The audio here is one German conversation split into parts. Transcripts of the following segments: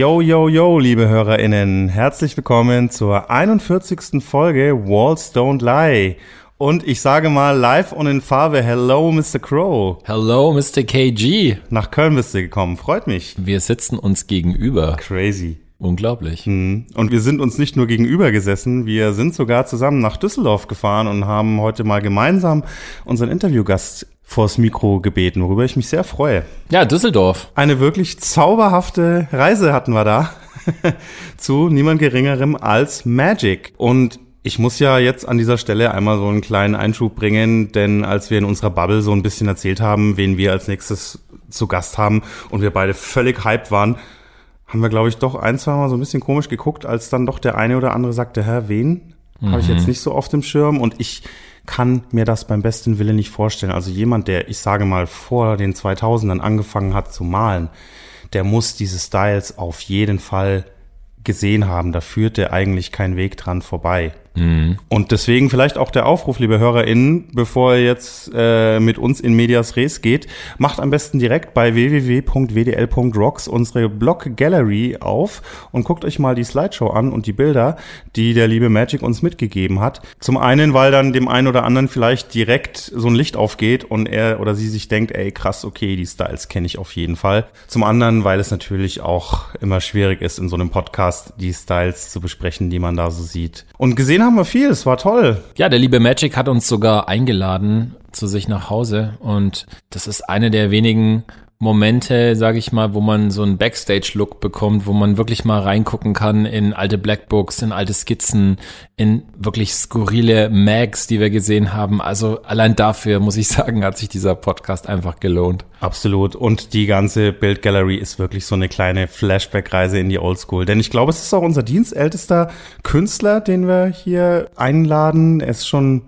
Yo, yo, yo, liebe HörerInnen. Herzlich willkommen zur 41. Folge Walls Don't Lie. Und ich sage mal live und in Farbe, hello Mr. Crow. Hello Mr. KG. Nach Köln bist du gekommen, freut mich. Wir sitzen uns gegenüber. Crazy. Unglaublich. Und wir sind uns nicht nur gegenüber gesessen, wir sind sogar zusammen nach Düsseldorf gefahren und haben heute mal gemeinsam unseren Interviewgast vors Mikro gebeten, worüber ich mich sehr freue. Ja, Düsseldorf. Eine wirklich zauberhafte Reise hatten wir da zu niemand Geringerem als Magic. Und ich muss ja jetzt an dieser Stelle einmal so einen kleinen Einschub bringen, denn als wir in unserer Bubble so ein bisschen erzählt haben, wen wir als nächstes zu Gast haben und wir beide völlig hyped waren, haben wir, glaube ich, doch ein, zwei Mal so ein bisschen komisch geguckt, als dann doch der eine oder andere sagte, wen? Habe ich jetzt nicht so auf dem Schirm und ich kann mir das beim besten Willen nicht vorstellen. Also jemand, der, ich sage mal, vor den 2000ern angefangen hat zu malen, der muss diese Styles auf jeden Fall gesehen haben. Da führt der eigentlich kein Weg dran vorbei. Und deswegen vielleicht auch der Aufruf, liebe HörerInnen, bevor ihr jetzt mit uns in Medias Res geht, macht am besten direkt bei www.wdl.rocks unsere Blog-Gallery auf und guckt euch mal die Slideshow an und die Bilder, die der liebe Magic uns mitgegeben hat. Zum einen, weil dann dem einen oder anderen vielleicht direkt so ein Licht aufgeht und er oder sie sich denkt, ey krass, okay, die Styles kenne ich auf jeden Fall. Zum anderen, weil es natürlich auch immer schwierig ist, in so einem Podcast die Styles zu besprechen, die man da so sieht. Und gesehen haben wir viel, es war toll. Ja, der liebe Magic hat uns sogar eingeladen zu sich nach Hause und das ist eine der wenigen Momente, sage ich mal, wo man so einen Backstage-Look bekommt, wo man wirklich mal reingucken kann in alte Blackbooks, in alte Skizzen, in wirklich skurrile Mags, die wir gesehen haben. Also allein dafür, muss ich sagen, hat sich dieser Podcast einfach gelohnt. Absolut. Und die ganze Bildgallery ist wirklich so eine kleine Flashback-Reise in die Oldschool. Denn ich glaube, es ist auch unser dienstältester Künstler, den wir hier einladen. Er ist schon,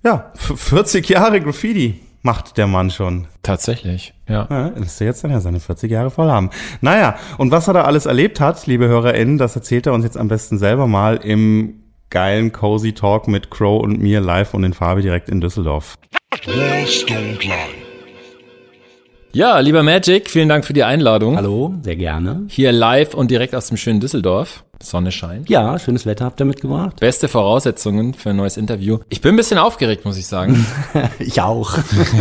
40 Jahre Graffiti macht der Mann schon. Tatsächlich, ja. Müsste jetzt dann ja seine 40 Jahre voll haben. Naja, und was er da alles erlebt hat, liebe HörerInnen, das erzählt er uns jetzt am besten selber mal im geilen Cozy Talk mit Crow und mir live und in Farbe direkt in Düsseldorf. Walls Don't Lie. Ja, lieber Magic, vielen Dank für die Einladung. Hallo, sehr gerne. Hier live und direkt aus dem schönen Düsseldorf. Sonne scheint. Ja, schönes Wetter habt ihr mitgebracht. Beste Voraussetzungen für ein neues Interview. Ich bin ein bisschen aufgeregt, muss ich sagen. Ich auch.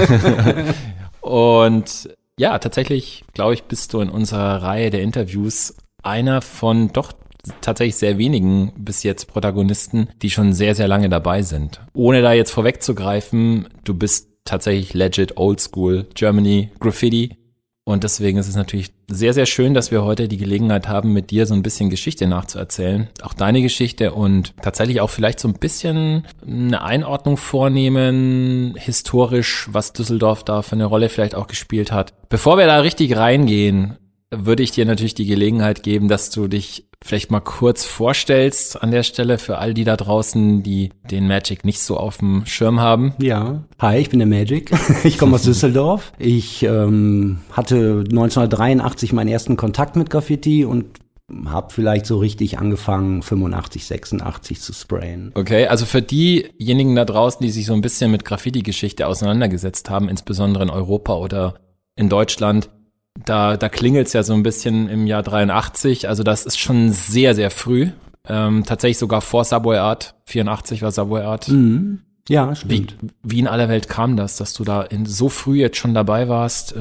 Und ja, tatsächlich, glaube ich, bist du in unserer Reihe der Interviews einer von doch tatsächlich sehr wenigen bis jetzt Protagonisten, die schon sehr, sehr lange dabei sind. Ohne da jetzt vorwegzugreifen, du bist tatsächlich legit Oldschool Germany Graffiti. Und deswegen ist es natürlich sehr, sehr schön, dass wir heute die Gelegenheit haben, mit dir so ein bisschen Geschichte nachzuerzählen. Auch deine Geschichte und tatsächlich auch vielleicht so ein bisschen eine Einordnung vornehmen, historisch, was Düsseldorf da für eine Rolle vielleicht auch gespielt hat. Bevor wir da richtig reingehen, würde ich dir natürlich die Gelegenheit geben, dass du dich vielleicht mal kurz vorstellst an der Stelle für all die da draußen, die den Magic nicht so auf dem Schirm haben. Ja, hi, ich bin der Magic. Ich komme aus Düsseldorf. Ich hatte 1983 meinen ersten Kontakt mit Graffiti und habe vielleicht so richtig angefangen, 85, 86 zu sprayen. Okay, also für diejenigen da draußen, die sich so ein bisschen mit Graffiti-Geschichte auseinandergesetzt haben, insbesondere in Europa oder in Deutschland, da klingelt's ja so ein bisschen im Jahr 83, also das ist schon sehr, sehr früh. Tatsächlich sogar vor Subway Art, 84 war Subway Art. Mhm. Ja, stimmt. Wie in aller Welt kam das, dass du da so früh jetzt schon dabei warst?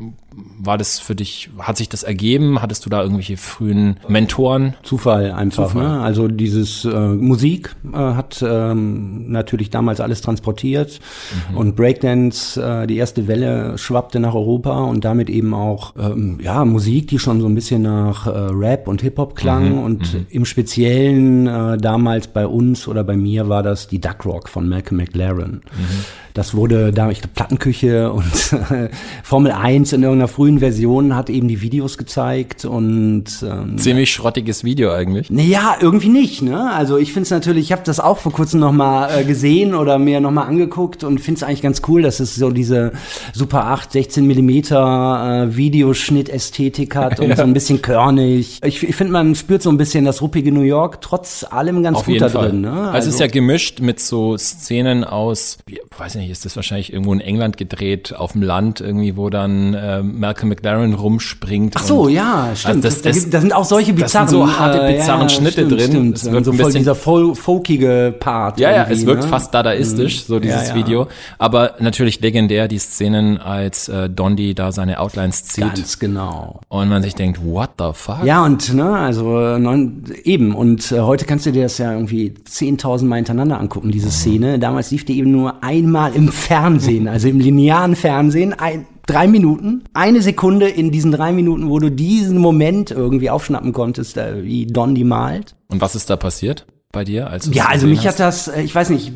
War das für dich, hat sich das ergeben? Hattest du da irgendwelche frühen Mentoren? Zufall einfach, ne? Also dieses Musik hat natürlich damals alles transportiert und Breakdance, die erste Welle schwappte nach Europa und damit eben auch Musik, die schon so ein bisschen nach Rap und Hip-Hop klang und im Speziellen damals bei uns oder bei mir war das die Duck Rock von Malcolm McLaren. Das wurde da, ich glaube, Plattenküche und Formel 1 in irgendeiner frühen Version hat eben die Videos gezeigt und ziemlich schrottiges Video eigentlich. Naja, irgendwie nicht, ne? Also ich finde es natürlich, ich habe das auch vor kurzem nochmal gesehen oder mir nochmal angeguckt und finde es eigentlich ganz cool, dass es so diese Super 8, 16 Millimeter Videoschnitt-Ästhetik hat und so ein bisschen körnig. Ich finde, man spürt so ein bisschen das ruppige New York trotz allem ganz Auf gut jeden da Fall. drin, ne? Also es ist ja gemischt mit so Szenen aus, weiß nicht, nicht, ist das wahrscheinlich irgendwo in England gedreht, auf dem Land irgendwie, wo dann Malcolm McLaren rumspringt. Ach so, ja, stimmt. Also da sind auch solche bizarren, so harte, bizarren Schnitte drin. Stimmt. Es wirkt so ein voll bisschen, dieser folkige Part. ja, es wirkt fast dadaistisch, so dieses Ja. Video. Aber natürlich legendär die Szenen, als Dondi da seine Outlines zieht. Ganz genau. Und man sich denkt, what the fuck? Ja, und eben. Und heute kannst du dir das ja irgendwie 10.000 Mal hintereinander angucken, diese Szene. Damals lief die eben nur einmal im Fernsehen, also im linearen Fernsehen. 3 Minuten, 1 Sekunde in diesen 3 Minuten, wo du diesen Moment irgendwie aufschnappen konntest, wie Dondi malt. Und was ist da passiert bei dir? Als Ja, also mich hat das, ich weiß nicht,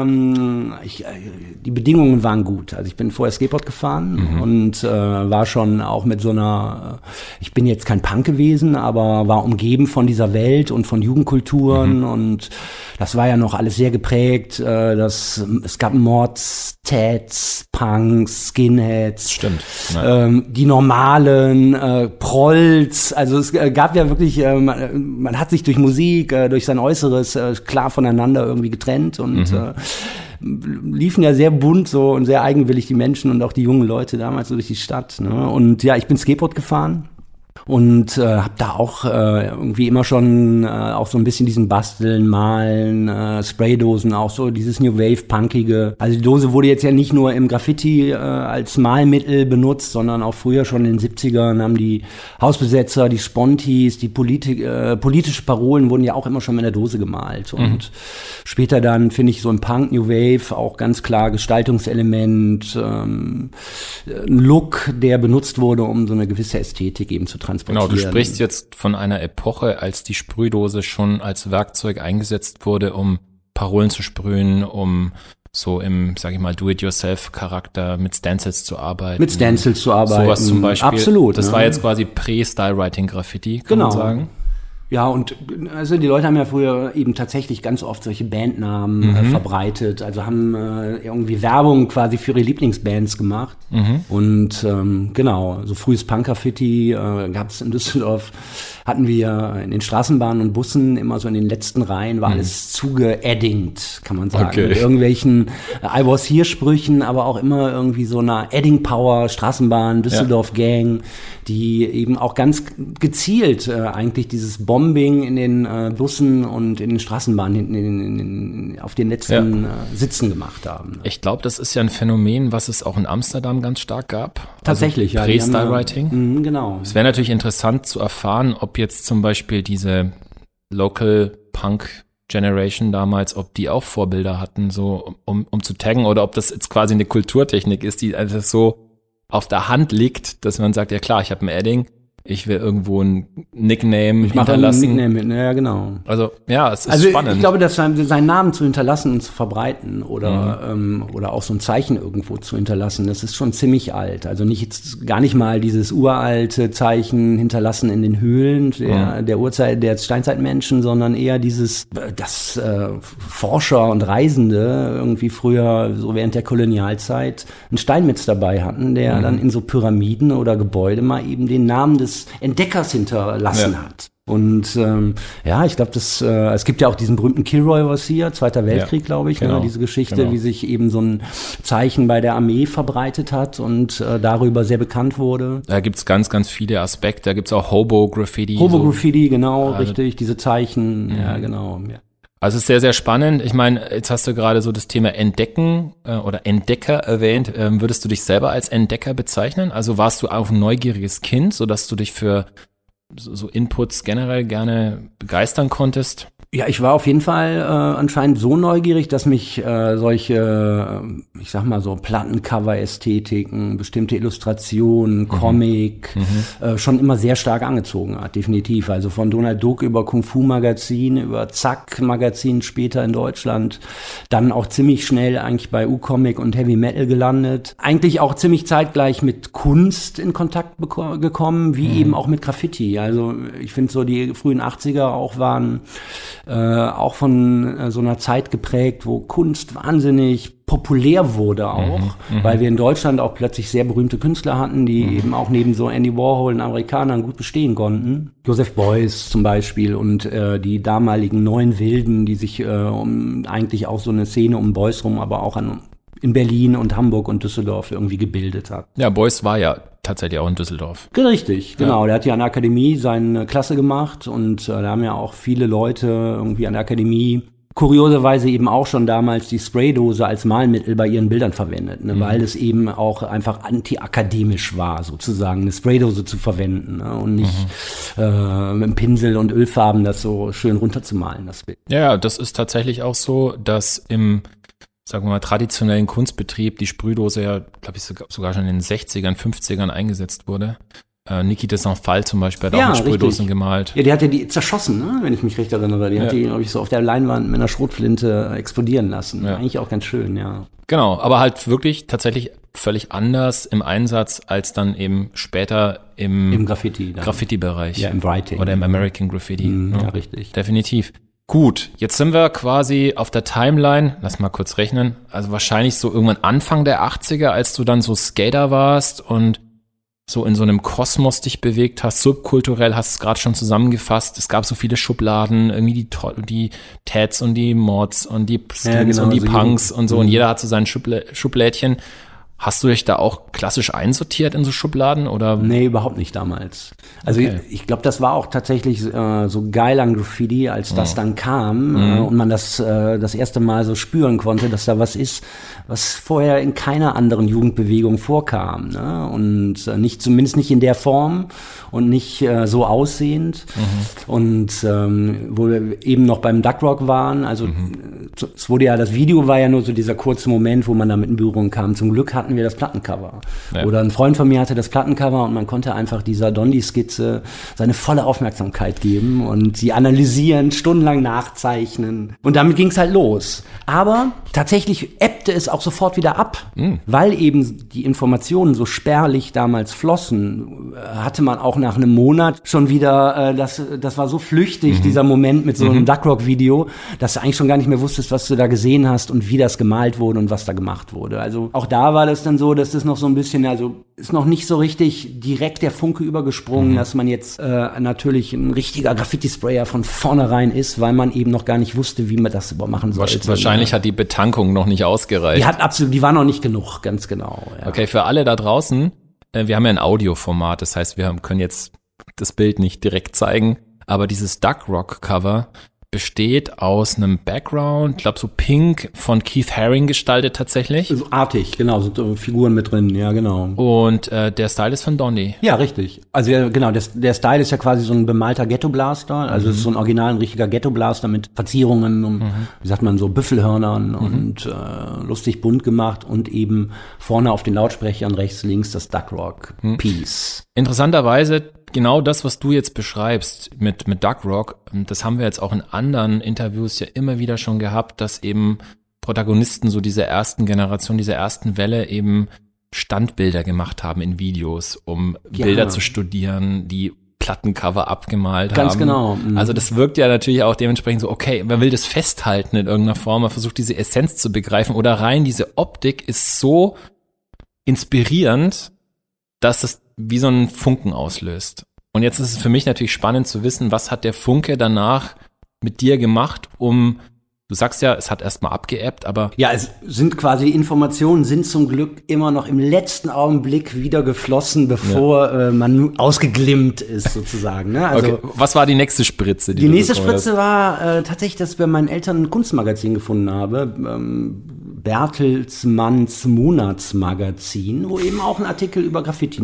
die Bedingungen waren gut. Also ich bin vorher Skateboard gefahren und war schon auch mit so einer, ich bin jetzt kein Punk gewesen, aber war umgeben von dieser Welt und von Jugendkulturen und das war ja noch alles sehr geprägt. Es gab Mods, Tats, Punks, Skinheads. Stimmt. Die normalen Prolls, also es gab ja wirklich, man hat sich durch Musik, durch sein Äußeres klar voneinander irgendwie getrennt und liefen ja sehr bunt so und sehr eigenwillig die Menschen und auch die jungen Leute damals so durch die Stadt. Ne? Und ja, ich bin Skateboard gefahren. Und habe da auch irgendwie immer schon auch so ein bisschen diesen Basteln, Malen, Spraydosen, auch so dieses New Wave Punkige. Also die Dose wurde jetzt ja nicht nur im Graffiti als Malmittel benutzt, sondern auch früher schon in den 70ern haben die Hausbesetzer, die Spontis, die politische Parolen wurden ja auch immer schon mit der Dose gemalt. Und später dann finde ich so im Punk New Wave auch ganz klar Gestaltungselement, ein Look, der benutzt wurde, um so eine gewisse Ästhetik eben zu transportieren. Genau, du sprichst jetzt von einer Epoche, als die Sprühdose schon als Werkzeug eingesetzt wurde, um Parolen zu sprühen, um so im, sag ich mal, Do-it-yourself-Charakter mit Stencils zu arbeiten. Mit Stencils zu arbeiten. Sowas zum Beispiel. Absolut. Das war jetzt quasi Pre-Style-Writing-Graffiti, kann man sagen. Ja, und also die Leute haben ja früher eben tatsächlich ganz oft solche Bandnamen verbreitet, also haben irgendwie Werbung quasi für ihre Lieblingsbands gemacht. Und genau, so frühes Punk-Graffiti gab es in Düsseldorf, hatten wir in den Straßenbahnen und Bussen immer so in den letzten Reihen, war alles zugeeddingt, kann man sagen. Okay. Mit irgendwelchen I was here Sprüchen, aber auch immer irgendwie so einer Edding-Power, Straßenbahn, Düsseldorf-Gang, die eben auch ganz gezielt eigentlich dieses Bombing in den Bussen und in den Straßenbahnen hinten auf den letzten Sitzen gemacht haben. Ich glaube, das ist ja ein Phänomen, was es auch in Amsterdam ganz stark gab. Tatsächlich, also Pre-Style-Writing. Genau. Es wäre natürlich interessant zu erfahren, ob jetzt zum Beispiel diese Local Punk Generation damals, ob die auch Vorbilder hatten, so um zu taggen, oder ob das jetzt quasi eine Kulturtechnik ist, die einfach so auf der Hand liegt, dass man sagt, ja klar, ich habe ein Adding, ich will irgendwo ein Nickname hinterlassen. Ich mache ein Nickname mit, ja genau. Also ja, es ist spannend. Ich glaube, dass seinen Namen zu hinterlassen und zu verbreiten oder auch so ein Zeichen irgendwo zu hinterlassen, das ist schon ziemlich alt. Also gar nicht mal dieses uralte Zeichen hinterlassen in den Höhlen der Urzeit, der Steinzeitmenschen, sondern eher dass Forscher und Reisende irgendwie früher so während der Kolonialzeit einen Steinmetz dabei hatten, der dann in so Pyramiden oder Gebäude mal eben den Namen des Entdeckers hinterlassen hat. Und ich glaube, es gibt ja auch diesen berühmten Kilroy was hier, Zweiter Weltkrieg, glaube ich, genau, diese Geschichte, wie sich eben so ein Zeichen bei der Armee verbreitet hat und darüber sehr bekannt wurde. Da gibt's ganz, ganz viele Aspekte. Da gibt's auch Hobo-Graffiti. Hobo-Graffiti, genau, richtig, diese Zeichen, ja, genau. Ja. Also es ist sehr, sehr spannend. Ich meine, jetzt hast du gerade so das Thema Entdecken oder Entdecker erwähnt. Würdest du dich selber als Entdecker bezeichnen? Also warst du auch ein neugieriges Kind, sodass du dich für so Inputs generell gerne begeistern konntest? Ja, ich war auf jeden Fall anscheinend so neugierig, dass mich solche, ich sag mal so Plattencover-Ästhetiken, bestimmte Illustrationen, Comic schon immer sehr stark angezogen hat, definitiv. Also von Donald Duck über Kung-Fu-Magazin, über Zack-Magazin später in Deutschland, dann auch ziemlich schnell eigentlich bei U-Comic und Heavy Metal gelandet. Eigentlich auch ziemlich zeitgleich mit Kunst in Kontakt gekommen, wie eben auch mit Graffiti. Also ich finde so die frühen 80er auch waren auch von so einer Zeit geprägt, wo Kunst wahnsinnig populär wurde auch, weil wir in Deutschland auch plötzlich sehr berühmte Künstler hatten, die eben auch neben so Andy Warhol und Amerikanern gut bestehen konnten. Joseph Beuys zum Beispiel und die damaligen neuen Wilden, die sich eigentlich auch so eine Szene um Beuys rum, aber auch an in Berlin und Hamburg und Düsseldorf irgendwie gebildet hat. Ja, Beuys war ja tatsächlich auch in Düsseldorf. Richtig, genau. Der hat ja an der Akademie seine Klasse gemacht und da haben ja auch viele Leute irgendwie an der Akademie kurioserweise eben auch schon damals die Spraydose als Malmittel bei ihren Bildern verwendet, ne, weil es eben auch einfach antiakademisch war, sozusagen eine Spraydose zu verwenden, ne, und nicht mit dem Pinsel und Ölfarben das so schön runterzumalen, das Bild. Ja, das ist tatsächlich auch so, dass im, sagen wir mal, traditionellen Kunstbetrieb die Sprühdose ja, glaube ich, sogar schon in den 60ern, 50ern eingesetzt wurde. Niki de Saint-Phal zum Beispiel hat auch mit Sprühdosen gemalt. Ja, der hat ja die zerschossen, ne? Wenn ich mich recht erinnere. Die hat die, glaube ich, so auf der Leinwand mit einer Schrotflinte explodieren lassen. Ja. Eigentlich auch ganz schön, ja. Genau, aber halt wirklich tatsächlich völlig anders im Einsatz als dann eben später im Graffiti-Bereich. Ja, im Writing. Oder im American Graffiti. Ja, richtig. Definitiv. Gut, jetzt sind wir quasi auf der Timeline, lass mal kurz rechnen, also wahrscheinlich so irgendwann Anfang der 80er, als du dann so Skater warst und so in so einem Kosmos dich bewegt hast, subkulturell, hast es gerade schon zusammengefasst. Es gab so viele Schubladen, irgendwie die Tats und die Mods und die Skins und die Punks und so. Und jeder hat so sein Schublädchen. Hast du dich da auch klassisch einsortiert in so Schubladen oder? Nee, überhaupt nicht damals. Also ich glaube, das war auch tatsächlich so geil an Graffiti, als das dann kam und man das erste Mal so spüren konnte, dass da was ist, was vorher in keiner anderen Jugendbewegung vorkam, ne? Und zumindest nicht in der Form und nicht so aussehend. Und wo wir eben noch beim Duckrock waren, also es wurde ja, das Video war ja nur so dieser kurze Moment, wo man damit in Berührung kam. Zum Glück hatten wir das Plattencover. Ja. Oder ein Freund von mir hatte das Plattencover und man konnte einfach dieser Dondi-Skizze seine volle Aufmerksamkeit geben und sie analysieren, stundenlang nachzeichnen. Und damit ging es halt los. Aber tatsächlich ebbte es auch sofort wieder ab, weil eben die Informationen so spärlich damals flossen, hatte man auch nach einem Monat schon wieder, das war so flüchtig, dieser Moment mit so einem Duckrock-Video, dass du eigentlich schon gar nicht mehr wusstest, was du da gesehen hast und wie das gemalt wurde und was da gemacht wurde. Also auch da war das dann so, dass das noch so ein bisschen, also ist noch nicht so richtig direkt der Funke übergesprungen, dass man jetzt natürlich ein richtiger Graffiti-Sprayer von vornherein ist, weil man eben noch gar nicht wusste, wie man das überhaupt machen sollte. Wahrscheinlich hat die Betankung noch nicht ausgereicht. Die war noch nicht genug, ganz genau. Ja. Okay, für alle da draußen, wir haben ja ein Audioformat, das heißt, wir können jetzt das Bild nicht direkt zeigen, aber dieses Duckrock-Cover besteht aus einem Background, ich glaube so pink, von Keith Haring gestaltet tatsächlich. So artig, genau, so Figuren mit drin, ja genau. Und der Style ist von Dondi. Ja, richtig. Also ja, genau, der Style ist ja quasi so ein bemalter Ghetto-Blaster, also es ist so ein original, ein richtiger Ghetto-Blaster mit Verzierungen, wie sagt man, so Büffelhörnern und lustig bunt gemacht und eben vorne auf den Lautsprechern rechts, links das Duckrock-Piece. Interessanterweise genau das, was du jetzt beschreibst mit Duckrock, das haben wir jetzt auch in anderen Interviews ja immer wieder schon gehabt, dass eben Protagonisten so dieser ersten Generation, dieser ersten Welle eben Standbilder gemacht haben in Videos, um Bilder zu studieren, die Plattencover abgemalt haben. Ganz genau. Also das wirkt ja natürlich auch dementsprechend so, okay, man will das festhalten in irgendeiner Form, man versucht diese Essenz zu begreifen oder rein diese Optik ist so inspirierend, dass es wie so einen Funken auslöst. Und jetzt ist es für mich natürlich spannend zu wissen, was hat der Funke danach mit dir gemacht, du sagst ja, es hat erstmal abgeebbt, aber... Ja, es sind quasi, Informationen sind zum Glück immer noch im letzten Augenblick wieder geflossen, bevor man ausgeglimmt ist sozusagen. Ne? Also, okay. Was war die nächste Spritze? Die nächste Spritze war tatsächlich, dass ich bei meinen Eltern ein Kunstmagazin gefunden habe, Bertelsmanns Monatsmagazin, wo eben auch ein Artikel über Graffiti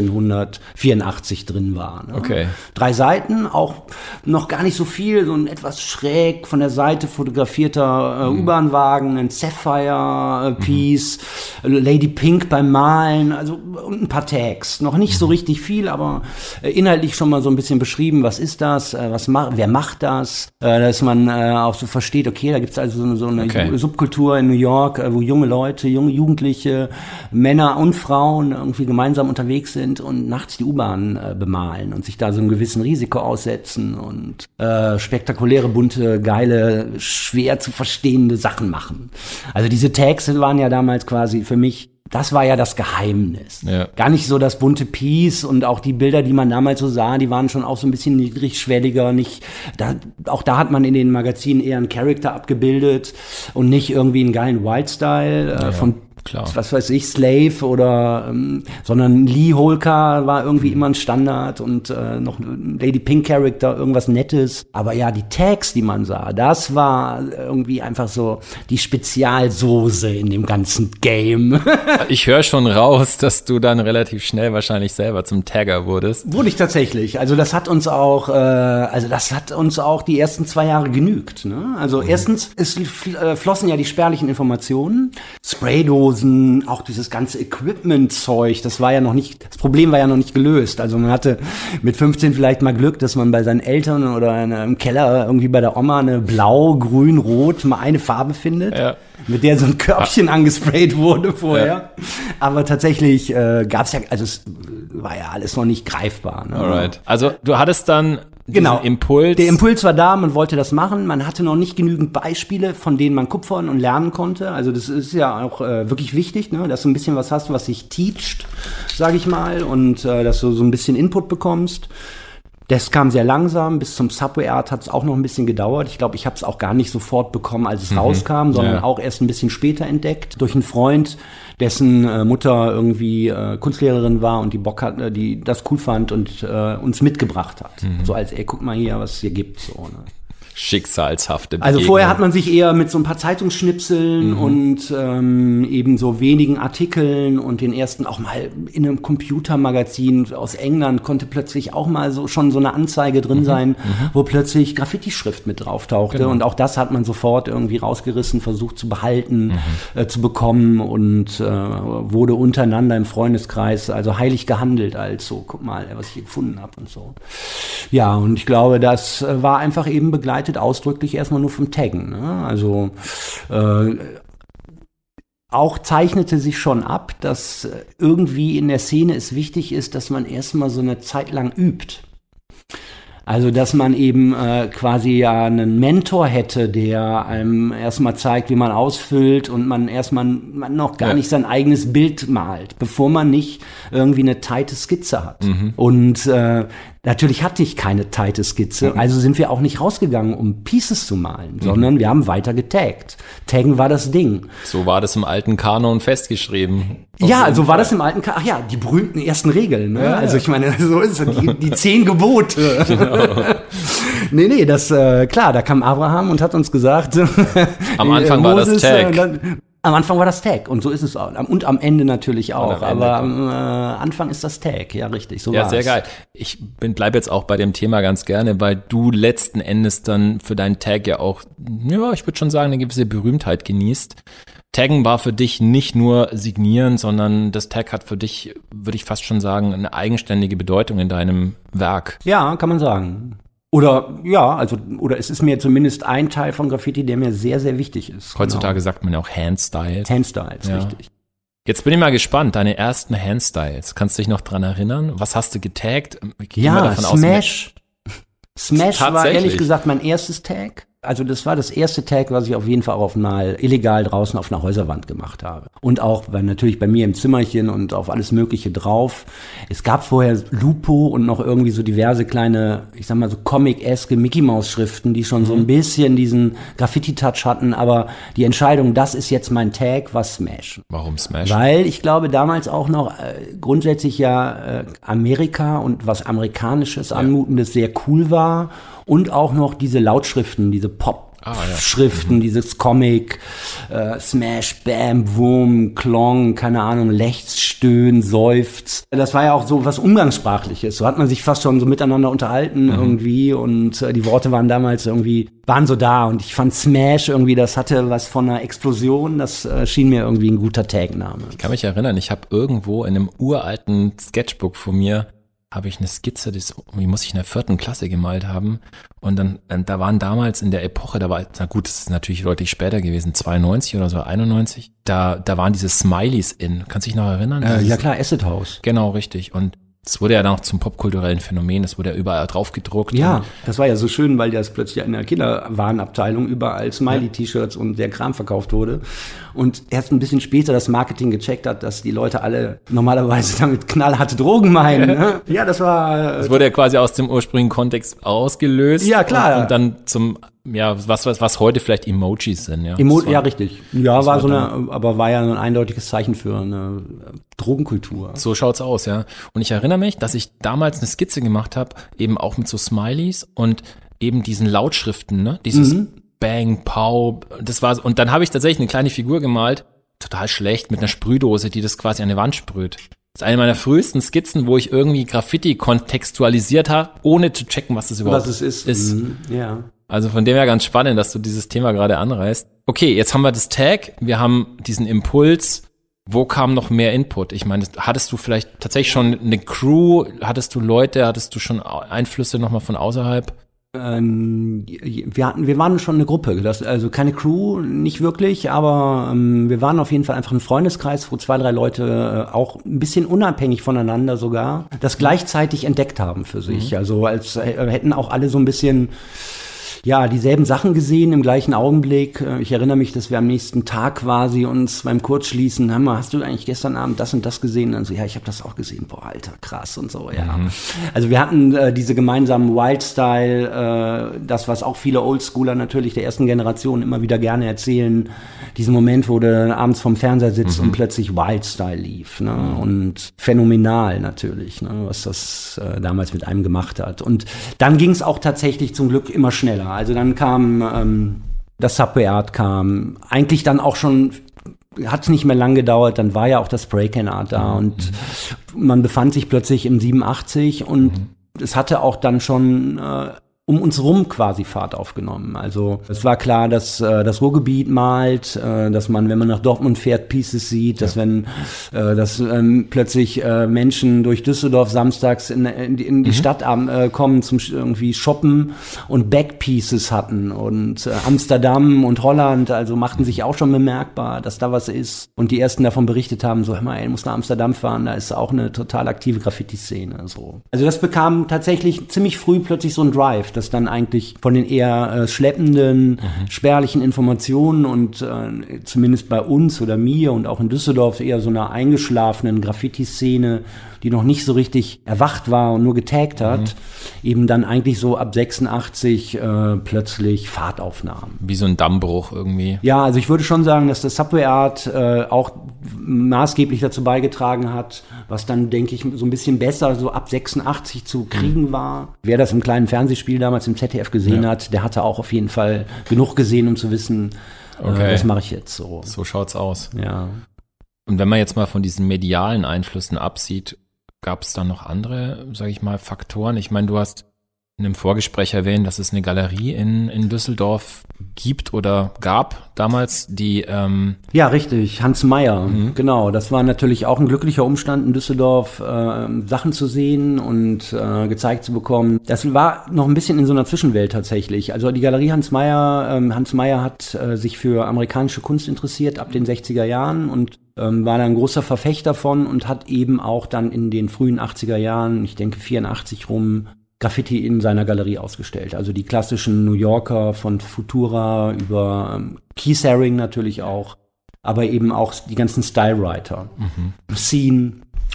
1984 drin war. Ne? Okay. 3 Seiten, auch noch gar nicht so viel, so ein etwas schräg von der Seite fotografierter U-Bahn-Wagen, ein Sapphire-Piece, Lady Pink beim Malen, also und ein paar Tags. Noch nicht so richtig viel, aber inhaltlich schon mal so ein bisschen beschrieben, was ist das, wer macht das, dass man auch so versteht, okay, da gibt's also so eine Subkultur in New York, wo junge Leute, junge Jugendliche, Männer und Frauen irgendwie gemeinsam unterwegs sind und nachts die U-Bahn bemalen und sich da so einem gewissen Risiko aussetzen und spektakuläre, bunte, geile, schwer zu verstehende Sachen machen. Also diese Tags waren ja damals quasi für mich, das war ja das Geheimnis. Ja. Gar nicht so das bunte Piece und auch die Bilder, die man damals so sah, die waren schon auch so ein bisschen niedrigschwelliger. Auch da hat man in den Magazinen eher einen Charakter abgebildet und nicht irgendwie einen geilen Wildstyle. Von klar. Was weiß ich, Slave oder, sondern Lee Holker war irgendwie immer ein Standard und noch ein Lady Pink Character, irgendwas Nettes. Aber ja, die Tags, die man sah, das war irgendwie einfach so die Spezialsoße in dem ganzen Game. Ich höre schon raus, dass du dann relativ schnell wahrscheinlich selber zum Tagger wurdest. Wurde ich tatsächlich. Also das hat uns auch die ersten 2 Jahre genügt. Ne? Also erstens, es flossen ja die spärlichen Informationen, Spraydosen, auch dieses ganze Equipment-Zeug, das Problem war ja noch nicht gelöst. Also man hatte mit 15 vielleicht mal Glück, dass man bei seinen Eltern oder im Keller irgendwie bei der Oma eine blau, grün, rot, mal eine Farbe findet, mit der so ein Körbchen angesprayt wurde vorher. Ja. Aber tatsächlich gab's ja, also es war ja alles noch nicht greifbar. Ne? Alright. Also du hattest dann Genau. Impuls. Der Impuls war da, man wollte das machen. Man hatte noch nicht genügend Beispiele, von denen man kupfern und lernen konnte. Also das ist ja auch wirklich wichtig, ne? Dass du ein bisschen was hast, was sich teacht, sag ich mal, und dass du so ein bisschen Input bekommst. Das kam sehr langsam, bis zum Subway Art hat es auch noch ein bisschen gedauert. Ich glaube, ich habe es auch gar nicht sofort bekommen, als es rauskam, sondern auch erst ein bisschen später entdeckt. Durch einen Freund, dessen Mutter irgendwie Kunstlehrerin war und die Bock hat, die das cool fand und uns mitgebracht hat. So als, guck mal hier, was es hier gibt. So, ne? Schicksalshafte Begegnung. Also vorher hat man sich eher mit so ein paar Zeitungsschnipseln und eben so wenigen Artikeln und den ersten auch mal in einem Computermagazin aus England konnte plötzlich auch mal so schon so eine Anzeige drin sein, wo plötzlich Graffiti-Schrift mit drauf tauchte. Genau. Und auch das hat man sofort irgendwie rausgerissen, versucht zu behalten, zu bekommen und wurde untereinander im Freundeskreis also heilig gehandelt als so, guck mal, was ich hier gefunden habe und so. Ja, und ich glaube, das war einfach eben begleitet ausdrücklich erstmal nur vom Taggen. Ne? Also auch zeichnete sich schon ab, dass irgendwie in der Szene es wichtig ist, dass man erstmal so eine Zeit lang übt. Also, dass man eben quasi ja einen Mentor hätte, der einem erstmal zeigt, wie man ausfüllt und man noch gar nicht sein eigenes Bild malt, bevor man nicht irgendwie eine tighte Skizze hat. Und natürlich hatte ich keine tighte Skizze, also sind wir auch nicht rausgegangen, um Pieces zu malen, sondern wir haben weiter getaggt. Taggen war das Ding. So war das im alten Kanon festgeschrieben. Ja, so war das im alten Kanon. Ach ja, die berühmten ersten Regeln. Ne? Ja, also ich meine, so ist es, die 10 Gebote. Genau. Nee, das, klar, da kam Abraham und hat uns gesagt. Am Anfang Moses, war das Tag. Am Anfang war das Tag und so ist es auch. Und am Ende natürlich auch. Aber am Anfang ist das Tag, ja richtig. So ja, sehr geil. Ich bleib jetzt auch bei dem Thema ganz gerne, weil du letzten Endes dann für deinen Tag ja auch, ja, ich würde schon sagen, eine gewisse Berühmtheit genießt. Taggen war für dich nicht nur signieren, sondern das Tag hat für dich, würde ich fast schon sagen, eine eigenständige Bedeutung in deinem Werk. Ja, kann man sagen. Oder es ist mir zumindest ein Teil von Graffiti, der mir sehr, sehr wichtig ist. Heutzutage sagt man ja auch Handstyles. Handstyles, ja. Richtig. Jetzt bin ich mal gespannt, deine ersten Handstyles. Kannst du dich noch dran erinnern? Was hast du getaggt? Ja, Smash. Smash war ehrlich gesagt mein erstes Tag. Also das war das erste Tag, was ich auf jeden Fall auch mal illegal draußen auf einer Häuserwand gemacht habe. Und auch natürlich bei mir im Zimmerchen und auf alles Mögliche drauf. Es gab vorher Lupo und noch irgendwie so diverse kleine, ich sag mal so Comic-eske Mickey-Maus-Schriften, die schon so ein bisschen diesen Graffiti-Touch hatten. Aber die Entscheidung, das ist jetzt mein Tag, war Smash. Warum Smash? Weil ich glaube damals auch noch grundsätzlich ja Amerika und was Amerikanisches Anmutendes sehr cool war. Und auch noch diese Lautschriften, diese Pop-Schriften, dieses Comic, Smash, Bam, Wurm, Klong, keine Ahnung, Lechz, Stöhn, Seufz. Das war ja auch so was Umgangssprachliches. So hat man sich fast schon so miteinander unterhalten irgendwie und die Worte waren so da und ich fand Smash irgendwie, das hatte was von einer Explosion, das schien mir irgendwie ein guter Tagname. Ich kann mich erinnern, ich habe irgendwo in einem uralten Sketchbook von mir habe ich eine Skizze, die muss ich in der 4. Klasse gemalt haben. Und dann, da waren damals in der Epoche, das ist natürlich deutlich später gewesen, 92 oder so, 91, da waren diese Smileys in. Kannst du dich noch erinnern? Ja klar, Acid House. Genau, richtig. Und es wurde ja dann auch zum popkulturellen Phänomen, es wurde ja überall drauf gedruckt. Ja, das war ja so schön, weil das plötzlich in der Kinderwarenabteilung überall Smiley-T-Shirts und der Kram verkauft wurde. Und erst ein bisschen später das Marketing gecheckt hat, dass die Leute alle normalerweise damit knallharte Drogen meinen. Ne? Ja, das war... Das wurde ja quasi aus dem ursprünglichen Kontext ausgelöst. Ja, klar. Und dann zum was heute vielleicht Emojis sind, ja. Ja, richtig. Ja, war ja ein eindeutiges Zeichen für eine Drogenkultur. So schaut's aus, ja. Und ich erinnere mich, dass ich damals eine Skizze gemacht habe, eben auch mit so Smileys und eben diesen Lautschriften, ne? Dieses Bang, Pow, das war, und dann habe ich tatsächlich eine kleine Figur gemalt, total schlecht, mit einer Sprühdose, die das quasi an die Wand sprüht. Das ist eine meiner frühesten Skizzen, wo ich irgendwie Graffiti kontextualisiert habe, ohne zu checken, was das überhaupt ist. Ja. Also von dem her ganz spannend, dass du dieses Thema gerade anreißt. Okay, jetzt haben wir das Tag, wir haben diesen Impuls. Wo kam noch mehr Input? Ich meine, hattest du vielleicht tatsächlich schon eine Crew? Hattest du Leute? Hattest du schon Einflüsse nochmal von außerhalb? Wir waren schon eine Gruppe, also keine Crew, nicht wirklich, aber wir waren auf jeden Fall einfach ein Freundeskreis, wo 2, 3 Leute auch ein bisschen unabhängig voneinander sogar das gleichzeitig entdeckt haben für sich. Also als hätten auch alle so ein bisschen dieselben Sachen gesehen im gleichen Augenblick. Ich erinnere mich, dass wir am nächsten Tag quasi uns beim Kurzschließen, hast du eigentlich gestern Abend das und das gesehen? Und dann so, ja, ich habe das auch gesehen. Boah, Alter, krass und so, ja. Also wir hatten diese gemeinsamen Wildstyle, das, was auch viele Oldschooler natürlich der ersten Generation immer wieder gerne erzählen, diesen Moment, wo du abends vorm Fernseher sitzt und plötzlich Wildstyle lief, ne? Und phänomenal natürlich, ne? Was das damals mit einem gemacht hat. Und dann ging es auch tatsächlich zum Glück immer schneller. Also dann kam das Subway Art kam, eigentlich dann auch schon, hat es nicht mehr lang gedauert, dann war ja auch das Spray-Can Art da und man befand sich plötzlich im 87 und es hatte auch dann schon um uns rum quasi Fahrt aufgenommen. Also es war klar, dass das Ruhrgebiet malt, dass man, wenn man nach Dortmund fährt, Pieces sieht, dass dass plötzlich Menschen durch Düsseldorf samstags in die Stadt kommen zum irgendwie shoppen und Backpieces hatten und Amsterdam und Holland, also machten sich auch schon bemerkbar, dass da was ist und die ersten davon berichtet haben, so, hör mal, du musst nach Amsterdam fahren, da ist auch eine total aktive Graffiti-Szene. So. Also das bekam tatsächlich ziemlich früh plötzlich so ein Drive, das dann eigentlich von den eher schleppenden, spärlichen Informationen und zumindest bei uns oder mir und auch in Düsseldorf eher so einer eingeschlafenen Graffiti-Szene, die noch nicht so richtig erwacht war und nur getaggt hat, eben dann eigentlich so ab 86 plötzlich Fahrt aufnahm. Wie so ein Dammbruch irgendwie. Ja, also ich würde schon sagen, dass das Subway Art auch maßgeblich dazu beigetragen hat, was dann, denke ich, so ein bisschen besser so ab 86 zu kriegen war. Wer das im kleinen Fernsehspiel damals im ZDF gesehen hat, der hatte auch auf jeden Fall genug gesehen, um zu wissen, was mache ich jetzt so. So schaut's aus. Ja. Und wenn man jetzt mal von diesen medialen Einflüssen absieht, gab es da noch andere, sage ich mal, Faktoren? Ich meine, du hast in einem Vorgespräch erwähnt, dass es eine Galerie in Düsseldorf gibt oder gab damals, die Ja, richtig, Hans Meyer, genau. Das war natürlich auch ein glücklicher Umstand in Düsseldorf, Sachen zu sehen und gezeigt zu bekommen. Das war noch ein bisschen in so einer Zwischenwelt tatsächlich. Also die Galerie Hans Meyer hat sich für amerikanische Kunst interessiert ab den 60er Jahren und war da ein großer Verfechter von und hat eben auch dann in den frühen 80er Jahren, ich denke 84 rum, Graffiti in seiner Galerie ausgestellt. Also die klassischen New Yorker von Futura über Keith Haring natürlich auch, aber eben auch die ganzen Stylewriter. Scene.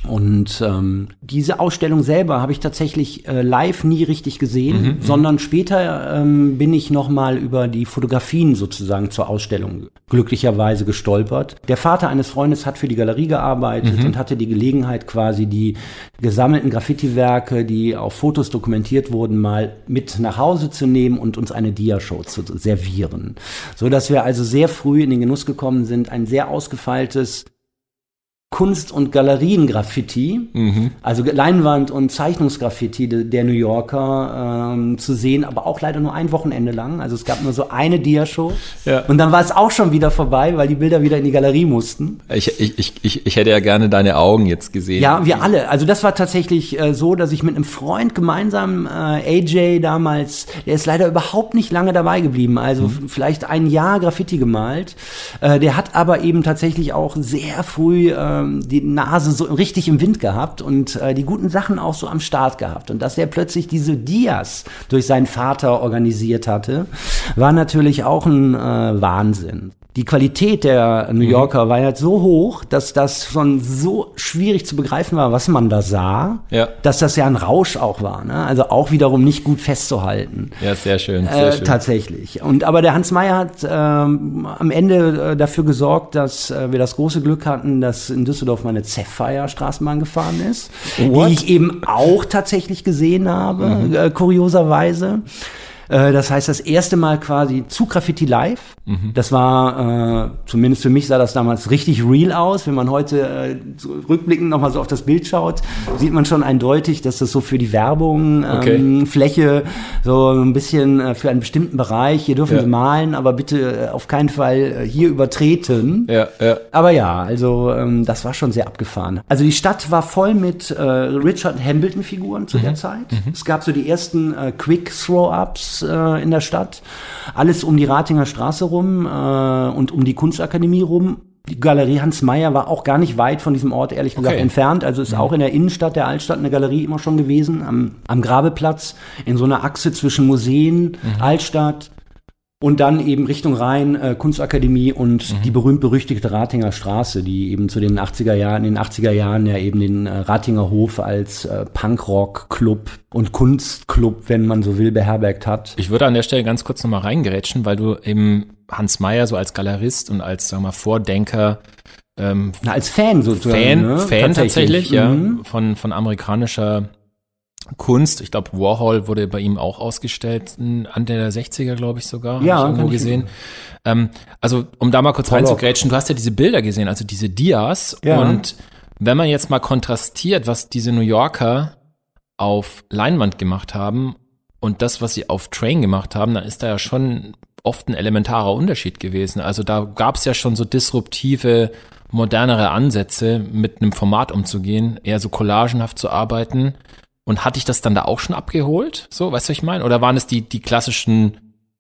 Und diese Ausstellung selber habe ich tatsächlich live nie richtig gesehen, sondern später bin ich nochmal über die Fotografien sozusagen zur Ausstellung glücklicherweise gestolpert. Der Vater eines Freundes hat für die Galerie gearbeitet und hatte die Gelegenheit quasi die gesammelten Graffiti-Werke, die auf Fotos dokumentiert wurden, mal mit nach Hause zu nehmen und uns eine Dia-Show zu servieren. So dass wir also sehr früh in den Genuss gekommen sind, ein sehr ausgefeiltes Kunst- und Galerien-Graffiti, also Leinwand- und Zeichnungsgraffiti der New Yorker zu sehen, aber auch leider nur ein Wochenende lang. Also es gab nur so eine Dia-Show und dann war es auch schon wieder vorbei, weil die Bilder wieder in die Galerie mussten. Ich hätte ja gerne deine Augen jetzt gesehen. Ja, wir alle. Also das war tatsächlich so, dass ich mit einem Freund gemeinsam, AJ damals, der ist leider überhaupt nicht lange dabei geblieben, also vielleicht ein Jahr Graffiti gemalt. Der hat aber eben tatsächlich auch sehr früh die Nase so richtig im Wind gehabt und die guten Sachen auch so am Start gehabt. Und dass er plötzlich diese Dias durch seinen Vater organisiert hatte, war natürlich auch ein Wahnsinn. die Qualität der New Yorker war ja so hoch, dass das schon so schwierig zu begreifen war, was man da sah, dass das ja ein Rausch auch war. Ne? Also auch wiederum nicht gut festzuhalten. Ja, sehr schön. Sehr schön. Tatsächlich. Aber der Hans Meyer hat am Ende dafür gesorgt, dass wir das große Glück hatten, dass in Düsseldorf meine Sapphire-Straßenbahn gefahren ist, die ich eben auch tatsächlich gesehen habe, kurioserweise. Das heißt, das erste Mal quasi zu Graffiti live. Das war, zumindest für mich sah das damals richtig real aus. Wenn man heute rückblickend nochmal so auf das Bild schaut, sieht man schon eindeutig, dass das so für die Werbung, Fläche, so ein bisschen für einen bestimmten Bereich, hier dürfen Sie malen, aber bitte auf keinen Fall hier übertreten. Aber ja, also das war schon sehr abgefahren. Also die Stadt war voll mit Richard Hambleton-Figuren zu der Zeit. Es gab so die ersten Quick-Throw-Ups in der Stadt. Alles um die Ratinger Straße rum und um die Kunstakademie rum. Die Galerie Hans Meyer war auch gar nicht weit von diesem Ort, ehrlich gesagt, entfernt. Also ist auch in der Innenstadt der Altstadt eine Galerie immer schon gewesen, am Grabeplatz, in so einer Achse zwischen Museen, Altstadt und dann eben Richtung Rhein, Kunstakademie und die berühmt-berüchtigte Ratinger Straße, die eben in den 80er Jahren ja eben den Ratinger Hof als Punkrock-Club und Kunstclub, wenn man so will, beherbergt hat. Ich würde an der Stelle ganz kurz nochmal reingerätschen, weil du eben Hans Meyer so als Galerist und als, sagen wir mal, Vordenker als Fan sozusagen. Fan tatsächlich, von amerikanischer Kunst. Ich glaube, Warhol wurde bei ihm auch ausgestellt, Ende der 60er, glaube ich sogar. Ja, habe ich irgendwo gesehen. Also, um da mal kurz reinzugrätschen, du hast ja diese Bilder gesehen, also diese Dias. Ja. Und wenn man jetzt mal kontrastiert, was diese New Yorker auf Leinwand gemacht haben und das, was sie auf Train gemacht haben, dann ist da ja schon oft ein elementarer Unterschied gewesen. Also da gab es ja schon so disruptive, modernere Ansätze, mit einem Format umzugehen, eher so collagenhaft zu arbeiten. Und hatte ich das dann da auch schon abgeholt? So, weißt du, was ich meine? Oder waren es die klassischen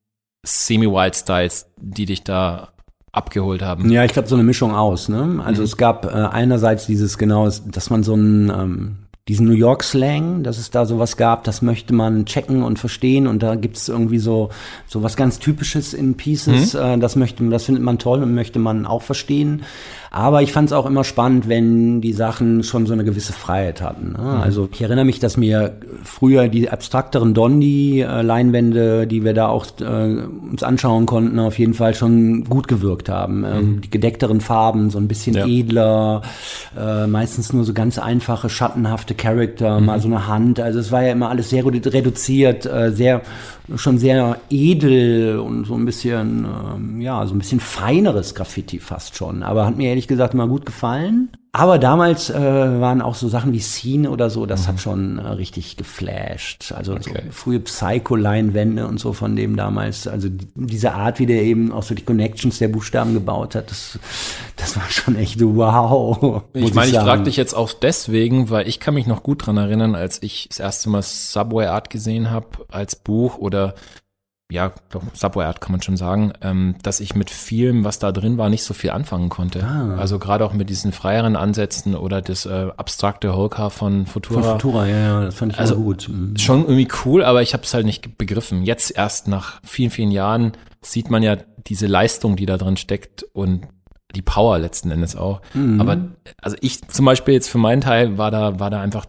Semi-Wild-Styles, die dich da abgeholt haben? Ja, ich glaube, so eine Mischung aus. Ne? Also es gab einerseits dieses dass man so diesen New York Slang, dass es da sowas gab, das möchte man checken und verstehen und da gibt es irgendwie so was ganz Typisches in Pieces, das findet man toll und möchte man auch verstehen. Aber ich fand es auch immer spannend, wenn die Sachen schon so eine gewisse Freiheit hatten. Ne? Also ich erinnere mich, dass mir früher die abstrakteren Dondi-Leinwände, die wir da auch uns anschauen konnten, auf jeden Fall schon gut gewirkt haben. Die gedeckteren Farben, so ein bisschen edler, meistens nur so ganz einfache, schattenhafte Charakter, mal so eine Hand. Also es war ja immer alles sehr reduziert, schon sehr edel und so ein bisschen, so ein bisschen feineres Graffiti fast schon. Aber hat mir ehrlich gesagt immer gut gefallen. Aber damals waren auch so Sachen wie Scene oder so, das hat schon richtig geflasht. Also so frühe Psycho-Leinwände und so von dem damals. Also diese Art, wie der eben auch so die Connections der Buchstaben gebaut hat, das war schon echt wow. Ich meine, ich frage dich jetzt auch deswegen, weil ich kann mich noch gut dran erinnern, als ich das erste Mal Subway Art gesehen habe als Buch oder doch, Subway Art kann man schon sagen, dass ich mit vielem, was da drin war, nicht so viel anfangen konnte. Also gerade auch mit diesen freieren Ansätzen oder das abstrakte Holka von Futura. Von Futura, ja, das fand ich also gut. Schon irgendwie cool, aber ich habe es halt nicht begriffen. Jetzt erst nach vielen, vielen Jahren sieht man ja diese Leistung, die da drin steckt und die Power letzten Endes auch. Aber also ich zum Beispiel jetzt für meinen Teil war da einfach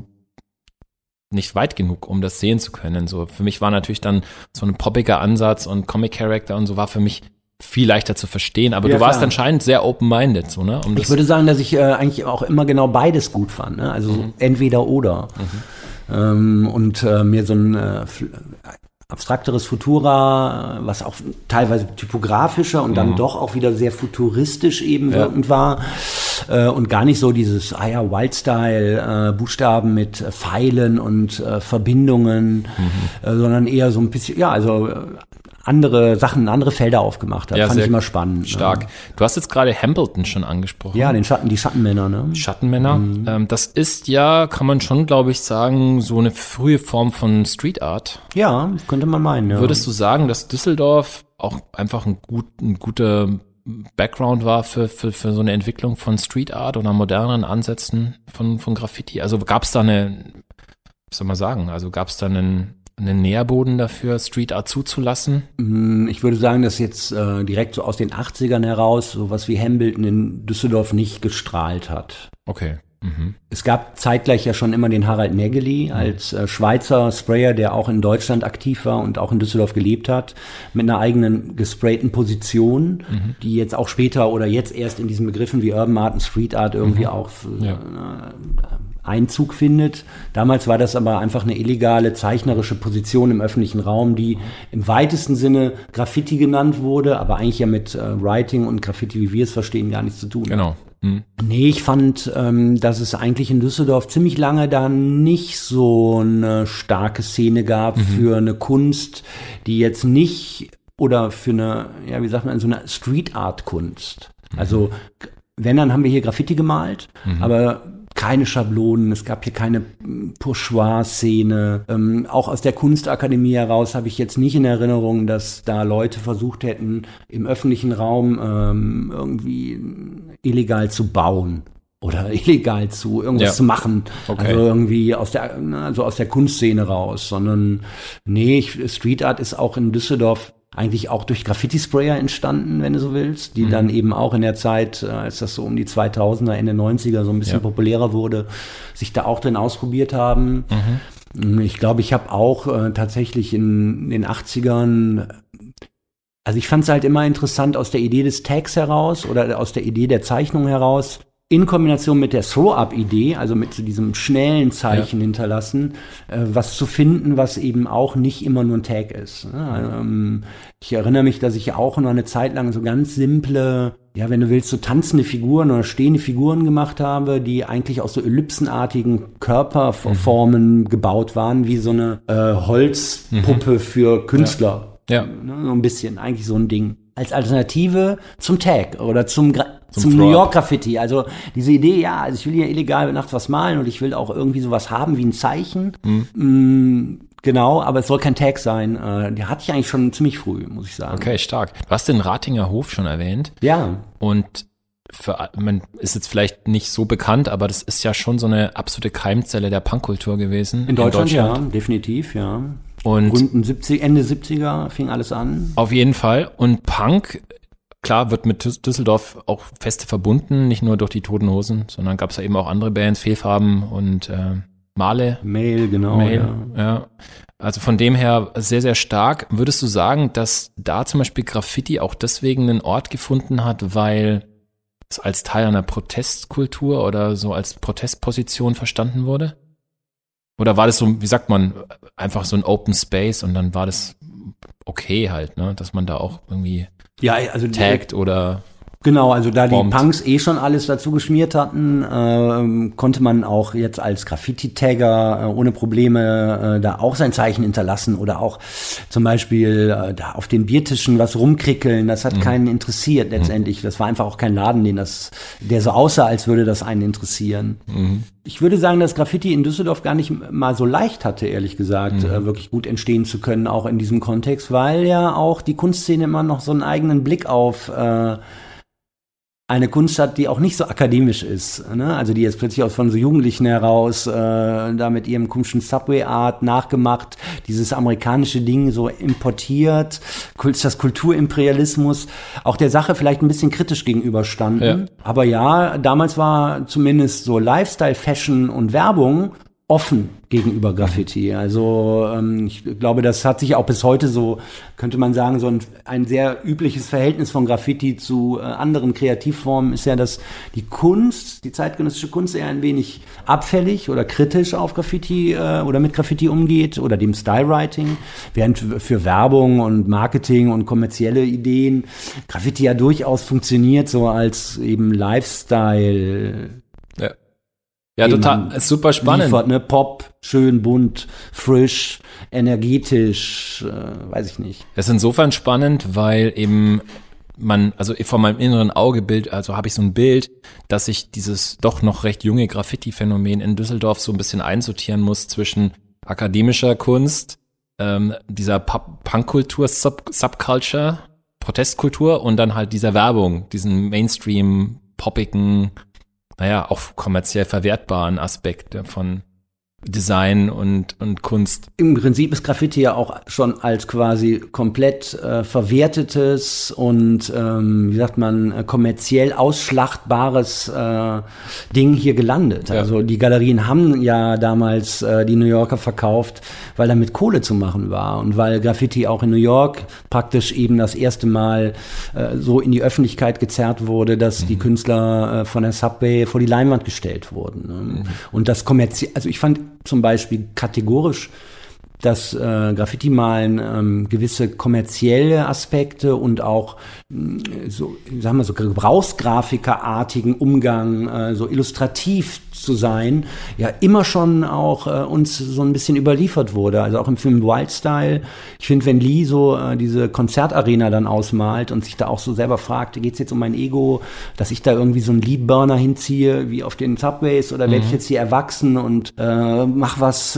nicht weit genug, um das sehen zu können. So, für mich war natürlich dann so ein poppiger Ansatz und Comic-Character und so war für mich viel leichter zu verstehen. Aber du warst anscheinend sehr open-minded, so, ne? Ich würde sagen, dass ich eigentlich auch immer genau beides gut fand, ne? Also entweder oder. Und mir so ein abstrakteres Futura, was auch teilweise typografischer und dann doch auch wieder sehr futuristisch eben wirkend war und gar nicht so dieses Wildstyle Buchstaben mit Pfeilen und Verbindungen, sondern eher so ein bisschen, andere Sachen, andere Felder aufgemacht hat. Fand ich immer spannend. Stark. Ja. Du hast jetzt gerade Hambleton schon angesprochen. Ja, die Schattenmänner, ne? Die Schattenmänner. Das ist ja, kann man schon, glaube ich, sagen, so eine frühe Form von Street Art. Ja, könnte man meinen, ja. Würdest du sagen, dass Düsseldorf auch einfach ein guter Background war für so eine Entwicklung von Street Art oder moderneren Ansätzen von Graffiti? Also gab es da gab es da einen einen Nährboden dafür, Street Art zuzulassen? Ich würde sagen, dass jetzt direkt so aus den 80ern heraus sowas wie Hambleton in Düsseldorf nicht gestrahlt hat. Okay. Mhm. Es gab zeitgleich ja schon immer den Harald Nägeli als Schweizer Sprayer, der auch in Deutschland aktiv war und auch in Düsseldorf gelebt hat, mit einer eigenen gesprayten Position, die jetzt auch später oder jetzt erst in diesen Begriffen wie Urban Art und Street Art irgendwie auch Einzug findet. Damals war das aber einfach eine illegale zeichnerische Position im öffentlichen Raum, die im weitesten Sinne Graffiti genannt wurde, aber eigentlich ja mit Writing und Graffiti, wie wir es verstehen, gar nichts zu tun hat. Genau. Nee, ich fand, dass es eigentlich in Düsseldorf ziemlich lange da nicht so eine starke Szene gab für eine Kunst, die jetzt nicht, oder für eine, ja, wie sagt man, so eine Street-Art-Kunst. Also, wenn, dann haben wir hier Graffiti gemalt, aber keine Schablonen, es gab hier keine Bourgeois-Szene. Auch aus der Kunstakademie heraus habe ich jetzt nicht in Erinnerung, dass da Leute versucht hätten, im öffentlichen Raum irgendwie illegal zu bauen oder illegal zu irgendwas zu machen. Okay. Also irgendwie aus der Kunstszene raus, sondern nee, Street Art ist auch in Düsseldorf eigentlich auch durch Graffiti-Sprayer entstanden, wenn du so willst, die dann eben auch in der Zeit, als das so um die 2000er, Ende 90er so ein bisschen populärer wurde, sich da auch drin ausprobiert haben. Ich glaube, ich habe auch tatsächlich in den 80ern, also ich fand es halt immer interessant aus der Idee des Tags heraus oder aus der Idee der Zeichnung heraus, in Kombination mit der Throw-Up-Idee, also mit so diesem schnellen Zeichen hinterlassen, was zu finden, was eben auch nicht immer nur ein Tag ist. Ich erinnere mich, dass ich auch noch eine Zeit lang so ganz simple, ja, wenn du willst, so tanzende Figuren oder stehende Figuren gemacht habe, die eigentlich aus so ellipsenartigen Körperformen gebaut waren, wie so eine Holzpuppe für Künstler. Ja. So ein bisschen, eigentlich so ein Ding. Als Alternative zum Tag oder zum New York Graffiti. Also diese Idee, ja, also ich will hier illegal nachts was malen und ich will auch irgendwie sowas haben wie ein Zeichen. Genau, aber es soll kein Tag sein. Der hatte ich eigentlich schon ziemlich früh, muss ich sagen. Okay, stark. Du hast den Ratinger Hof schon erwähnt. Ja. Und man ist jetzt vielleicht nicht so bekannt, aber das ist ja schon so eine absolute Keimzelle der Punkkultur gewesen. In Deutschland, ja, definitiv, ja. Und Ende 70er fing alles an. Auf jeden Fall. Und Punk, klar, wird mit Düsseldorf auch feste verbunden, nicht nur durch die Toten Hosen, sondern gab es ja eben auch andere Bands, Fehlfarben und Mail, genau. Ja. Also von dem her sehr, sehr stark. Würdest du sagen, dass da zum Beispiel Graffiti auch deswegen einen Ort gefunden hat, weil es als Teil einer Protestkultur oder so als Protestposition verstanden wurde? Oder war das so, wie sagt man, einfach so ein Open Space und dann war das okay halt, ne, dass man da auch irgendwie taggt oder genau, also da bombt. Die Punks schon alles dazu geschmiert hatten, konnte man auch jetzt als Graffiti-Tagger ohne Probleme da auch sein Zeichen hinterlassen oder auch zum Beispiel da auf den Biertischen was rumkrickeln. Das hat keinen interessiert letztendlich. Das war einfach auch kein Laden, der so aussah, als würde das einen interessieren. Ich würde sagen, dass Graffiti in Düsseldorf gar nicht mal so leicht hatte, ehrlich gesagt, wirklich gut entstehen zu können, auch in diesem Kontext, weil ja auch die Kunstszene immer noch so einen eigenen Blick auf eine Kunst hat, die auch nicht so akademisch ist, ne? Also die jetzt plötzlich von so Jugendlichen heraus da mit ihrem komischen Subway-Art nachgemacht, dieses amerikanische Ding so importiert, das Kulturimperialismus, auch der Sache vielleicht ein bisschen kritisch gegenüberstanden. Ja. Aber ja, damals war zumindest so Lifestyle, Fashion und Werbung offen gegenüber Graffiti. Also ich glaube, das hat sich auch bis heute so, könnte man sagen, so ein sehr übliches Verhältnis von Graffiti zu anderen Kreativformen ist ja, dass die zeitgenössische Kunst eher ein wenig abfällig oder kritisch auf Graffiti oder mit Graffiti umgeht oder dem Stylewriting, während für Werbung und Marketing und kommerzielle Ideen Graffiti ja durchaus funktioniert so als eben Lifestyle. Ja, total, ist super spannend. Liefert, ne? Pop, schön, bunt, frisch, energetisch, weiß ich nicht. Das ist insofern spannend, weil eben also vor meinem inneren Augebild, also habe ich so ein Bild, dass ich dieses doch noch recht junge Graffiti-Phänomen in Düsseldorf so ein bisschen einsortieren muss zwischen akademischer Kunst, dieser Punkkultur, Subculture, Protestkultur und dann halt dieser Werbung, diesen Mainstream, poppigen, auch kommerziell verwertbaren Aspekte von Design und Kunst. Im Prinzip ist Graffiti ja auch schon als quasi komplett verwertetes und, wie sagt man, kommerziell ausschlachtbares Ding hier gelandet. Ja. Also die Galerien haben ja damals die New Yorker verkauft, weil damit Kohle zu machen war und weil Graffiti auch in New York praktisch eben das erste Mal so in die Öffentlichkeit gezerrt wurde, dass die Künstler von der Subway vor die Leinwand gestellt wurden. Und das kommerziell, also ich fand zum Beispiel kategorisch, dass Graffiti-Malen gewisse kommerzielle Aspekte und auch so, sagen wir so, Gebrauchsgrafikerartigen Umgang, so illustrativ zu sein, ja immer schon auch uns so ein bisschen überliefert wurde. Also auch im Film Wild Style. Ich finde, wenn Lee so diese Konzertarena dann ausmalt und sich da auch so selber fragt, geht's jetzt um mein Ego, dass ich da irgendwie so einen Lee-Burner hinziehe, wie auf den Subways, oder werde ich jetzt hier erwachsen und mach was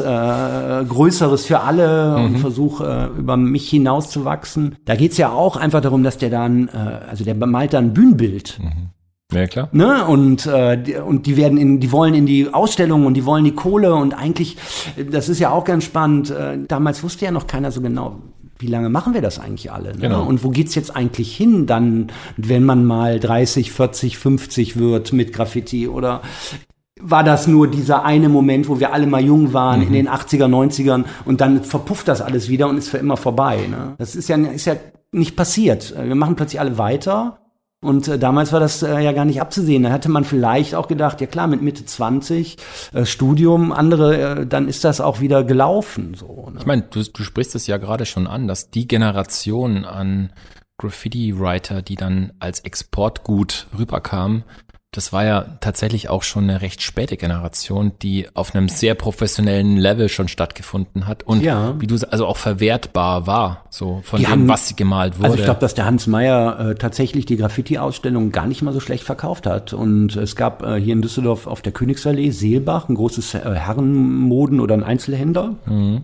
Größeres für alle und versuche über mich hinaus zu wachsen. Da geht's ja auch einfach darum, dass der dann, also der malt dann ein Bühnenbild. Ja, klar. Ne? Und die wollen in die Ausstellung und die wollen die Kohle und eigentlich, das ist ja auch ganz spannend, damals wusste ja noch keiner so genau, wie lange machen wir das eigentlich alle? Ne? Genau. Und wo geht's jetzt eigentlich hin dann, wenn man mal 30, 40, 50 wird mit Graffiti? Oder war das nur dieser eine Moment, wo wir alle mal jung waren in den 80er, 90ern und dann verpufft das alles wieder und ist für immer vorbei? Ne? Das ist ja nicht passiert. Wir machen plötzlich alle weiter. Und damals war das ja gar nicht abzusehen. Da hatte man vielleicht auch gedacht, ja klar, mit Mitte 20, Studium, andere, dann ist das auch wieder gelaufen. So, ne? Ich meine, du sprichst es ja gerade schon an, dass die Generation an Graffiti-Writer, die dann als Exportgut rüberkam, das war ja tatsächlich auch schon eine recht späte Generation, die auf einem sehr professionellen Level schon stattgefunden hat und wie du also auch verwertbar war, so von dem, was sie gemalt wurde. Also ich glaube, dass der Hans Meyer tatsächlich die Graffiti-Ausstellung gar nicht mal so schlecht verkauft hat. Und es gab hier in Düsseldorf auf der Königsallee Seelbach, ein großes Herrenmoden- oder ein Einzelhändler.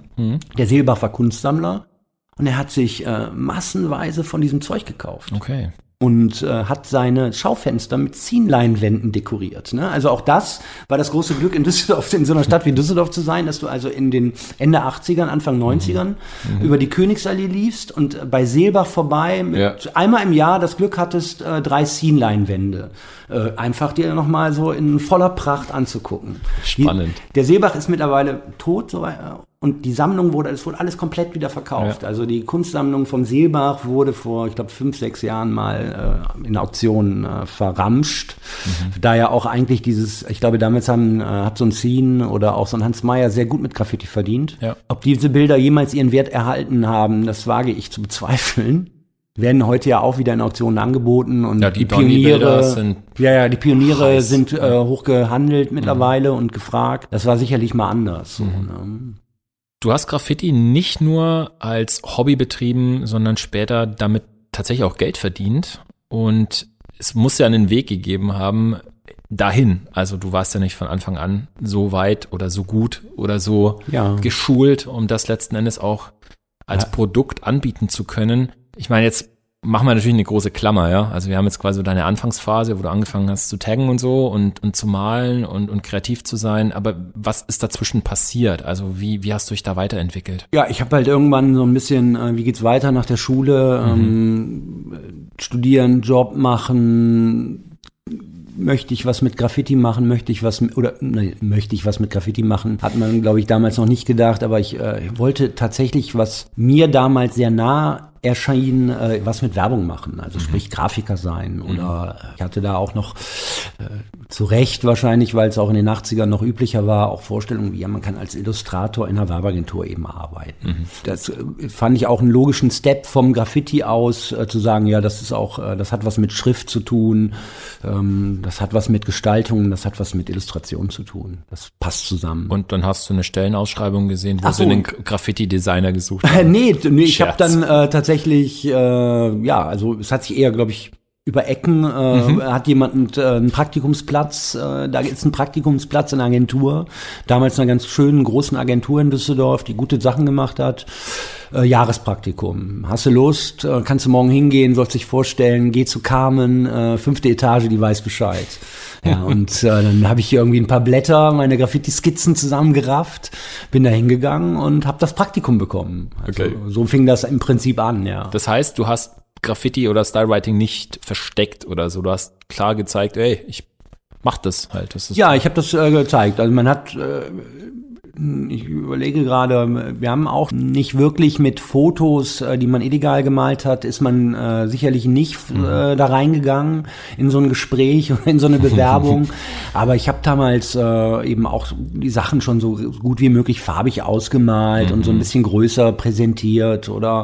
Der Seelbach war Kunstsammler und er hat sich massenweise von diesem Zeug gekauft. Okay. Und hat seine Schaufenster mit Szenenleinwänden dekoriert. Ne? Also auch das war das große Glück in Düsseldorf, in so einer Stadt wie Düsseldorf zu sein, dass du also in den Ende 80ern, Anfang 90ern über die Königsallee liefst und bei Seelbach vorbei mit einmal im Jahr das Glück hattest, 3 Szenenleinwände. Einfach dir nochmal so in voller Pracht anzugucken. Spannend. Der Seelbach ist mittlerweile tot, und die Sammlung wurde alles komplett wieder verkauft. Ja. Also die Kunstsammlung vom Seelbach wurde vor, ich glaube, 5, 6 Jahren mal in Auktionen verramscht. Da ja auch eigentlich ich glaube, damals hat so ein Scene oder auch so ein Hans Meyer sehr gut mit Graffiti verdient. Ja. Ob diese Bilder jemals ihren Wert erhalten haben, das wage ich zu bezweifeln. Werden heute ja auch wieder in Auktionen angeboten und die Pioniere sind sind hoch gehandelt mittlerweile und gefragt. Das war sicherlich mal anders. So, ne? Du hast Graffiti nicht nur als Hobby betrieben, sondern später damit tatsächlich auch Geld verdient. Und es muss ja einen Weg gegeben haben dahin. Also du warst ja nicht von Anfang an so weit oder so gut oder so geschult, um das letzten Endes auch als Produkt anbieten zu können. Ich meine, jetzt machen wir natürlich eine große Klammer, ja. Also wir haben jetzt quasi deine Anfangsphase, wo du angefangen hast zu taggen und so und zu malen und kreativ zu sein. Aber was ist dazwischen passiert? Also wie hast du dich da weiterentwickelt? Ja, ich habe halt irgendwann so ein bisschen, wie geht's weiter nach der Schule? Studieren, Job machen. Möchte ich was mit Graffiti machen? Möchte ich was mit Graffiti machen? Hat man, glaube ich, damals noch nicht gedacht. Aber ich wollte tatsächlich, was mir damals sehr nah erschien, was mit Werbung machen, also sprich Grafiker sein oder ich hatte da auch noch zu Recht wahrscheinlich, weil es auch in den 80ern noch üblicher war, auch Vorstellungen wie, man kann als Illustrator in einer Werbeagentur eben arbeiten. Das fand ich auch einen logischen Step vom Graffiti aus, zu sagen, ja, das ist auch, das hat was mit Schrift zu tun, das hat was mit Gestaltung, das hat was mit Illustration zu tun. Das passt zusammen. Und dann hast du eine Stellenausschreibung gesehen, wo sie einen Graffiti-Designer gesucht haben? Nee, ich habe dann tatsächlich, also es hat sich eher, glaube ich, über Ecken, hat jemand einen Praktikumsplatz, da ist ein Praktikumsplatz in einer Agentur, damals einer ganz schönen großen Agentur in Düsseldorf, die gute Sachen gemacht hat. Jahrespraktikum. Hast du Lust? Kannst du morgen hingehen, sollst dich vorstellen, geh zu Carmen, 5. Etage, die weiß Bescheid. Ja, und dann habe ich irgendwie ein paar Blätter, meine Graffiti-Skizzen zusammengerafft, bin da hingegangen und habe das Praktikum bekommen. Also, Okay. so fing das im Prinzip an, ja. Das heißt, du hast Graffiti oder Stylewriting nicht versteckt oder so. Du hast klar gezeigt, ey, ich mach das halt. Das ist Ja, ich habe das gezeigt. Also man hat, ich überlege gerade, wir haben auch nicht wirklich mit Fotos, die man illegal gemalt hat, ist man sicherlich nicht da reingegangen in so ein Gespräch oder in so eine Bewerbung. Aber ich habe damals eben auch die Sachen schon so gut wie möglich farbig ausgemalt und so ein bisschen größer präsentiert oder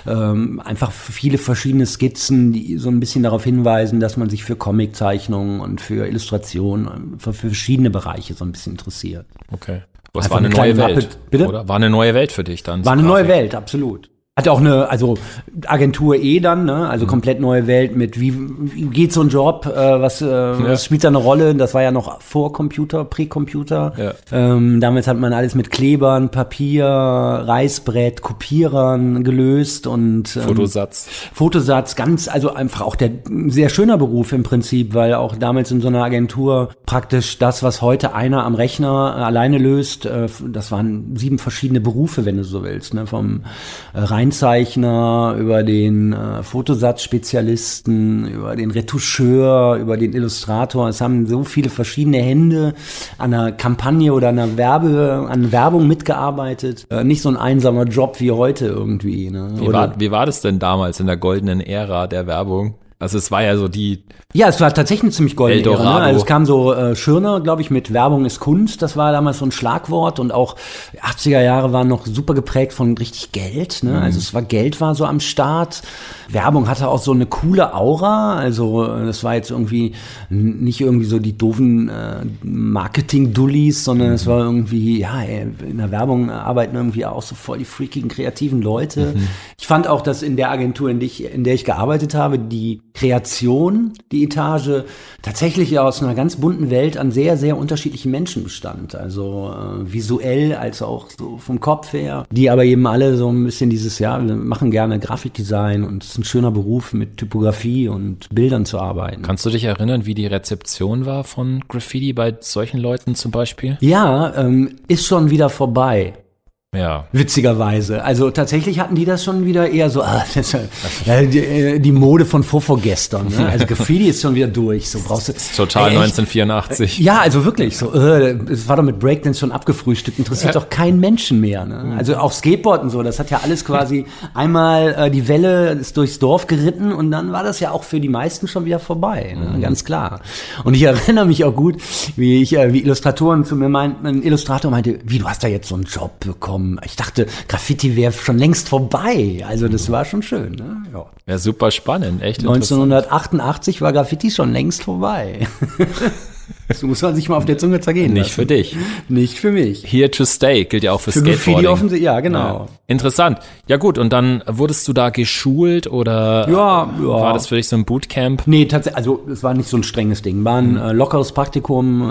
einfach viele verschiedene Skizzen, die so ein bisschen darauf hinweisen, dass man sich für Comiczeichnungen und für Illustrationen, für verschiedene Bereiche so ein bisschen interessiert. okay. Das Einfach war eine eine neue kleine Welt. Mappe, bitte? Oder? War eine neue Welt für dich dann. War eine Grafik. neue Welt, absolut. Hatte auch eine, also Agentur dann, ne? Also komplett neue Welt mit wie geht so ein Job, was spielt da eine Rolle? Das war ja noch vor Computer, Prä-Computer. Ja. Damals hat man alles mit Klebern, Papier, Reißbrett, Kopierern gelöst und Fotosatz, ganz, also einfach auch der sehr schöner Beruf im Prinzip, weil auch damals in so einer Agentur praktisch das, was heute einer am Rechner alleine löst, das waren 7 verschiedene Berufe, wenn du so willst, ne? Vom Reinzeichner, über den Fotosatzspezialisten, über den Retoucheur, über den Illustrator. Es haben so viele verschiedene Hände an einer Kampagne oder an Werbung mitgearbeitet. Nicht so ein einsamer Job wie heute irgendwie. Ne? Wie war das denn damals in der goldenen Ära der Werbung? Also es war ja so Ja, es war tatsächlich eine ziemlich goldene Ära, Eldorado. ne? Also es kam so Schirner, glaube ich, mit Werbung ist Kunst. Das war damals so ein Schlagwort und auch 80er Jahre waren noch super geprägt von richtig Geld. Ne? Also Geld war so am Start. Werbung hatte auch so eine coole Aura. Also das war jetzt irgendwie nicht irgendwie so die doofen Marketing-Dullis, sondern es war irgendwie, ja, in der Werbung arbeiten irgendwie auch so voll die freakigen, kreativen Leute. Ich fand auch, dass in der Agentur, in der ich gearbeitet habe, die Kreation, die Etage, tatsächlich aus einer ganz bunten Welt an sehr, sehr unterschiedlichen Menschen bestand. Also visuell als auch so vom Kopf her. Die aber eben alle so ein bisschen dieses, ja, wir machen gerne Grafikdesign und es ist ein schöner Beruf mit Typografie und Bildern zu arbeiten. Kannst du dich erinnern, wie die Rezeption war von Graffiti bei solchen Leuten zum Beispiel? Ja, ist schon wieder vorbei. Ja. Witzigerweise. Also tatsächlich hatten die das schon wieder eher so, das ist die Mode von vorgestern. Ne? Also Graffiti ist schon wieder durch. So brauchst du Total 1984. Ja, also wirklich. So, es war doch mit Breakdance schon abgefrühstückt. Interessiert doch keinen Menschen mehr. Ne? Also auch Skateboard und so. Das hat ja alles quasi einmal die Welle ist durchs Dorf geritten und dann war das ja auch für die meisten schon wieder vorbei. Ne? Ganz klar. Und ich erinnere mich auch gut, wie Illustratoren zu mir meinten, ein Illustrator meinte, wie, du hast da jetzt so einen Job bekommen. Ich dachte, Graffiti wäre schon längst vorbei. Also das war schon schön. Ne? Ja. Ja, super spannend, echt 1988 war Graffiti schon längst vorbei. Das muss man sich mal auf der Zunge zergehen Nicht lassen. für dich. Nicht für mich. Here to stay gilt ja auch für Skateboarding. Graffiti offensichtlich, ja, genau. Ja. Interessant. Ja gut, und dann wurdest du da geschult oder Ja. war das für dich so ein Bootcamp? Nee, tatsächlich, also es war nicht so ein strenges Ding. War ein lockeres Praktikum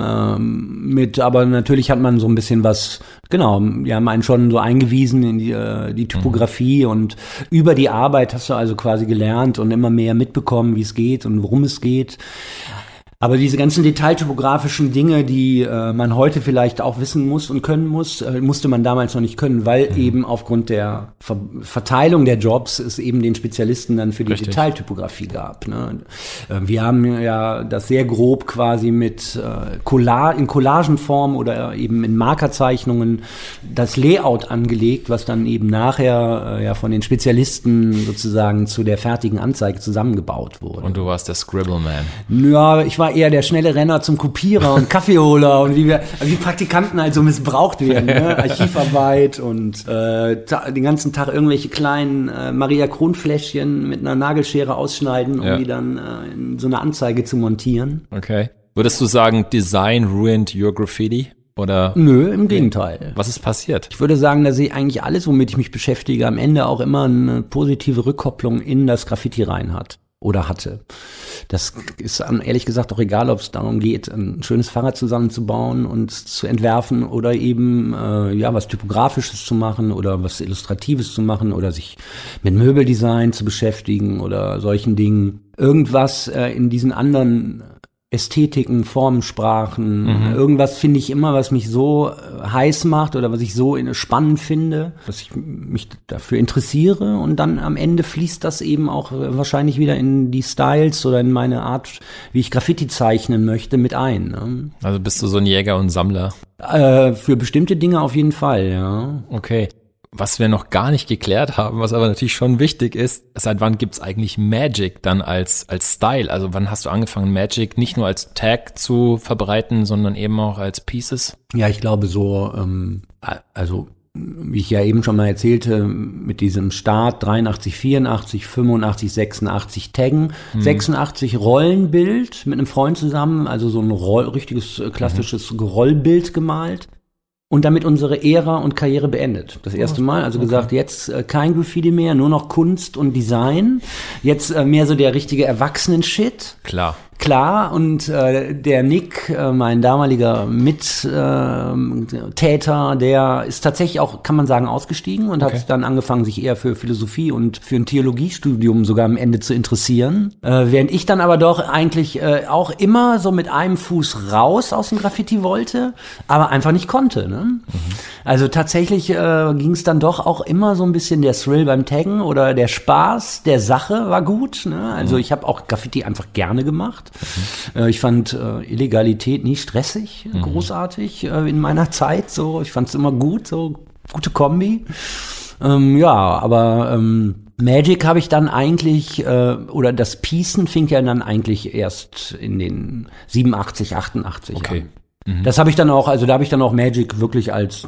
aber natürlich hat man so ein bisschen was, genau, die haben einen schon so eingewiesen in die Typografie und über die Arbeit hast du also quasi gelernt und immer mehr mitbekommen, wie es geht und worum es geht. Aber diese ganzen detailtypografischen Dinge, die man heute vielleicht auch wissen muss und können muss, musste man damals noch nicht können, weil eben aufgrund der Verteilung der Jobs es eben den Spezialisten dann für die Richtig. Detailtypografie gab. Ne? Wir haben ja das sehr grob quasi mit in Collagenform oder eben in Markerzeichnungen das Layout angelegt, was dann eben nachher ja von den Spezialisten sozusagen zu der fertigen Anzeige zusammengebaut wurde. Und du warst der Scribbleman. Ja, ich war eher der schnelle Renner zum Kopierer und Kaffeeholer und wie Praktikanten halt so missbraucht werden. Ne? Archivarbeit und den ganzen Tag irgendwelche kleinen Maria-Kron-Fläschchen mit einer Nagelschere ausschneiden, um die dann in so eine Anzeige zu montieren. Okay. Würdest du sagen, Design ruined your Graffiti? Oder? Nö, im Gegenteil. Was ist passiert? Ich würde sagen, dass ich eigentlich alles, womit ich mich beschäftige, am Ende auch immer eine positive Rückkopplung in das Graffiti rein hat. Oder hatte. Das ist ehrlich gesagt auch egal, ob es darum geht, ein schönes Fahrrad zusammenzubauen und zu entwerfen oder eben was Typografisches zu machen oder was Illustratives zu machen oder sich mit Möbeldesign zu beschäftigen oder solchen Dingen. Irgendwas in diesen anderen Ästhetiken, Formensprachen, irgendwas finde ich immer, was mich so heiß macht oder was ich so spannend finde, dass ich mich dafür interessiere und dann am Ende fließt das eben auch wahrscheinlich wieder in die Styles oder in meine Art, wie ich Graffiti zeichnen möchte, mit ein. Ne? Also bist du so ein Jäger und Sammler? Für bestimmte Dinge auf jeden Fall, ja. Okay. Was wir noch gar nicht geklärt haben, was aber natürlich schon wichtig ist, seit wann gibt's eigentlich Magic dann als Style? Also wann hast du angefangen, Magic nicht nur als Tag zu verbreiten, sondern eben auch als Pieces? Ja, ich glaube so, also wie ich ja eben schon mal erzählte, mit diesem Start 83, 84, 85, 86 Taggen, 86 Rollenbild mit einem Freund zusammen, also so ein richtiges klassisches Rollbild gemalt. Und damit unsere Ära und Karriere beendet. Das erste Mal, also gesagt, jetzt kein Graffiti mehr, nur noch Kunst und Design. Jetzt mehr so der richtige Erwachsenen-Shit. Klar, und der Nick, mein damaliger Mittäter, der ist tatsächlich auch, kann man sagen, ausgestiegen und hat dann angefangen, sich eher für Philosophie und für ein Theologiestudium sogar am Ende zu interessieren. Während ich dann aber doch eigentlich auch immer so mit einem Fuß raus aus dem Graffiti wollte, aber einfach nicht konnte. Ne? Also tatsächlich ging es dann doch auch immer so ein bisschen der Thrill beim Taggen oder der Spaß der Sache war gut. Ne? Also ich habe auch Graffiti einfach gerne gemacht. Ich fand Illegalität nie stressig, großartig in meiner Zeit. So, ich fand es immer gut, so gute Kombi. Aber Magic habe ich dann eigentlich, oder das Piecen fing ja dann eigentlich erst in den 87, 88 an. Das habe ich dann auch, also da habe ich dann auch Magic wirklich als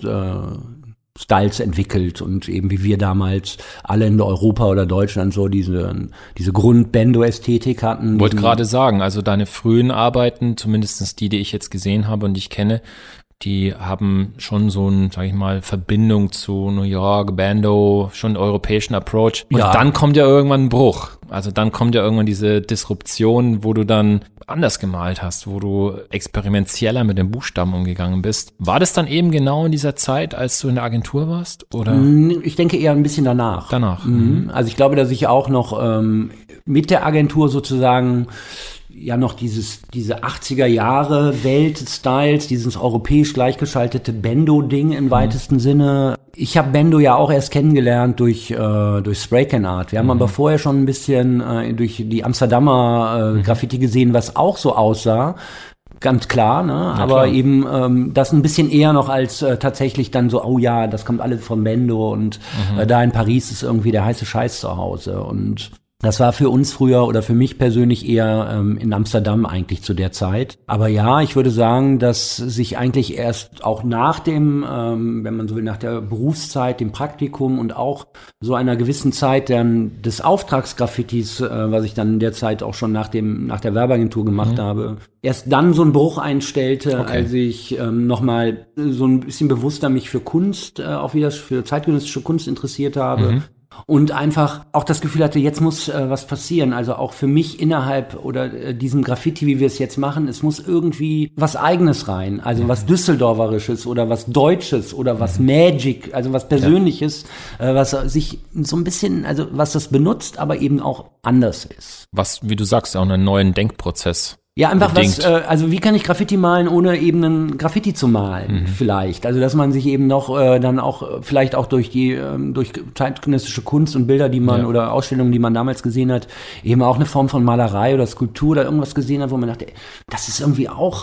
Styles entwickelt und eben wie wir damals alle in Europa oder Deutschland so diese Grund-Bendo-Ästhetik hatten. Wollte gerade sagen, also deine frühen Arbeiten, zumindest die ich jetzt gesehen habe und die ich kenne, die haben schon so ein, sag ich mal, Verbindung zu New York, Bando, schon einen europäischen Approach. Und dann kommt ja irgendwann ein Bruch. Also dann kommt ja irgendwann diese Disruption, wo du dann anders gemalt hast, wo du experimentieller mit den Buchstaben umgegangen bist. War das dann eben genau in dieser Zeit, als du in der Agentur warst? Oder? Ich denke eher ein bisschen danach. Also ich glaube, dass ich auch noch mit der Agentur sozusagen ja noch diese 80er Jahre Welt-Styles, dieses europäisch gleichgeschaltete Bendo-Ding im weitesten Sinne. Ich habe Bendo ja auch erst kennengelernt durch Spraycan Art. Wir haben aber vorher schon ein bisschen durch die Amsterdamer Graffiti gesehen, was auch so aussah. Ganz klar, ne? Aber eben das ein bisschen eher noch als tatsächlich dann so, oh ja, das kommt alles von Bendo und da in Paris ist irgendwie der heiße Scheiß zu Hause. Und das war für uns früher oder für mich persönlich eher in Amsterdam eigentlich zu der Zeit. Aber ja, ich würde sagen, dass sich eigentlich erst auch nach dem, wenn man so will, nach der Berufszeit, dem Praktikum und auch so einer gewissen Zeit dann des Auftragsgraffitis, was ich dann in der Zeit auch schon nach der Werbeagentur gemacht habe, erst dann so ein Bruch einstellte, als ich nochmal so ein bisschen bewusster mich für Kunst, auch wieder für zeitgenössische Kunst interessiert habe. Und einfach auch das Gefühl hatte, jetzt muss was passieren. Also auch für mich innerhalb oder diesem Graffiti, wie wir es jetzt machen, es muss irgendwie was Eigenes rein. Also was Düsseldorferisches oder was Deutsches oder was Magic, also was Persönliches, was sich so ein bisschen, also was das benutzt, aber eben auch anders ist. Was, wie du sagst, auch einen neuen Denkprozess. Ja, einfach bedingt. Also wie kann ich Graffiti malen, ohne eben einen Graffiti zu malen, vielleicht. Also dass man sich eben noch dann auch vielleicht auch durch zeitgenössische Kunst und Bilder, die man oder Ausstellungen, die man damals gesehen hat, eben auch eine Form von Malerei oder Skulptur oder irgendwas gesehen hat, wo man dachte, das ist irgendwie auch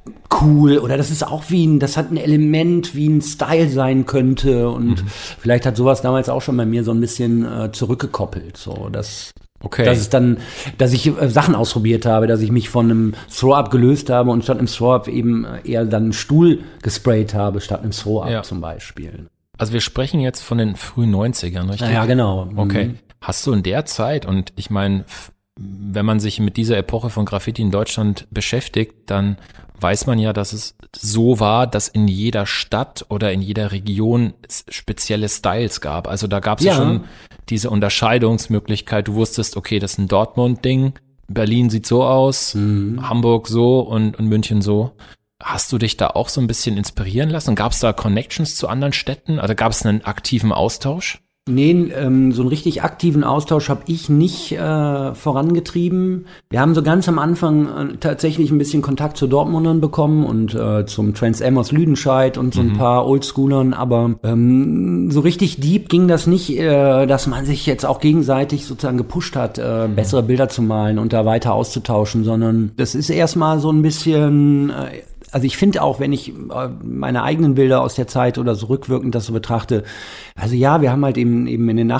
cool oder das ist auch das hat ein Element, wie ein Style sein könnte und vielleicht hat sowas damals auch schon bei mir so ein bisschen zurückgekoppelt, so dass ich Sachen ausprobiert habe, dass ich mich von einem Throw-Up gelöst habe und statt einem Throw-Up eben eher dann einen Stuhl gesprayt habe, statt einem Throw-Up zum Beispiel. Also wir sprechen jetzt von den frühen 90ern, richtig? Ja, genau. Okay. Hast du in der Zeit, und ich meine, wenn man sich mit dieser Epoche von Graffiti in Deutschland beschäftigt, dann weiß man ja, dass es so war, dass in jeder Stadt oder in jeder Region spezielle Styles gab. Also da gab es schon diese Unterscheidungsmöglichkeit. Du wusstest, okay, das ist ein Dortmund-Ding, Berlin sieht so aus, Hamburg so und München so. Hast du dich da auch so ein bisschen inspirieren lassen? Gab es da Connections zu anderen Städten? Also gab es einen aktiven Austausch? Nee, so einen richtig aktiven Austausch habe ich nicht vorangetrieben. Wir haben so ganz am Anfang tatsächlich ein bisschen Kontakt zu Dortmundern bekommen und zum Trans Am aus Lüdenscheid und so ein paar Oldschoolern, aber so richtig deep ging das nicht, dass man sich jetzt auch gegenseitig sozusagen gepusht hat, bessere Bilder zu malen und da weiter auszutauschen, sondern das ist erstmal so ein bisschen... Also ich finde auch, wenn ich meine eigenen Bilder aus der Zeit oder so rückwirkend das so betrachte, also ja, wir haben halt eben in den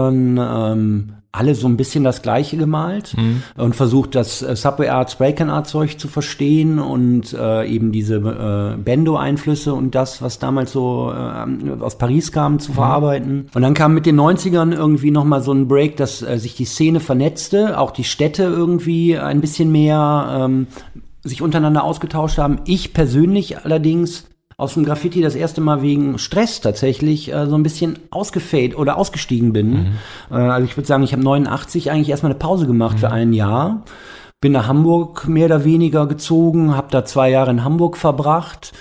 80ern alle so ein bisschen das Gleiche gemalt und versucht, das Subway Art, Spraycan Art Zeug zu verstehen und eben diese Bendo-Einflüsse und das, was damals so aus Paris kam, zu verarbeiten. Und dann kam mit den 90ern irgendwie nochmal so ein Break, dass sich die Szene vernetzte, auch die Städte irgendwie ein bisschen mehr sich untereinander ausgetauscht haben. Ich persönlich allerdings aus dem Graffiti das erste Mal wegen Stress tatsächlich so ein bisschen ausgefadet oder ausgestiegen bin. Also ich würde sagen, ich habe 89 eigentlich erstmal eine Pause gemacht für ein Jahr. Bin nach Hamburg mehr oder weniger gezogen, habe da 2 Jahre in Hamburg verbracht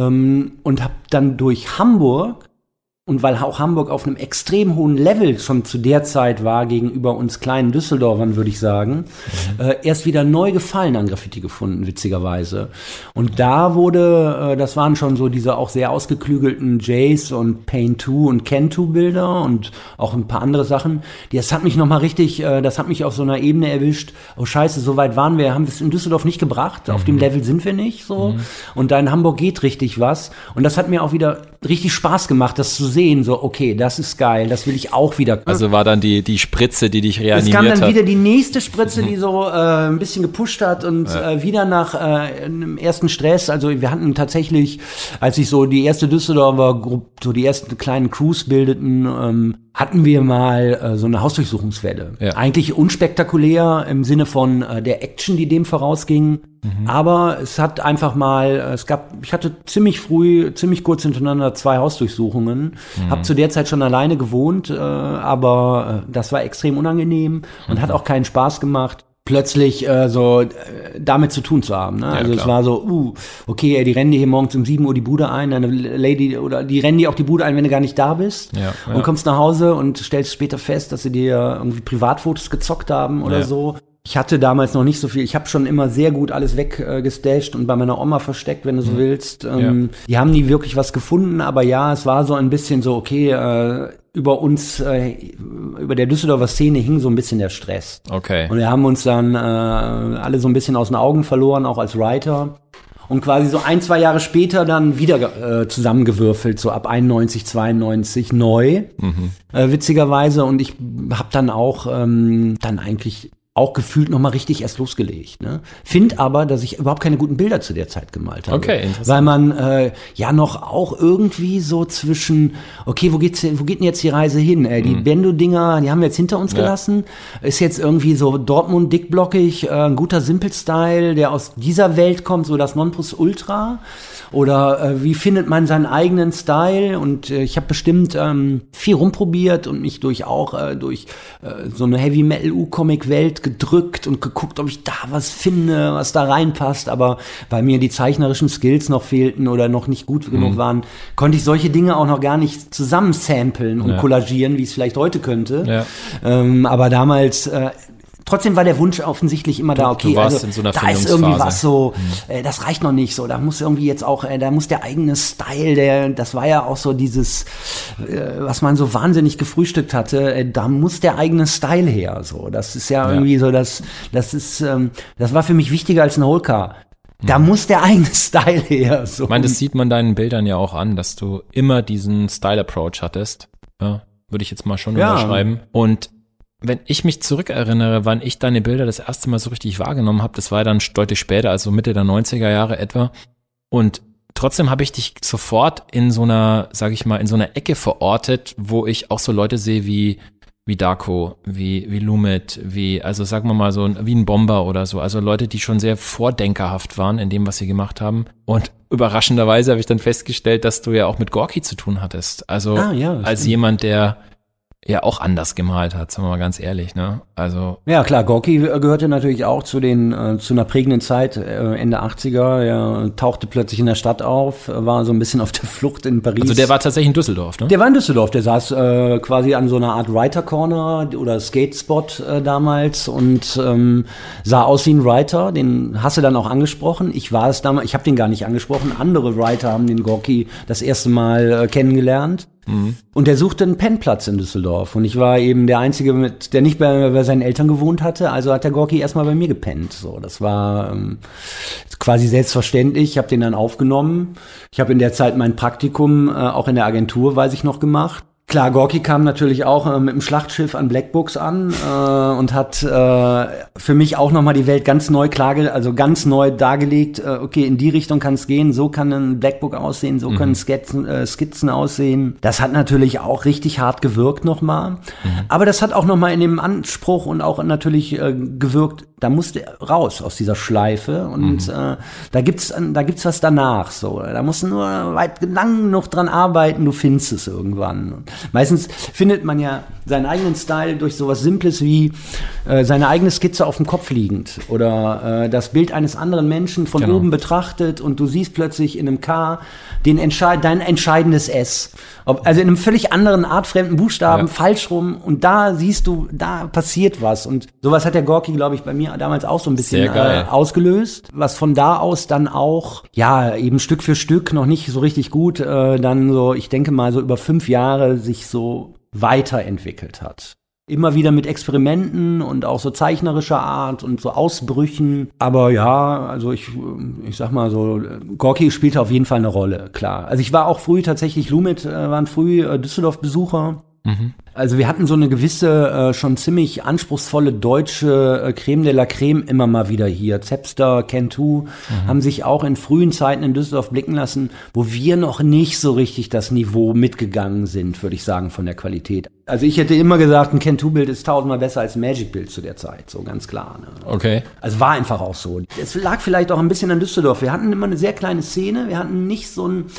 und habe dann durch Hamburg, und weil auch Hamburg auf einem extrem hohen Level schon zu der Zeit war, gegenüber uns kleinen Düsseldorfern, würde ich sagen, erst wieder neu Gefallen an Graffiti gefunden, witzigerweise. Und da wurde, das waren schon so diese auch sehr ausgeklügelten Jace und Paint 2 und Ken 2 Bilder und auch ein paar andere Sachen. Das hat mich nochmal richtig, das hat mich auf so einer Ebene erwischt. Oh scheiße, so weit waren wir, haben wir es in Düsseldorf nicht gebracht, auf dem Level sind wir nicht so. Und da in Hamburg geht richtig was. Und das hat mir auch wieder richtig Spaß gemacht, das zu sehen, so, okay, das ist geil, das will ich auch wieder. Also war dann die Spritze, die dich reanimiert hat. Es kam dann wieder die nächste Spritze, die so ein bisschen gepusht hat und wieder nach einem ersten Stress, also wir hatten tatsächlich, als sich so die erste Düsseldorfer Gruppe, so die ersten kleinen Crews bildeten, hatten wir mal so eine Hausdurchsuchungswelle. Ja. Eigentlich unspektakulär im Sinne von der Action, die dem vorausging. Aber es hat einfach mal, ich hatte ziemlich kurz hintereinander 2 Hausdurchsuchungen. Hab zu der Zeit schon alleine gewohnt, aber das war extrem unangenehm und hat auch keinen Spaß gemacht, plötzlich damit zu tun zu haben. Ne? Also es war so, okay, die rennen dir hier morgens um 7 Uhr die Bude ein, eine Lady, oder die rennen dir auch die Bude ein, wenn du gar nicht da bist und kommst nach Hause und stellst später fest, dass sie dir irgendwie Privatfotos gezockt haben oder so. Ich hatte damals noch nicht so viel. Ich habe schon immer sehr gut alles weggestasht und bei meiner Oma versteckt, wenn du so willst. Die haben nie wirklich was gefunden, aber ja, es war so ein bisschen so, okay, über uns, über der Düsseldorfer Szene hing so ein bisschen der Stress. Okay. Und wir haben uns dann alle so ein bisschen aus den Augen verloren, auch als Writer. Und quasi so 1-2 Jahre später dann wieder zusammengewürfelt, so ab 91, 92 neu, witzigerweise. Und ich habe dann auch dann eigentlich auch gefühlt nochmal richtig erst losgelegt. Ne? Find aber, dass ich überhaupt keine guten Bilder zu der Zeit gemalt habe. Okay, interessant. Weil man ja noch auch irgendwie so zwischen, okay, wo geht denn jetzt die Reise hin? Die Bendo-Dinger, die haben wir jetzt hinter uns gelassen. Ist jetzt irgendwie so Dortmund dickblockig, ein guter Simple-Style, der aus dieser Welt kommt, so das Nonplusultra. Oder wie findet man seinen eigenen Style? Und ich habe bestimmt viel rumprobiert und mich durch so eine Heavy-Metal-U-Comic-Welt gedrückt und geguckt, ob ich da was finde, was da reinpasst. Aber weil mir die zeichnerischen Skills noch fehlten oder noch nicht gut genug waren, konnte ich solche Dinge auch noch gar nicht zusammensamplen und kollagieren, wie ich es vielleicht heute könnte. Ja. Aber damals... Trotzdem war der Wunsch offensichtlich immer da, okay, also in so einer da ist irgendwie was so, das reicht noch nicht so, da muss irgendwie jetzt auch, da muss der eigene Style, das war ja auch so dieses, was man so wahnsinnig gefrühstückt hatte, da muss der eigene Style her, so, das ist ja irgendwie so, das war für mich wichtiger als ein Holcar. Da muss der eigene Style her, so. Ich meine, das sieht man deinen Bildern ja auch an, dass du immer diesen Style-Approach hattest, ja, würde ich jetzt mal schon unterschreiben. Und wenn ich mich zurückerinnere, wann ich deine Bilder das erste Mal so richtig wahrgenommen habe, das war dann deutlich später, also Mitte der 90er Jahre etwa. Und trotzdem habe ich dich sofort in so einer, sag ich mal, in so einer Ecke verortet, wo ich auch so Leute sehe wie Darko, wie Lumet, also sagen wir mal so, wie ein Bomber oder so. Also Leute, die schon sehr vordenkerhaft waren in dem, was sie gemacht haben. Und überraschenderweise habe ich dann festgestellt, dass du ja auch mit Gorki zu tun hattest. Also als jemand, der ja auch anders gemalt hat, sagen wir mal ganz ehrlich, ne? Also ja klar, Gorki gehörte natürlich auch zu einer prägenden Zeit, Ende 80er. Er tauchte plötzlich in der Stadt auf, war so ein bisschen auf der Flucht in Paris. Also der war tatsächlich in Düsseldorf, ne? Der war in Düsseldorf, der saß quasi an so einer Art Writer Corner oder Skate Spot damals und sah aus wie ein Writer. Den hast du dann auch angesprochen. Ich war es damals, ich habe den gar nicht angesprochen. Andere Writer haben den Gorki das erste Mal kennengelernt. Und der suchte einen Pennplatz in Düsseldorf. Und ich war eben der Einzige, der nicht bei seinen Eltern gewohnt hatte. Also hat der Gorki erstmal bei mir gepennt. So, das war quasi selbstverständlich. Ich habe den dann aufgenommen. Ich habe in der Zeit mein Praktikum auch in der Agentur, weiß ich noch, gemacht. Klar, Gorki kam natürlich auch mit dem Schlachtschiff an Black Books an und hat für mich auch nochmal die Welt ganz neu ganz neu dargelegt. Okay, in die Richtung kann es gehen, so kann ein Black Book aussehen, so können Skizzen aussehen. Das hat natürlich auch richtig hart gewirkt nochmal. Aber das hat auch nochmal in dem Anspruch und auch natürlich gewirkt, da musste raus aus dieser Schleife und da gibt's was danach. So, da musst du nur lang noch dran arbeiten, du findest es irgendwann. Meistens findet man ja seinen eigenen Style durch sowas Simples wie seine eigene Skizze auf dem Kopf liegend oder das Bild eines anderen Menschen von oben betrachtet und du siehst plötzlich in einem K dein entscheidendes S. Also in einem völlig anderen, artfremden Buchstaben, falsch rum und da siehst du, da passiert was und sowas hat der Gorki, glaube ich, bei mir damals auch so ein bisschen ausgelöst, was von da aus dann auch, ja, eben Stück für Stück, noch nicht so richtig gut, dann so, ich denke mal so über 5 Jahre sich so weiterentwickelt hat. Immer wieder mit Experimenten und auch so zeichnerischer Art und so Ausbrüchen. Aber ja, also ich sag mal so, Gorki spielte auf jeden Fall eine Rolle, klar. Also ich war auch früh tatsächlich, Lumit waren früh Düsseldorf-Besucher. Also wir hatten so eine gewisse, schon ziemlich anspruchsvolle deutsche Creme de la Creme immer mal wieder hier. Zepster, Cantu haben sich auch in frühen Zeiten in Düsseldorf blicken lassen, wo wir noch nicht so richtig das Niveau mitgegangen sind, würde ich sagen, von der Qualität. Also ich hätte immer gesagt, ein Cantu-Bild ist 1000-mal besser als ein Magic-Bild zu der Zeit, so ganz klar. Ne? Okay. Also war einfach auch so. Es lag vielleicht auch ein bisschen an Düsseldorf. Wir hatten immer eine sehr kleine Szene, wir haben nicht so einen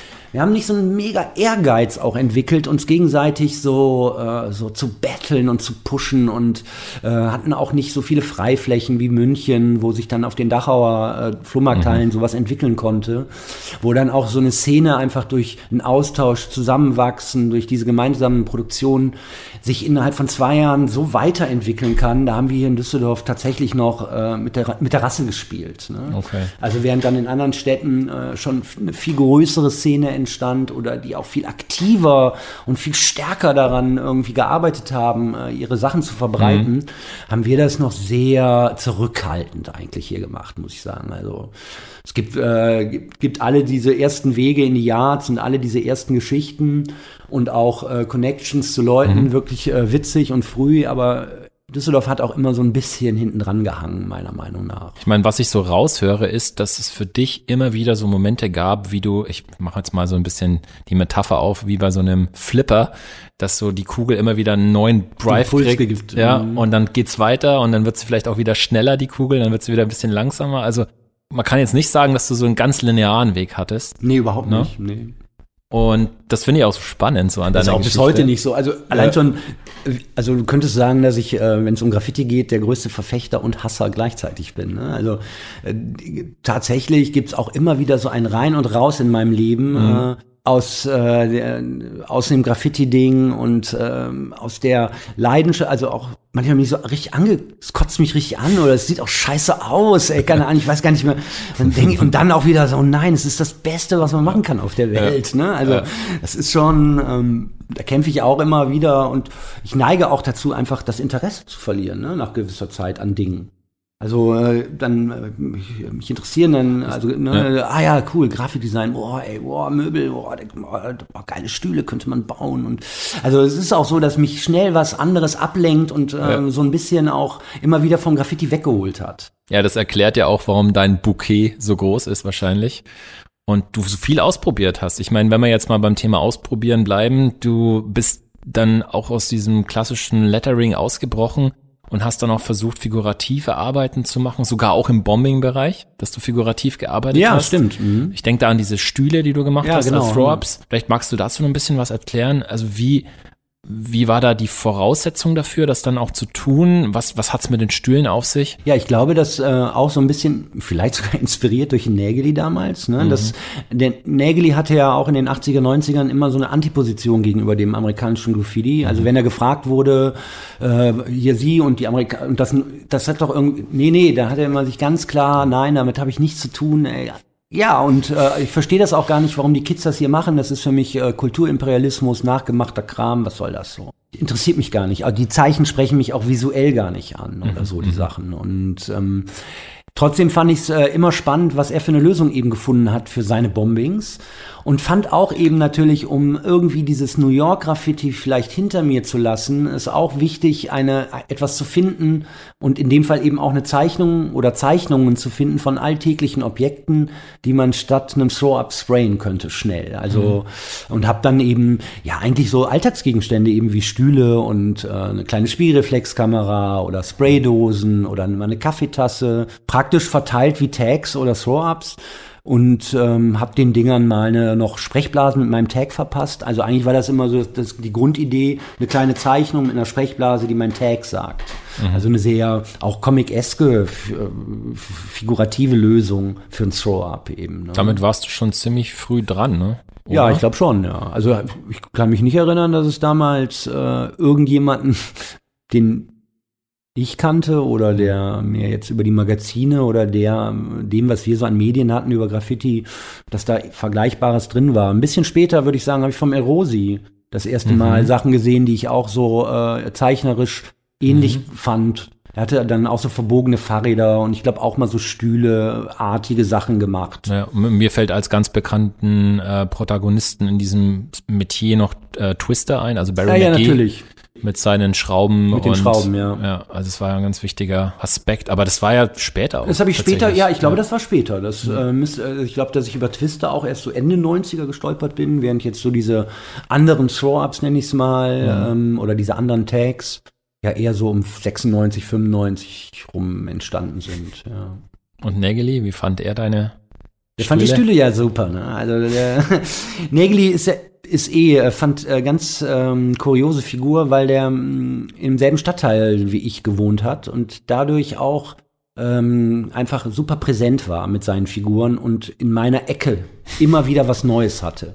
mega Ehrgeiz auch entwickelt, uns gegenseitig so zu battlen und zu pushen und hatten auch nicht so viele Freiflächen wie München, wo sich dann auf den Dachauer Flohmarkthallen sowas entwickeln konnte, wo dann auch so eine Szene einfach durch einen Austausch zusammenwachsen, durch diese gemeinsamen Produktionen sich innerhalb von 2 Jahren so weiterentwickeln kann. Da haben wir hier in Düsseldorf tatsächlich noch mit der Rasse gespielt. Ne? Okay. Also während dann in anderen Städten schon eine viel größere Szene entstand oder die auch viel aktiver und viel stärker daran irgendwie gearbeitet haben, ihre Sachen zu verbreiten, haben wir das noch sehr zurückhaltend eigentlich hier gemacht, muss ich sagen. Also es gibt alle diese ersten Wege in die Yards und alle diese ersten Geschichten und auch Connections zu Leuten, wirklich witzig und früh, aber Düsseldorf hat auch immer so ein bisschen hinten dran gehangen, meiner Meinung nach. Ich meine, was ich so raushöre, ist, dass es für dich immer wieder so Momente gab, wie du, ich mache jetzt mal so ein bisschen die Metapher auf, wie bei so einem Flipper, dass so die Kugel immer wieder einen neuen Drive kriegt. Ja, und dann geht's weiter und dann wird sie vielleicht auch wieder schneller, die Kugel, dann wird sie wieder ein bisschen langsamer. Also man kann jetzt nicht sagen, dass du so einen ganz linearen Weg hattest. Nee, überhaupt nicht. Nee. Und das finde ich auch so spannend so an deiner Geschichte. Das ist auch bis heute nicht so. Also allein schon, also du könntest sagen, dass ich, wenn es um Graffiti geht, der größte Verfechter und Hasser gleichzeitig bin. Ne? Also tatsächlich gibt's auch immer wieder so ein Rein und Raus in meinem Leben. Aus dem Graffiti-Ding und aus der Leidenschaft, also auch manchmal mich so richtig es kotzt mich richtig an oder es sieht auch scheiße aus, ey, keine Ahnung, ich weiß gar nicht mehr. Dann denke ich, und dann auch wieder so, oh nein, es ist das Beste, was man machen kann auf der Welt, ne? Also das ist schon, da kämpfe ich auch immer wieder und ich neige auch dazu, einfach das Interesse zu verlieren, ne? Nach gewisser Zeit an Dingen. Also dann mich interessieren dann, also cool, Grafikdesign, Möbel, geile Stühle könnte man bauen und also es ist auch so, dass mich schnell was anderes ablenkt und so ein bisschen auch immer wieder vom Graffiti weggeholt hat. Ja, das erklärt ja auch, warum dein Bouquet so groß ist wahrscheinlich und du so viel ausprobiert hast. Ich meine, wenn wir jetzt mal beim Thema Ausprobieren bleiben, du bist dann auch aus diesem klassischen Lettering ausgebrochen und hast dann auch versucht, figurative Arbeiten zu machen, sogar auch im Bombing-Bereich, dass du figurativ gearbeitet hast. Ja, stimmt. Ich denke da an diese Stühle, die du gemacht hast als Throw-Ups. Vielleicht magst du dazu noch ein bisschen was erklären. Also wie Wie war da die Voraussetzung dafür, das dann auch zu tun? Was hat's mit den Stühlen auf sich? Ja, ich glaube, dass auch so ein bisschen, vielleicht sogar inspiriert durch Nägeli damals. Ne? Der Nägeli hatte ja auch in den 80er, 90ern immer so eine Antiposition gegenüber dem amerikanischen Graffiti. Also wenn er gefragt wurde, hier Sie und die Amerikaner, und das hat doch irgendwie, nee, da hat er immer sich ganz klar, nein, damit habe ich nichts zu tun. Ja, und ich verstehe das auch gar nicht, warum die Kids das hier machen. Das ist für mich Kulturimperialismus, nachgemachter Kram, was soll das so? Interessiert mich gar nicht. Die Zeichen sprechen mich auch visuell gar nicht an oder so, die Sachen. Und trotzdem fand ich es immer spannend, was er für eine Lösung eben gefunden hat für seine Bombings. Und fand auch eben natürlich, um irgendwie dieses New York Graffiti vielleicht hinter mir zu lassen, ist auch wichtig, etwas zu finden und in dem Fall eben auch eine Zeichnung oder Zeichnungen zu finden von alltäglichen Objekten, die man statt einem Throw-Up sprayen könnte, schnell. Also, und hab dann eben, ja, eigentlich so Alltagsgegenstände eben wie Stühle und eine kleine Spiegelreflexkamera oder Spraydosen oder mal eine Kaffeetasse, praktisch verteilt wie Tags oder Throw-Ups. Und habe den Dingern mal noch Sprechblasen mit meinem Tag verpasst. Also eigentlich war das immer so die Grundidee, eine kleine Zeichnung mit einer Sprechblase, die mein Tag sagt. Also eine sehr auch comic-eske, figurative Lösung für ein Throw-Up eben. Ne? Damit warst du schon ziemlich früh dran, ne? Oder? Ja, ich glaube schon, ja. Also ich kann mich nicht erinnern, dass es damals irgendjemanden, den ich kannte oder der mir jetzt über die Magazine oder dem, was wir so an Medien hatten über Graffiti, dass da Vergleichbares drin war. Ein bisschen später, würde ich sagen, habe ich vom Erosi das erste Mal Sachen gesehen, die ich auch so zeichnerisch ähnlich fand. Er hatte dann auch so verbogene Fahrräder und ich glaube auch mal so Stühle-artige Sachen gemacht. Ja, mir fällt als ganz bekannten Protagonisten in diesem Metier noch Twister ein, also Barry McGee. Ja, natürlich. Mit seinen Schrauben. Mit den Schrauben, ja. Ja, also es war ja ein ganz wichtiger Aspekt, aber das war ja später auch. Das habe ich später, ja, ich glaube, das war später. Ich glaube, dass ich über Twister auch erst so Ende 90er gestolpert bin, während jetzt so diese anderen Throw-Ups, nenne ich es mal, oder diese anderen Tags, ja eher so um 96, 95 rum entstanden sind, ja. Und Nägeli, wie fand er deine Ich fand die Stühle ja super, ne? Also Nägeli fand ganz kuriose Figur, weil der im selben Stadtteil wie ich gewohnt hat und dadurch auch einfach super präsent war mit seinen Figuren und in meiner Ecke immer wieder was Neues hatte.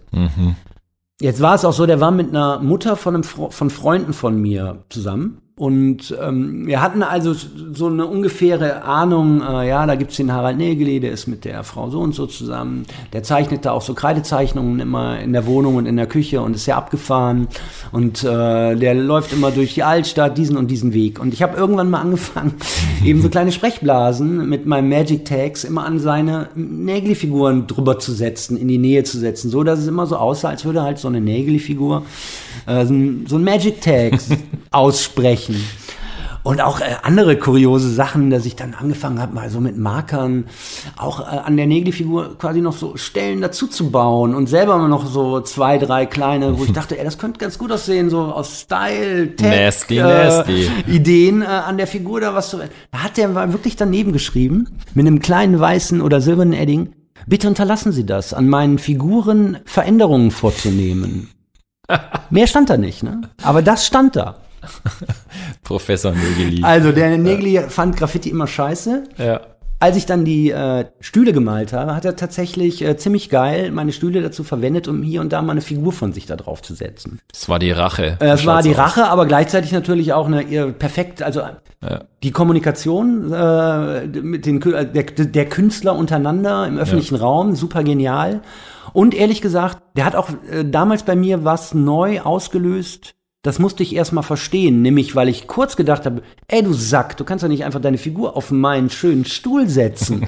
Jetzt war es auch so, der war mit einer Mutter von Freunden von mir zusammen. Und wir hatten also so eine ungefähre Ahnung, ja, da gibt's den Harald Nägeli, der ist mit der Frau so und so zusammen. Der zeichnet da auch so Kreidezeichnungen immer in der Wohnung und in der Küche und ist sehr abgefahren. Und der läuft immer durch die Altstadt, diesen und diesen Weg. Und ich habe irgendwann mal angefangen, eben so kleine Sprechblasen mit meinen Magic Tags immer an seine Nägeli-Figuren drüber zu setzen, in die Nähe zu setzen, so dass es immer so aussah, als würde halt so eine Nägeli-Figur so ein Magic Tag aussprechen. Und auch andere kuriose Sachen, dass ich dann angefangen habe, mal so mit Markern auch an der Nägeli-Figur quasi noch so Stellen dazu zu bauen und selber mal noch so 2, 3 kleine, wo ich dachte, das könnte ganz gut aussehen, so aus Style, Tag, nasty. Ideen an der Figur da was zu. Da hat der wirklich daneben geschrieben, mit einem kleinen weißen oder silbernen Edding, bitte unterlassen Sie das, an meinen Figuren Veränderungen vorzunehmen. Mehr stand da nicht, ne? Aber das stand da. Professor Nägeli. Also der Nägeli fand Graffiti immer scheiße. Ja. Als ich dann die Stühle gemalt habe, hat er tatsächlich ziemlich geil meine Stühle dazu verwendet, um hier und da mal eine Figur von sich da drauf zu setzen. Das war die Rache. Das war die Rache, aber gleichzeitig natürlich auch eine perfekt, also die Kommunikation mit der Künstler untereinander im öffentlichen Raum, super genial. Und ehrlich gesagt, der hat auch damals bei mir was neu ausgelöst. Das musste ich erst mal verstehen, nämlich weil ich kurz gedacht habe, ey du Sack, du kannst doch nicht einfach deine Figur auf meinen schönen Stuhl setzen.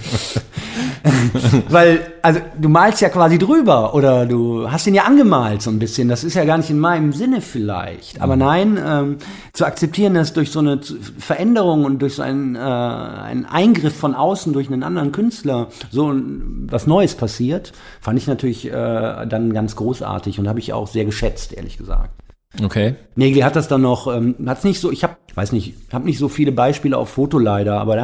Weil, also du malst ja quasi drüber oder du hast ihn ja angemalt so ein bisschen. Das ist ja gar nicht in meinem Sinne vielleicht. Aber nein, zu akzeptieren, dass durch so eine Veränderung und durch so einen Eingriff von außen durch einen anderen Künstler so was Neues passiert, fand ich natürlich dann ganz großartig und habe ich auch sehr geschätzt, ehrlich gesagt. Okay. Nägeli hat das dann noch, hat's nicht so, ich habe nicht so viele Beispiele auf Foto leider, aber er hat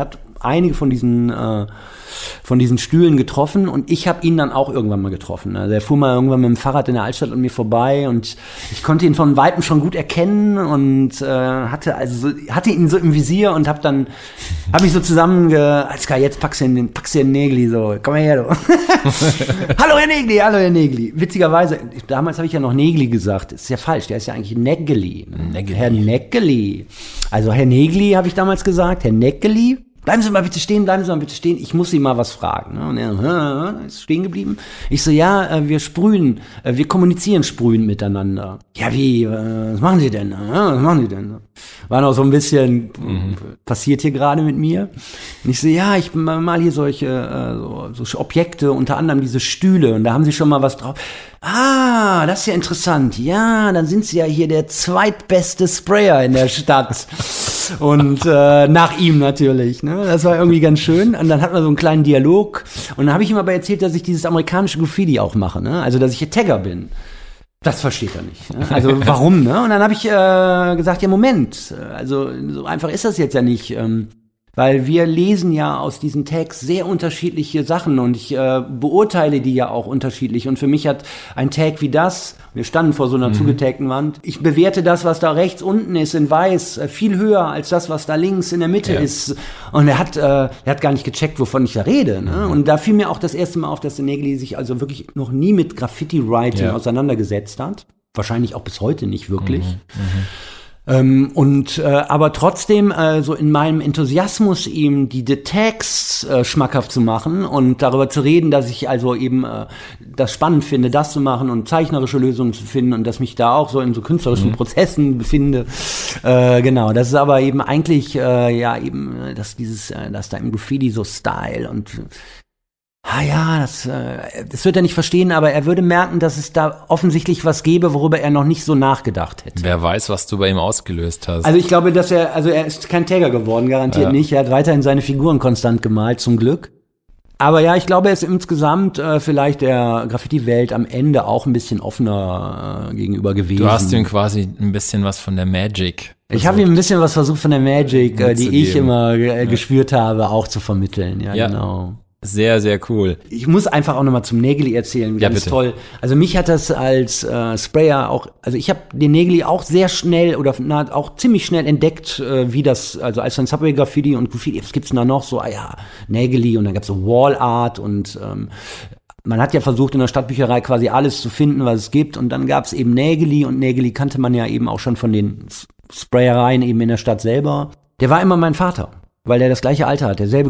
einige von diesen Stühlen getroffen und ich habe ihn dann auch irgendwann mal getroffen. Also er fuhr mal irgendwann mit dem Fahrrad in der Altstadt an mir vorbei und ich konnte ihn von Weitem schon gut erkennen und hatte ihn so im Visier und habe mich so alles klar, jetzt packst du den Negli, so, komm mal her, du. Hallo Herr Negli. Witzigerweise, damals habe ich ja noch Negli gesagt, das ist ja falsch, der ist ja eigentlich Nägeli. Herr Nägeli. Also Herr Negli habe ich damals gesagt, Herr Nägeli. Bleiben Sie mal bitte stehen, ich muss Sie mal was fragen. Und er ist stehen geblieben. Ich so, ja, wir kommunizieren sprühend miteinander. Ja, wie, was machen Sie denn? War noch so ein bisschen, passiert hier gerade mit mir. Und ich so, ja, ich mal hier solche so Objekte, unter anderem diese Stühle. Und da haben Sie schon mal was drauf. Ah, das ist ja interessant. Ja, dann sind Sie ja hier der zweitbeste Sprayer in der Stadt. Und nach ihm natürlich. Ne? Das war irgendwie ganz schön. Und dann hatten wir so einen kleinen Dialog. Und dann habe ich ihm aber erzählt, dass ich dieses amerikanische Graffiti auch mache. Ne? Also, dass ich hier Tagger bin. Das versteht er nicht. Ne? Also, warum? Ne? Und dann habe ich gesagt, ja, Moment. Also, so einfach ist das jetzt ja nicht. Weil wir lesen ja aus diesen Tags sehr unterschiedliche Sachen und ich beurteile die ja auch unterschiedlich. Und für mich hat ein Tag wie das, wir standen vor so einer zugetagten Wand, ich bewerte das, was da rechts unten ist in weiß, viel höher als das, was da links in der Mitte ist. Und er hat gar nicht gecheckt, wovon ich da rede. Ne? Und da fiel mir auch das erste Mal auf, dass der Negli sich also wirklich noch nie mit Graffiti-Writing auseinandergesetzt hat. Wahrscheinlich auch bis heute nicht wirklich. Aber trotzdem so in meinem Enthusiasmus ihm die Tags schmackhaft zu machen und darüber zu reden, dass ich also eben das spannend finde, das zu machen und zeichnerische Lösungen zu finden und dass mich da auch so in so künstlerischen Prozessen befinde. Genau, das ist aber eben eigentlich dass da im Graffiti so Style und das wird er nicht verstehen, aber er würde merken, dass es da offensichtlich was gäbe, worüber er noch nicht so nachgedacht hätte. Wer weiß, was du bei ihm ausgelöst hast. Also ich glaube, er ist kein Tagger geworden, garantiert nicht. Er hat weiterhin seine Figuren konstant gemalt, zum Glück. Aber ja, ich glaube, er ist insgesamt vielleicht der Graffiti-Welt am Ende auch ein bisschen offener gegenüber gewesen. Du hast ihm quasi ein bisschen was von der Magic. Ich habe ihm ein bisschen was versucht von der Magic, die ich immer gespürt habe, auch zu vermitteln. Ja, genau. Sehr, sehr cool. Ich muss einfach auch nochmal zum Negli erzählen, ganz toll. Also mich hat das als Sprayer auch, also ich habe den Negli auch sehr schnell oder auch ziemlich schnell entdeckt, wie das, also als dann Subway Graffiti und Graffiti, was gibt's da noch? So, Negli und dann gab's so Wall Art und man hat ja versucht in der Stadtbücherei quasi alles zu finden, was es gibt und dann gab's eben Negli und Negli kannte man ja eben auch schon von den Sprayereien eben in der Stadt selber. Der war immer mein Vater. Weil der das gleiche Alter hat, selbe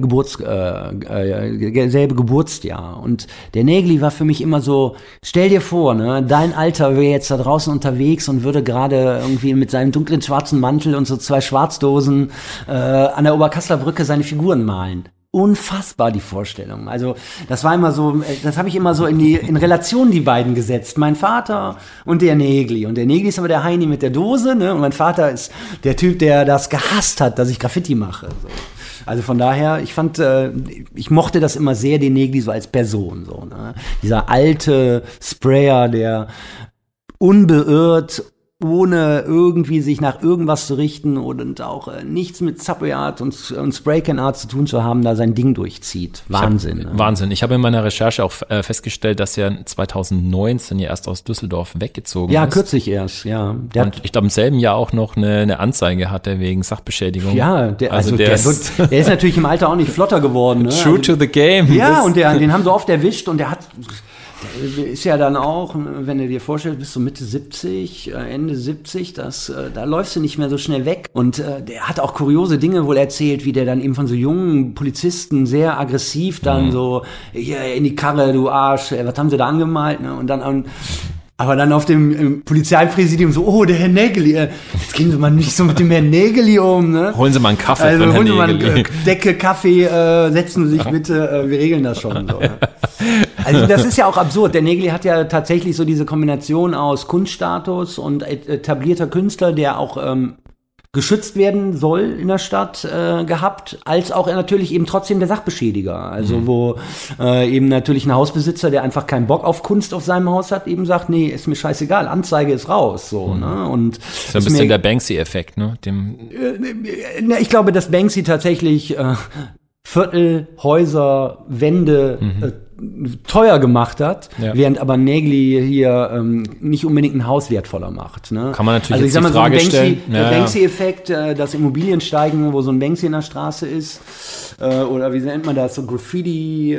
Geburtsjahr. Und der Negli war für mich immer so, stell dir vor, ne, dein Alter wäre jetzt da draußen unterwegs und würde gerade irgendwie mit seinem dunklen schwarzen Mantel und so 2 Schwarzdosen an der Oberkassler Brücke seine Figuren malen. Unfassbar, die Vorstellung. Also, das war immer so, das habe ich immer so in Relation die beiden gesetzt. Mein Vater und der Negli. Und der Negli ist aber der Heini mit der Dose, ne? Und mein Vater ist der Typ, der das gehasst hat, dass ich Graffiti mache. So. Also von daher, ich mochte das immer sehr, den Negli so als Person, so, ne? Dieser alte Sprayer, der unbeirrt, ohne irgendwie sich nach irgendwas zu richten und auch nichts mit Subway Art und Spraycan Art zu tun zu haben, da sein Ding durchzieht. Wahnsinn. Wahnsinn. Ich habe in meiner Recherche auch festgestellt, dass er 2019 ja erst aus Düsseldorf weggezogen ist. Ja, kürzlich erst, ja. Und ich glaube, im selben Jahr auch noch eine Anzeige hatte wegen Sachbeschädigung. Ja, der ist natürlich im Alter auch nicht flotter geworden. Ne? True to the game. Ja, und den haben sie oft erwischt und der ist ja dann auch, wenn du dir vorstellst, bist du Mitte 70, Ende 70, da läufst du nicht mehr so schnell weg. Und der hat auch kuriose Dinge wohl erzählt, wie der dann eben von so jungen Polizisten sehr aggressiv dann so, hier in die Karre, du Arsch, was haben sie da angemalt? Ne? Und dann aber dann auf dem Polizeipräsidium so, oh, der Herr Nägeli, jetzt gehen Sie mal nicht so mit dem Herrn Nägeli um, ne? Holen Sie mal einen Kaffee also, von Herrn Nägeli. Holen Sie mal eine Decke, Kaffee, setzen Sie sich bitte, wir regeln das schon. So. Also das ist ja auch absurd. Der Negli hat ja tatsächlich so diese Kombination aus Kunststatus und etablierter Künstler, der auch geschützt werden soll in der Stadt gehabt, als auch natürlich eben trotzdem der Sachbeschädiger. Also wo eben natürlich ein Hausbesitzer, der einfach keinen Bock auf Kunst auf seinem Haus hat, eben sagt, nee, ist mir scheißegal, Anzeige ist raus. So, ne? Und das ist ein bisschen der Banksy-Effekt, ne? Ich glaube, dass Banksy tatsächlich Viertel, Häuser, Wände teuer gemacht hat, während aber Nägeli hier nicht unbedingt ein Haus wertvoller macht. Ne? Kann man natürlich also jetzt die Frage stellen. Der Banksy-Effekt, dass Immobilien steigen, wo so ein Banksy in der Straße ist, oder wie nennt man das, so Graffiti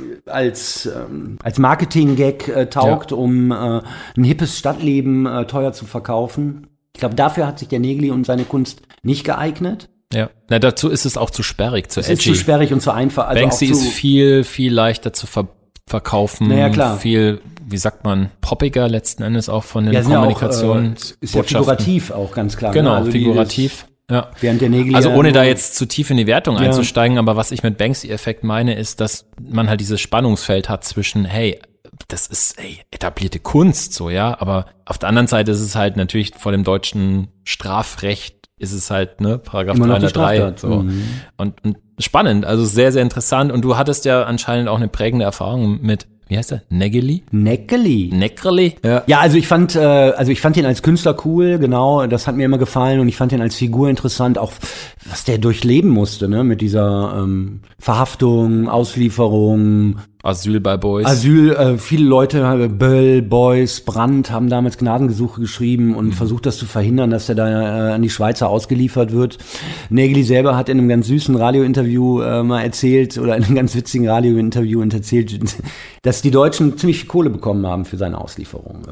als Marketing-Gag taugt, um ein hippes Stadtleben teuer zu verkaufen. Ich glaube, dafür hat sich der Nägeli und seine Kunst nicht geeignet. Ja, dazu ist es auch zu sperrig, zu edgy. Es ist zu sperrig und zu einfach. Also Banksy ist viel, viel leichter zu verkaufen. Naja, klar. Viel, wie sagt man, poppiger letzten Endes auch von den Kommunikationen. Ist ja figurativ auch ganz klar. Genau, ne? Also figurativ. Ja. Während der Nägel also ohne da jetzt zu tief in die Wertung einzusteigen, aber was ich mit Banksy-Effekt meine, ist, dass man halt dieses Spannungsfeld hat zwischen, hey, das ist etablierte Kunst, so, ja, aber auf der anderen Seite ist es halt natürlich vor dem deutschen Strafrecht ist es halt, ne, Paragraph 303. So. Und spannend, also sehr, sehr interessant. Und du hattest ja anscheinend auch eine prägende Erfahrung mit, wie heißt der? Nägeli? Neckerli? Ja, also ich fand ihn als Künstler cool, genau, das hat mir immer gefallen und ich fand ihn als Figur interessant, auch was der durchleben musste, ne, mit dieser Verhaftung, Auslieferung, Asyl bei Boys. Viele Leute, Böll, Beuys, Brandt haben damals Gnadengesuche geschrieben und versucht das zu verhindern, dass er da an die Schweizer ausgeliefert wird. Nägeli selber hat in einem ganz süßen Radiointerview mal erzählt, oder in einem ganz witzigen Radiointerview erzählt, dass die Deutschen ziemlich viel Kohle bekommen haben für seine Auslieferung.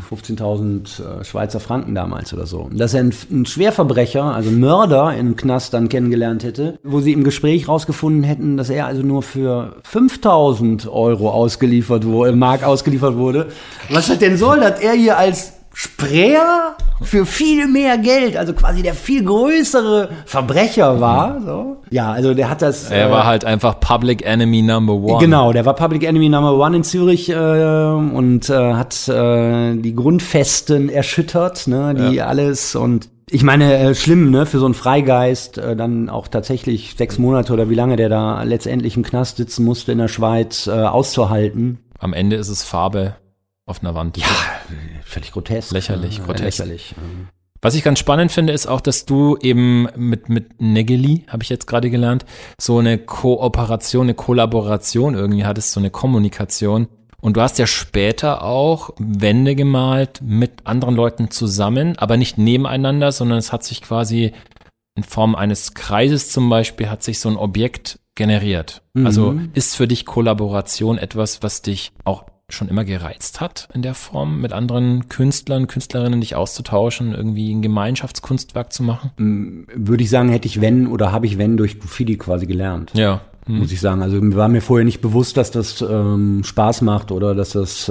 15.000 Schweizer Franken damals oder so. Dass er einen Schwerverbrecher, also einen Mörder im Knast dann kennengelernt hätte, wo sie im Gespräch rausgefunden hätten, dass er also nur für 5.000 Euro Mark ausgeliefert wurde. Was das denn soll, dass er hier als Spreer für viel mehr Geld, also quasi der viel größere Verbrecher war. So. Ja, also der hat das... Er war halt einfach Public Enemy Number One. Genau, der war Public Enemy Number One in Zürich und hat die Grundfesten erschüttert, ne, die alles und ich meine, schlimm, ne, für so einen Freigeist, dann auch tatsächlich 6 Monate oder wie lange der da letztendlich im Knast sitzen musste in der Schweiz, auszuhalten. Am Ende ist es Farbe auf einer Wand. Ja, völlig grotesk. Lächerlich, grotesk. Lächerlich. Was ich ganz spannend finde, ist auch, dass du eben mit Nägeli, habe ich jetzt gerade gelernt, so eine Kooperation, eine Kollaboration irgendwie hattest, so eine Kommunikation. Und du hast ja später auch Wände gemalt mit anderen Leuten zusammen, aber nicht nebeneinander, sondern es hat sich quasi in Form eines Kreises zum Beispiel, hat sich so ein Objekt generiert. Also ist für dich Kollaboration etwas, was dich auch schon immer gereizt hat, in der Form mit anderen Künstlern, Künstlerinnen dich auszutauschen, irgendwie ein Gemeinschaftskunstwerk zu machen? Würde ich sagen, hätte ich habe ich durch Graffiti quasi gelernt. Ja. Muss ich sagen. Also war mir vorher nicht bewusst, dass das Spaß macht oder dass dass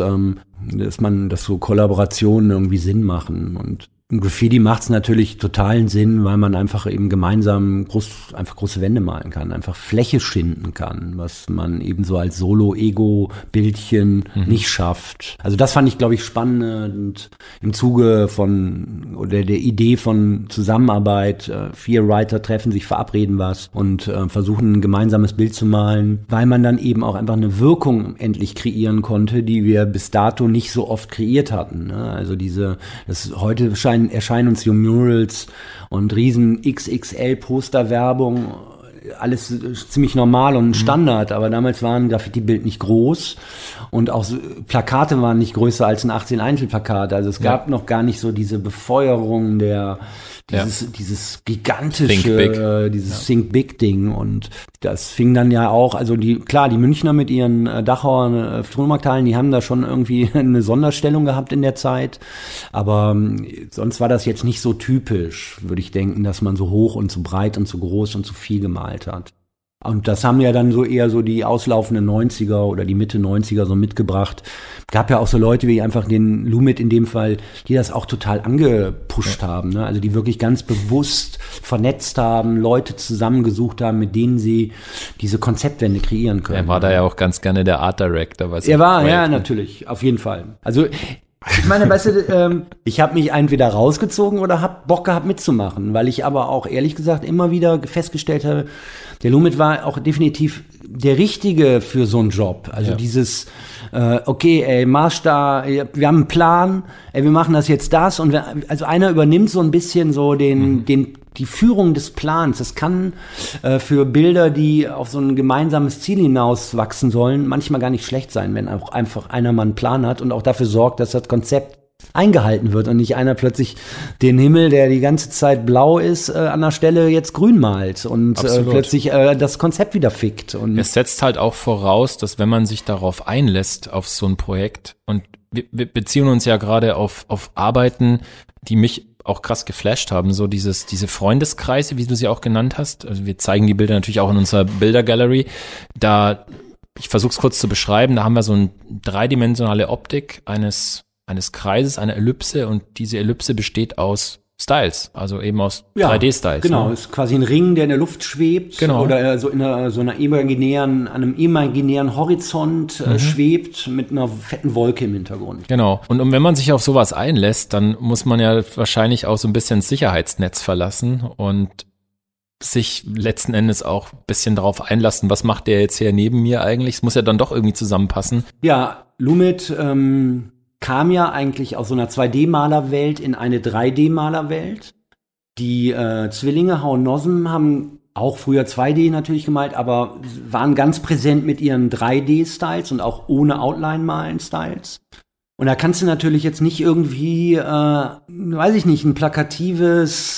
so Kollaborationen irgendwie Sinn machen. Und im Graffiti macht es natürlich totalen Sinn, weil man einfach eben gemeinsam einfach große Wände malen kann, einfach Fläche schinden kann, was man eben so als Solo-Ego-Bildchen nicht schafft. Also das fand ich, glaube ich, spannend im Zuge der Idee von Zusammenarbeit. 4 Writer treffen sich, verabreden was und versuchen ein gemeinsames Bild zu malen, weil man dann eben auch einfach eine Wirkung endlich kreieren konnte, die wir bis dato nicht so oft kreiert hatten. Ne? Also heute erscheinen uns Murals und riesen XXL-Posterwerbung, alles ziemlich normal und Standard, aber damals war ein Graffiti-Bild nicht groß und auch Plakate waren nicht größer als ein 18 Einzelplakat, also es gab noch gar nicht so diese Befeuerung dieses gigantische, Think Big Ding und das fing dann ja auch, also die Münchner mit ihren Dachauer Flohmarkthallen, die haben da schon irgendwie eine Sonderstellung gehabt in der Zeit, aber sonst war das jetzt nicht so typisch, würde ich denken, dass man so hoch und so breit und so groß und so viel gemalt hat. Und das haben ja dann so eher so die auslaufenden 90er oder die Mitte 90er so mitgebracht. Gab ja auch so Leute wie einfach den Lumit in dem Fall, die das auch total angepusht haben, ne? Also die wirklich ganz bewusst vernetzt haben, Leute zusammengesucht haben, mit denen sie diese Konzeptwände kreieren können. Er war da ja auch ganz gerne der Art Director. Ja, natürlich, auf jeden Fall. Also ich meine, weißt du, ich habe mich entweder rausgezogen oder habe Bock gehabt mitzumachen, weil ich aber auch ehrlich gesagt immer wieder festgestellt habe, der Lumit war auch definitiv der Richtige für so einen Job. Also dieses, Marsch da, wir haben einen Plan, wir machen das jetzt das und also einer übernimmt so ein bisschen so den die Führung des Plans, das kann für Bilder, die auf so ein gemeinsames Ziel hinaus wachsen sollen, manchmal gar nicht schlecht sein, wenn auch einfach einer mal einen Plan hat und auch dafür sorgt, dass das Konzept eingehalten wird und nicht einer plötzlich den Himmel, der die ganze Zeit blau ist, an der Stelle jetzt grün malt und plötzlich das Konzept wieder fickt. Und es setzt halt auch voraus, dass wenn man sich darauf einlässt, auf so ein Projekt, und wir beziehen uns ja gerade auf Arbeiten, die mich auch krass geflasht haben, so diese Freundeskreise, wie du sie auch genannt hast. Also wir zeigen die Bilder natürlich auch in unserer Bildergallery. Ich versuche es kurz zu beschreiben, da haben wir so eine dreidimensionale Optik eines Kreises, einer Ellipse, und diese Ellipse besteht aus Styles, also eben aus 3D-Styles. Genau, ist quasi ein Ring, der in der Luft schwebt, oder so in einem imaginären Horizont schwebt mit einer fetten Wolke im Hintergrund. Genau. Und wenn man sich auf sowas einlässt, dann muss man ja wahrscheinlich auch so ein bisschen das Sicherheitsnetz verlassen und sich letzten Endes auch ein bisschen darauf einlassen, was macht der jetzt hier neben mir eigentlich? Es muss ja dann doch irgendwie zusammenpassen. Ja, Lumet kam ja eigentlich aus so einer 2D-Malerwelt in eine 3D-Malerwelt. Die Zwillinge Hau Nosem haben auch früher 2D natürlich gemalt, aber waren ganz präsent mit ihren 3D-Styles und auch ohne Outline-Malen-Styles. Und da kannst du natürlich jetzt nicht irgendwie, weiß ich nicht, ein plakatives,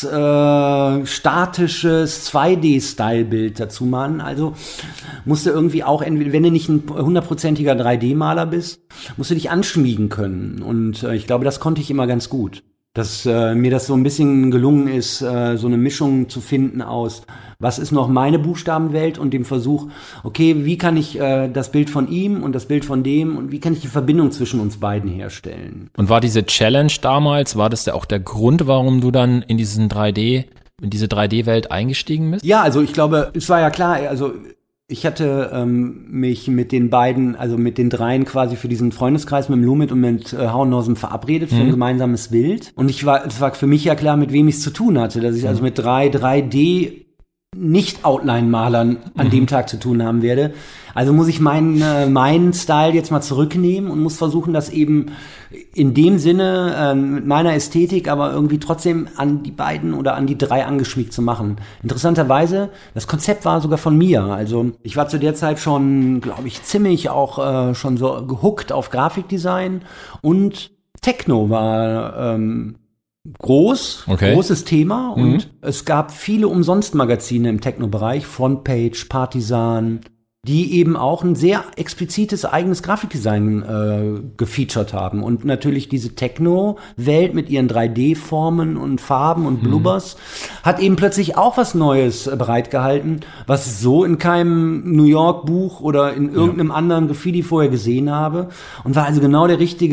statisches 2D-Style-Bild dazu machen. Also musst du irgendwie auch, wenn du nicht ein 100%iger 3D-Maler bist, musst du dich anschmiegen können. Und ich glaube, das konnte ich immer ganz gut. Dass mir das so ein bisschen gelungen ist, so eine Mischung zu finden aus, was ist noch meine Buchstabenwelt und dem Versuch, okay, wie kann ich das Bild von ihm und das Bild von dem und wie kann ich die Verbindung zwischen uns beiden herstellen? Und war diese Challenge damals, war das ja auch der Grund, warum du dann in diese 3D-Welt eingestiegen bist? Ja, also ich glaube, es war ja klar, also ich hatte mich mit den beiden, also mit den dreien quasi für diesen Freundeskreis mit dem Lumet und mit Hau Nosem verabredet für ein gemeinsames Bild. Und es war für mich ja klar, mit wem ich es zu tun hatte, dass ich also mit 3D Nicht-Outline-Malern an dem Tag zu tun haben werde. Also muss ich meinen Style jetzt mal zurücknehmen und muss versuchen, das eben in dem Sinne mit meiner Ästhetik, aber irgendwie trotzdem an die beiden oder an die drei angeschmiegt zu machen. Interessanterweise, das Konzept war sogar von mir. Also ich war zu der Zeit schon, glaube ich, ziemlich auch schon so gehuckt auf Grafikdesign, und Techno war großes Thema, und es gab viele Umsonstmagazine im Techno-Bereich, Frontpage, Partisan, die eben auch ein sehr explizites eigenes Grafikdesign gefeatured haben. Und natürlich diese Techno-Welt mit ihren 3D-Formen und Farben und Blubbers hat eben plötzlich auch was Neues bereitgehalten, was ich so in keinem New York-Buch oder in irgendeinem anderen Graffiti vorher gesehen habe, und war also genau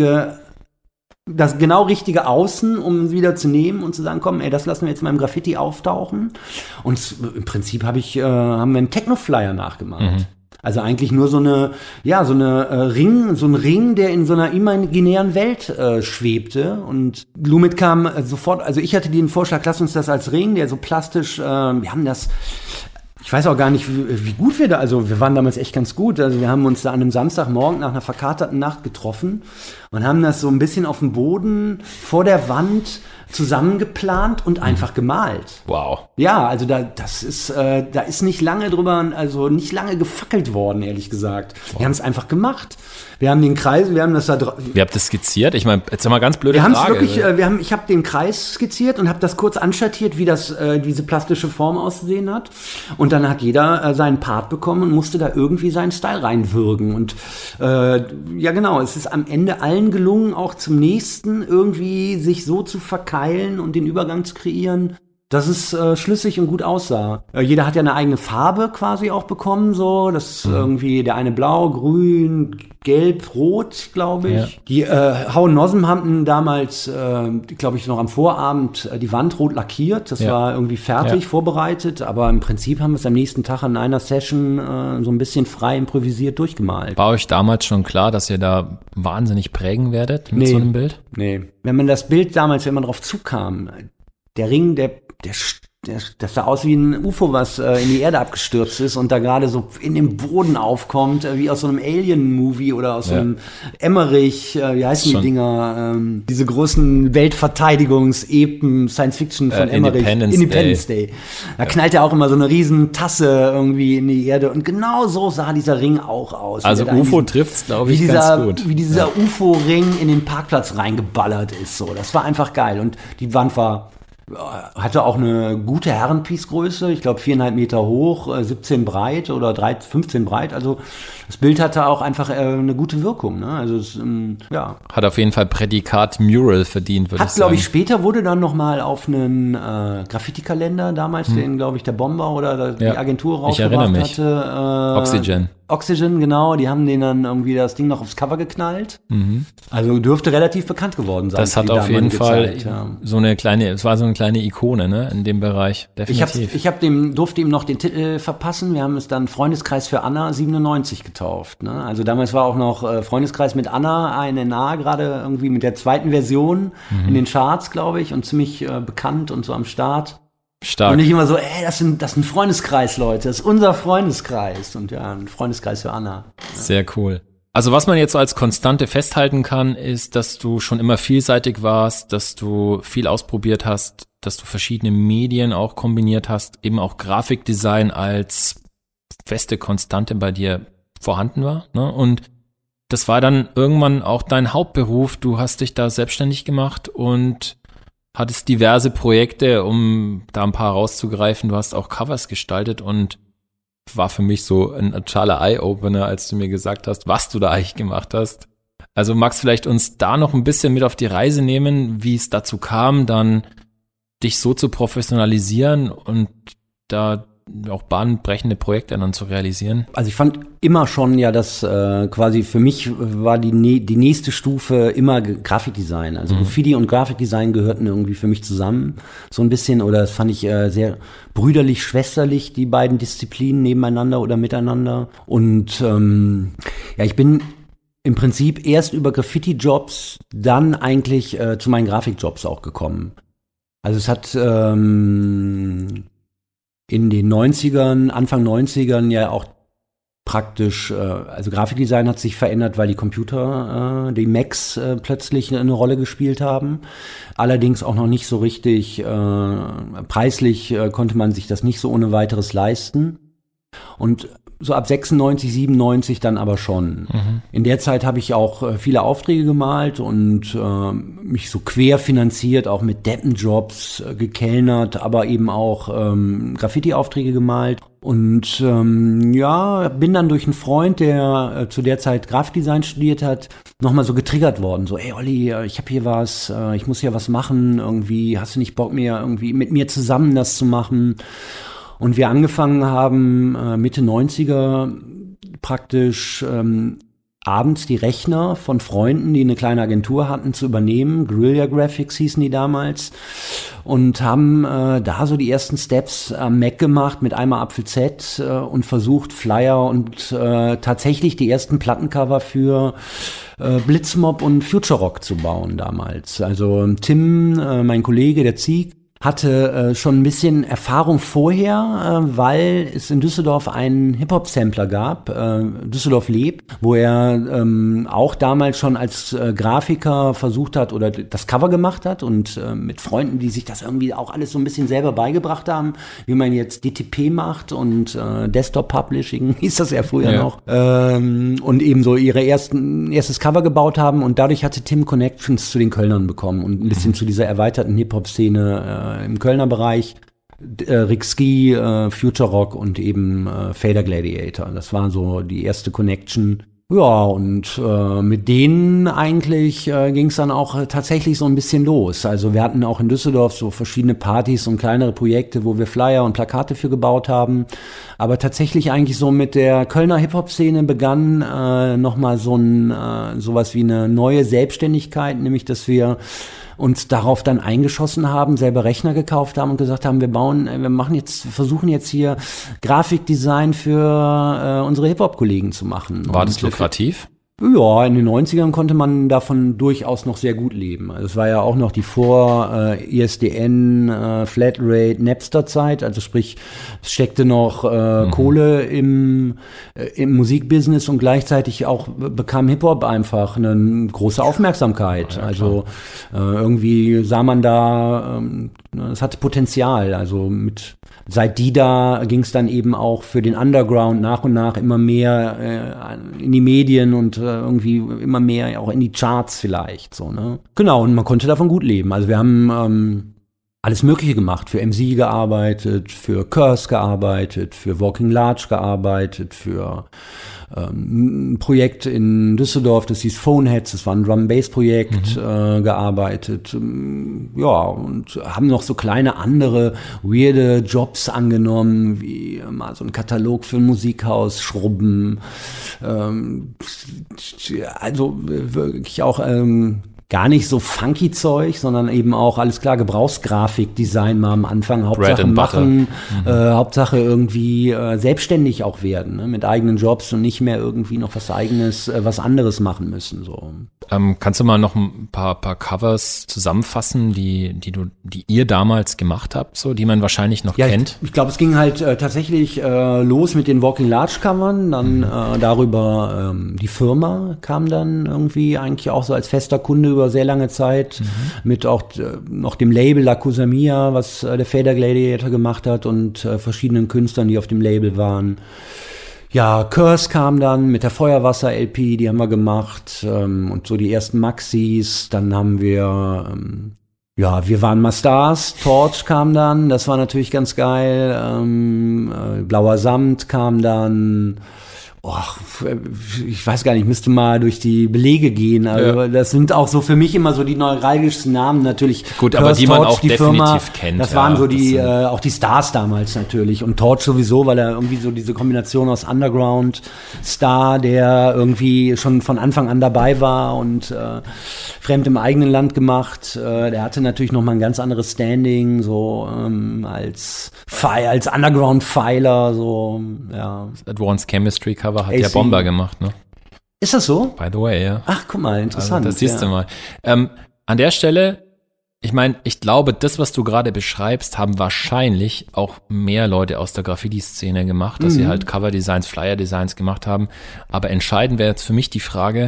das genau richtige Außen, um wieder zu nehmen und zu sagen, komm, das lassen wir jetzt mal im Graffiti auftauchen. Und im Prinzip haben wir einen Techno-Flyer nachgemacht. Also eigentlich nur so ein Ring, der in so einer imaginären Welt schwebte. Und Lumet kam sofort, also ich hatte den Vorschlag, lass uns das als Ring, der so plastisch, wir haben das, ich weiß auch gar nicht, wie gut wir da, also wir waren damals echt ganz gut. Also wir haben uns da an einem Samstagmorgen nach einer verkaterten Nacht getroffen und haben das so ein bisschen auf dem Boden vor der Wand zusammengeplant und einfach gemalt. Wow. Ja, also da ist nicht lange nicht lange gefackelt worden, ehrlich gesagt. Wow. Wir haben es einfach gemacht. Wir haben den Kreis, wir haben das da drauf. Wie habt ihr das skizziert? Ich meine, jetzt mal ganz blöde Frage. Ich habe den Kreis skizziert und habe das kurz anschattiert, wie das diese plastische Form auszusehen hat. Und dann hat jeder seinen Part bekommen und musste da irgendwie seinen Style reinwürgen. Und ja genau, es ist am Ende allen gelungen, auch zum nächsten irgendwie sich so zu verkeilen und den Übergang zu kreieren, dass es schlüssig und gut aussah. Jeder hat ja eine eigene Farbe quasi auch bekommen, so. Das irgendwie der eine blau, grün, gelb, rot, glaube ich. Ja. Die Hau Nosem haben damals, glaube ich, noch am Vorabend die Wand rot lackiert. Das war irgendwie fertig, vorbereitet. Aber im Prinzip haben wir es am nächsten Tag in einer Session so ein bisschen frei improvisiert durchgemalt. War euch damals schon klar, dass ihr da wahnsinnig prägen werdet mit so einem Bild? Nee. Wenn man drauf zukam, der Ring, der das sah aus wie ein UFO, was in die Erde abgestürzt ist und da gerade so in den Boden aufkommt, wie aus so einem Alien-Movie oder aus so einem Emmerich, wie heißen die Dinger, diese großen Weltverteidigungs-Epen, Science-Fiction von Emmerich. Independence Day. Da knallt ja auch immer so eine riesen Tasse irgendwie in die Erde und genau so sah dieser Ring auch aus. Also UFO trifft's, glaube ich, ganz gut. Wie dieser UFO-Ring in den Parkplatz reingeballert ist. So, das war einfach geil und die Wand hatte auch eine gute Herrenpiece-Größe, ich glaube 4,5 Meter hoch, 17 breit oder 15 breit, also das Bild hatte auch einfach eine gute Wirkung, ne? Also es, Hat auf jeden Fall Prädikat Mural verdient, würde ich sagen. Glaube ich, später wurde dann nochmal auf einen Graffiti-Kalender damals, den, glaube ich, der Bomber oder die Agentur rausgebracht hatte. Oxygen, genau, die haben den dann irgendwie das Ding noch aufs Cover geknallt. Also dürfte relativ bekannt geworden sein. Das hat auf jeden Fall so eine kleine Ikone, ne, in dem Bereich, definitiv. Ich durfte ihm noch den Titel verpassen, wir haben es dann Freundeskreis für Anna 97 getauft, ne? Also damals war auch noch Freundeskreis mit Anna, ANNA, gerade irgendwie mit der zweiten Version in den Charts, glaube ich, und ziemlich bekannt und so am Start. Stark. Und nicht immer so, das sind Freundeskreis, Leute, das ist unser Freundeskreis. Und ja, ein Freundeskreis für Anna. Ja. Sehr cool. Also was man jetzt so als Konstante festhalten kann, ist, dass du schon immer vielseitig warst, dass du viel ausprobiert hast, dass du verschiedene Medien auch kombiniert hast, eben auch Grafikdesign als feste Konstante bei dir vorhanden war, ne? Und das war dann irgendwann auch dein Hauptberuf. Du hast dich da selbstständig gemacht und hattest diverse Projekte, um da ein paar rauszugreifen. Du hast auch Covers gestaltet und war für mich so ein totaler Eye-Opener, als du mir gesagt hast, was du da eigentlich gemacht hast. Also magst du vielleicht uns da noch ein bisschen mit auf die Reise nehmen, wie es dazu kam, dann dich so zu professionalisieren und da auch bahnbrechende Projekte dann zu realisieren? Also ich fand immer schon ja, dass quasi für mich war die nächste Stufe immer Grafikdesign. Also Graffiti und Grafikdesign gehörten irgendwie für mich zusammen so ein bisschen, oder das fand ich sehr brüderlich, schwesterlich, die beiden Disziplinen nebeneinander oder miteinander. Und ich bin im Prinzip erst über Graffiti-Jobs dann eigentlich zu meinen Grafikjobs auch gekommen. Also es hat in den 90ern, Anfang 90ern ja auch praktisch, also Grafikdesign hat sich verändert, weil die Computer, die Macs plötzlich eine Rolle gespielt haben. Allerdings auch noch nicht so richtig, preislich konnte man sich das nicht so ohne weiteres leisten. Und so ab 96, 97 dann aber schon. In der Zeit habe ich auch viele Aufträge gemalt und mich so quer finanziert, auch mit Deppenjobs gekellnert, aber eben auch Graffiti-Aufträge gemalt. Und bin dann durch einen Freund, der zu der Zeit Grafikdesign studiert hat, nochmal so getriggert worden. So, ey Olli, ich habe hier was, ich muss hier was machen, irgendwie, hast du nicht Bock mehr irgendwie mit mir zusammen das zu machen? Und wir angefangen haben, Mitte 90er praktisch abends die Rechner von Freunden, die eine kleine Agentur hatten, zu übernehmen. Guerilla Graphics hießen die damals. Und haben da so die ersten Steps am Mac gemacht mit einmal Apfel Z und versucht, Flyer und tatsächlich die ersten Plattencover für Blitzmob und Future Rock zu bauen damals. Also Tim, mein Kollege, der Zieg, hatte schon ein bisschen Erfahrung vorher, weil es in Düsseldorf einen Hip-Hop-Sampler gab, Düsseldorf lebt, wo er auch damals schon als Grafiker versucht hat oder das Cover gemacht hat und mit Freunden, die sich das irgendwie auch alles so ein bisschen selber beigebracht haben, wie man jetzt DTP macht und Desktop-Publishing, hieß das ja früher noch, und eben so ihre erstes Cover gebaut haben und dadurch hatte Tim Connections zu den Kölnern bekommen und ein bisschen zu dieser erweiterten Hip-Hop-Szene im Kölner Bereich, Rick Ski, Future Rock und eben Fader Gladiator. Das war so die erste Connection. Ja, und mit denen eigentlich ging es dann auch tatsächlich so ein bisschen los. Also wir hatten auch in Düsseldorf so verschiedene Partys und kleinere Projekte, wo wir Flyer und Plakate für gebaut haben. Aber tatsächlich eigentlich so mit der Kölner Hip-Hop-Szene begann nochmal sowas wie eine neue Selbstständigkeit, nämlich dass wir uns darauf dann eingeschossen haben, selber Rechner gekauft haben und gesagt haben, versuchen jetzt hier Grafikdesign für unsere Hip-Hop-Kollegen zu machen. War das lukrativ? Ja, in den 90ern konnte man davon durchaus noch sehr gut leben. Also es war ja auch noch die ISDN, Flatrate, Napster-Zeit. Also sprich, es steckte noch Kohle im Musikbusiness und gleichzeitig auch bekam Hip-Hop einfach eine große Aufmerksamkeit. Ja, also irgendwie sah man da, es hatte Potenzial. Also seit Dida ging es dann eben auch für den Underground nach und nach immer mehr in die Medien und irgendwie immer mehr auch in die Charts vielleicht. So, ne? Genau, und man konnte davon gut leben. Also wir haben alles Mögliche gemacht. Für MC gearbeitet, für Curse gearbeitet, für Walking Large gearbeitet, für ein Projekt in Düsseldorf, das hieß Phoneheads, das war ein Drum-Bass-Projekt, gearbeitet. Ja, und haben noch so kleine andere weirde Jobs angenommen, wie mal so ein Katalog für ein Musikhaus schrubben. Also wirklich auch gar nicht so funky Zeug, sondern eben auch, alles klar, Gebrauchsgrafikdesign mal am Anfang, Hauptsache machen, Hauptsache irgendwie selbstständig auch werden, ne, mit eigenen Jobs und nicht mehr irgendwie noch was anderes machen müssen, so. Kannst du mal noch ein paar Covers zusammenfassen, die ihr damals gemacht habt, so, die man wahrscheinlich noch kennt? Ich glaube, es ging halt tatsächlich los mit den Walking Large Covern, dann darüber die Firma kam dann irgendwie eigentlich auch so als fester Kunde über sehr lange Zeit, mit auch noch dem Label La Cosa Mia, was der Fader Gladiator gemacht hat und verschiedenen Künstlern, die auf dem Label waren. Ja, Curse kam dann mit der Feuerwasser-LP, die haben wir gemacht, und so die ersten Maxis. Dann haben wir, wir waren mal Stars, Torch kam dann, das war natürlich ganz geil. Blauer Samt kam dann. Ich weiß gar nicht, müsste mal durch die Belege gehen. Also das sind auch so für mich immer so die neuralgischsten Namen natürlich. Gut, Curse, aber die man Torch, auch die definitiv Firma, kennt. Das waren so die, auch die Stars damals natürlich. Und Torch sowieso, weil er irgendwie so diese Kombination aus Underground, Star, der irgendwie schon von Anfang an dabei war und fremd im eigenen Land gemacht. Der hatte natürlich noch mal ein ganz anderes Standing, so als Underground-Pfeiler, so, ja. Advanced Chemistry Cover hat ja Bomber gemacht, ne? Ist das so? By the way, ja. Ach, guck mal, interessant. Also, das siehst du mal. An der Stelle, ich meine, ich glaube, das, was du gerade beschreibst, haben wahrscheinlich auch mehr Leute aus der Graffiti-Szene gemacht, dass sie halt Cover-Designs, Flyer-Designs gemacht haben. Aber entscheidend wäre jetzt für mich die Frage,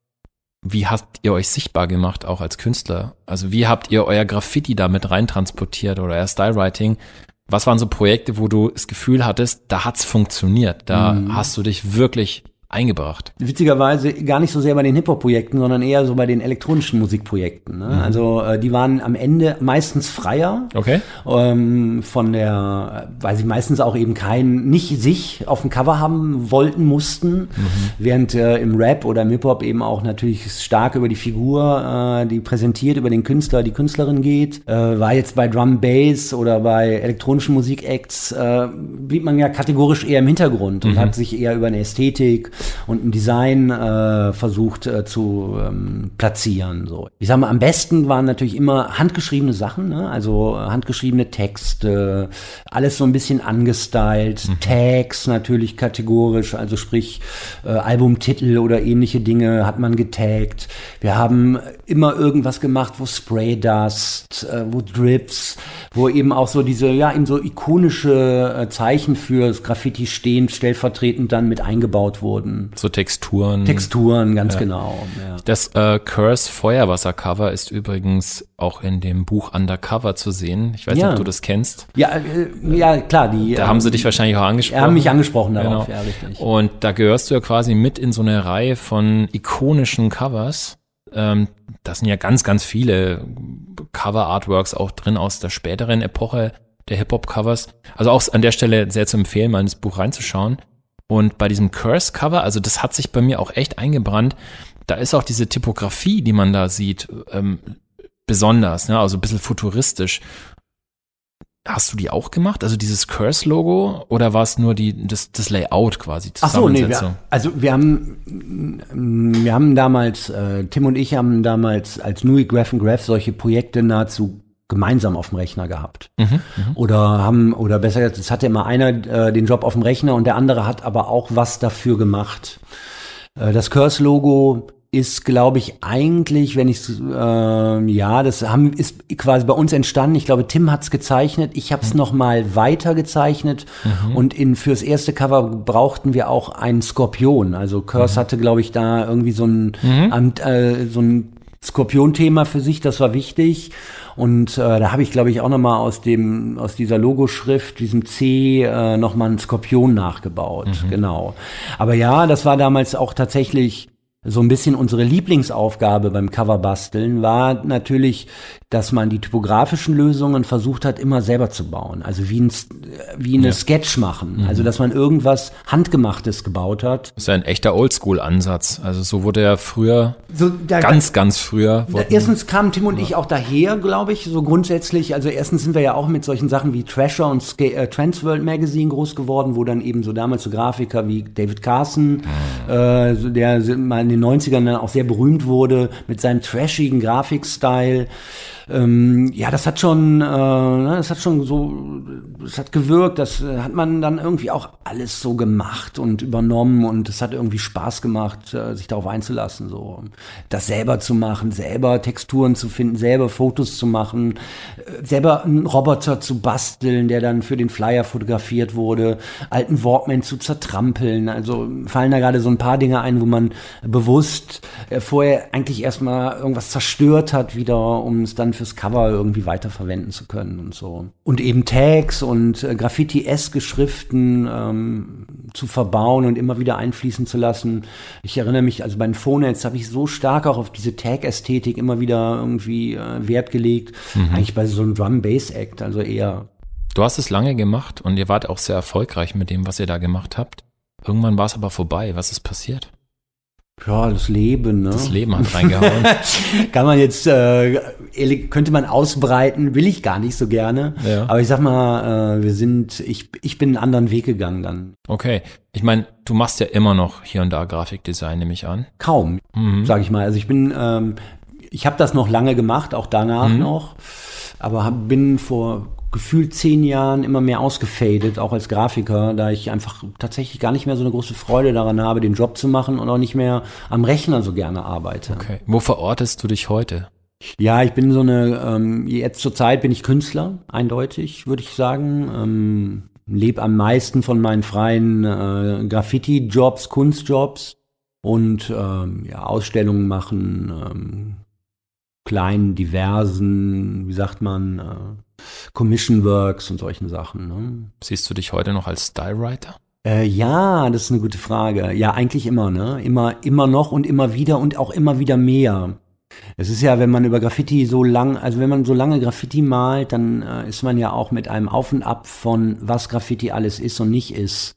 wie habt ihr euch sichtbar gemacht, auch als Künstler? Also wie habt ihr euer Graffiti da mit reintransportiert oder euer Stylewriting? Was waren so Projekte, wo du das Gefühl hattest, da hat's funktioniert, da hast du dich wirklich eingebracht? Witzigerweise gar nicht so sehr bei den Hip-Hop-Projekten, sondern eher so bei den elektronischen Musikprojekten. Ne? Also die waren am Ende meistens freier. Okay. Von der, weil sie meistens auch eben nicht sich auf dem Cover haben wollten, mussten. Während im Rap oder im Hip-Hop eben auch natürlich stark über die Figur, die präsentiert, über den Künstler, die Künstlerin geht. War jetzt bei Drum Bass oder bei elektronischen Musikacts, blieb man ja kategorisch eher im Hintergrund und hat sich eher über eine Ästhetik und ein Design versucht zu platzieren. So. Ich sag mal, am besten waren natürlich immer handgeschriebene Sachen, ne? Also handgeschriebene Texte, alles so ein bisschen angestylt, Tags natürlich kategorisch, also sprich Albumtitel oder ähnliche Dinge hat man getaggt. Wir haben immer irgendwas gemacht, wo Spray Dust, wo Drips, wo eben auch so diese, ja, eben so ikonische Zeichen fürs Graffiti stehen, stellvertretend dann mit eingebaut wurden. So Texturen. Texturen, ganz genau. Ja. Das Curse Feuerwasser-Cover ist übrigens auch in dem Buch Undercover zu sehen. Ich weiß nicht, ob du das kennst. Ja, klar. Da haben sie dich wahrscheinlich auch angesprochen. Haben mich angesprochen darauf, genau. Ja, richtig. Und da gehörst du ja quasi mit in so eine Reihe von ikonischen Covers. Da sind ja ganz, ganz viele Cover-Artworks auch drin aus der späteren Epoche der Hip-Hop-Covers. Also auch an der Stelle sehr zu empfehlen, mal in das Buch reinzuschauen. Und bei diesem Curse-Cover, also das hat sich bei mir auch echt eingebrannt, da ist auch diese Typografie, die man da sieht, besonders, ne? Also ein bisschen futuristisch. Hast du die auch gemacht? Also dieses Curse-Logo oder war es nur das Layout quasi? Ach so, nee, wir haben damals, Tim und ich haben damals als Nui Graph & Graph solche Projekte nahezu gemeinsam auf dem Rechner gehabt. Oder besser gesagt, es hatte immer einer den Job auf dem Rechner und der andere hat aber auch was dafür gemacht. Das Curse-Logo ist, glaube ich, eigentlich, wenn ich ist quasi bei uns entstanden. Ich glaube, Tim hat's gezeichnet. Ich habe es noch mal weiter gezeichnet. Und fürs erste Cover brauchten wir auch einen Skorpion. Also Curse hatte, glaube ich, da irgendwie so ein Skorpion-Thema für sich. Das war wichtig. Und da habe ich, glaube ich, auch noch mal aus dieser Logoschrift, diesem C, noch mal einen Skorpion nachgebaut. Genau. Aber ja, das war damals auch tatsächlich so ein bisschen unsere Lieblingsaufgabe beim Coverbasteln war natürlich, dass man die typografischen Lösungen versucht hat, immer selber zu bauen. Also wie eine Sketch machen. Also dass man irgendwas Handgemachtes gebaut hat. Das ist ja ein echter Oldschool-Ansatz. Also so wurde ja früher, ganz früher. Erstens kamen Tim und ich auch daher, glaube ich, so grundsätzlich. Also erstens sind wir ja auch mit solchen Sachen wie Thrasher und Transworld Magazine groß geworden, wo dann eben so damals so Grafiker wie David Carson, der mal in den 90ern dann auch sehr berühmt wurde mit seinem trashigen Grafikstyle. Das hat gewirkt, das hat man dann irgendwie auch alles so gemacht und übernommen und es hat irgendwie Spaß gemacht, sich darauf einzulassen, so das selber zu machen, selber Texturen zu finden, selber Fotos zu machen, selber einen Roboter zu basteln, der dann für den Flyer fotografiert wurde, alten Walkman zu zertrampeln. Also fallen da gerade so ein paar Dinge ein, wo man bewusst vorher eigentlich erstmal irgendwas zerstört hat wieder, um es dann fürs Cover irgendwie weiterverwenden zu können und so. Und eben Tags und Graffiti-eske Schriften zu verbauen und immer wieder einfließen zu lassen. Ich erinnere mich, also bei den Phonets habe ich so stark auch auf diese Tag-Ästhetik immer wieder irgendwie Wert gelegt. Eigentlich bei so einem Drum-Bass-Act, also eher. Du hast es lange gemacht und ihr wart auch sehr erfolgreich mit dem, was ihr da gemacht habt. Irgendwann war es aber vorbei. Was ist passiert? Ja, das Leben, ne? Das Leben hat reingehauen. Kann man jetzt, könnte man ausbreiten, will ich gar nicht so gerne. Ja. Aber ich sag mal, ich bin einen anderen Weg gegangen dann. Okay. Ich meine, du machst ja immer noch hier und da Grafikdesign, nehme ich an. Kaum, sag ich mal. Also ich habe das noch lange gemacht, auch danach noch. Aber bin vor gefühlt 10 Jahren immer mehr ausgefadet, auch als Grafiker, da ich einfach tatsächlich gar nicht mehr so eine große Freude daran habe, den Job zu machen und auch nicht mehr am Rechner so gerne arbeite. Okay. Wo verortest du dich heute? Ja, ich bin jetzt zur Zeit bin ich Künstler, eindeutig, würde ich sagen. Lebe am meisten von meinen freien Graffiti-Jobs, Kunstjobs und Ausstellungen machen, kleinen, diversen, wie sagt man, Commission Works und solchen Sachen. Ne? Siehst du dich heute noch als Stylewriter? Ja, das ist eine gute Frage. Ja, eigentlich immer, ne? Immer noch und immer wieder und auch immer wieder mehr. Es ist ja, wenn man über Graffiti wenn man so lange Graffiti malt, dann ist man ja auch mit einem Auf und Ab von was Graffiti alles ist und nicht ist,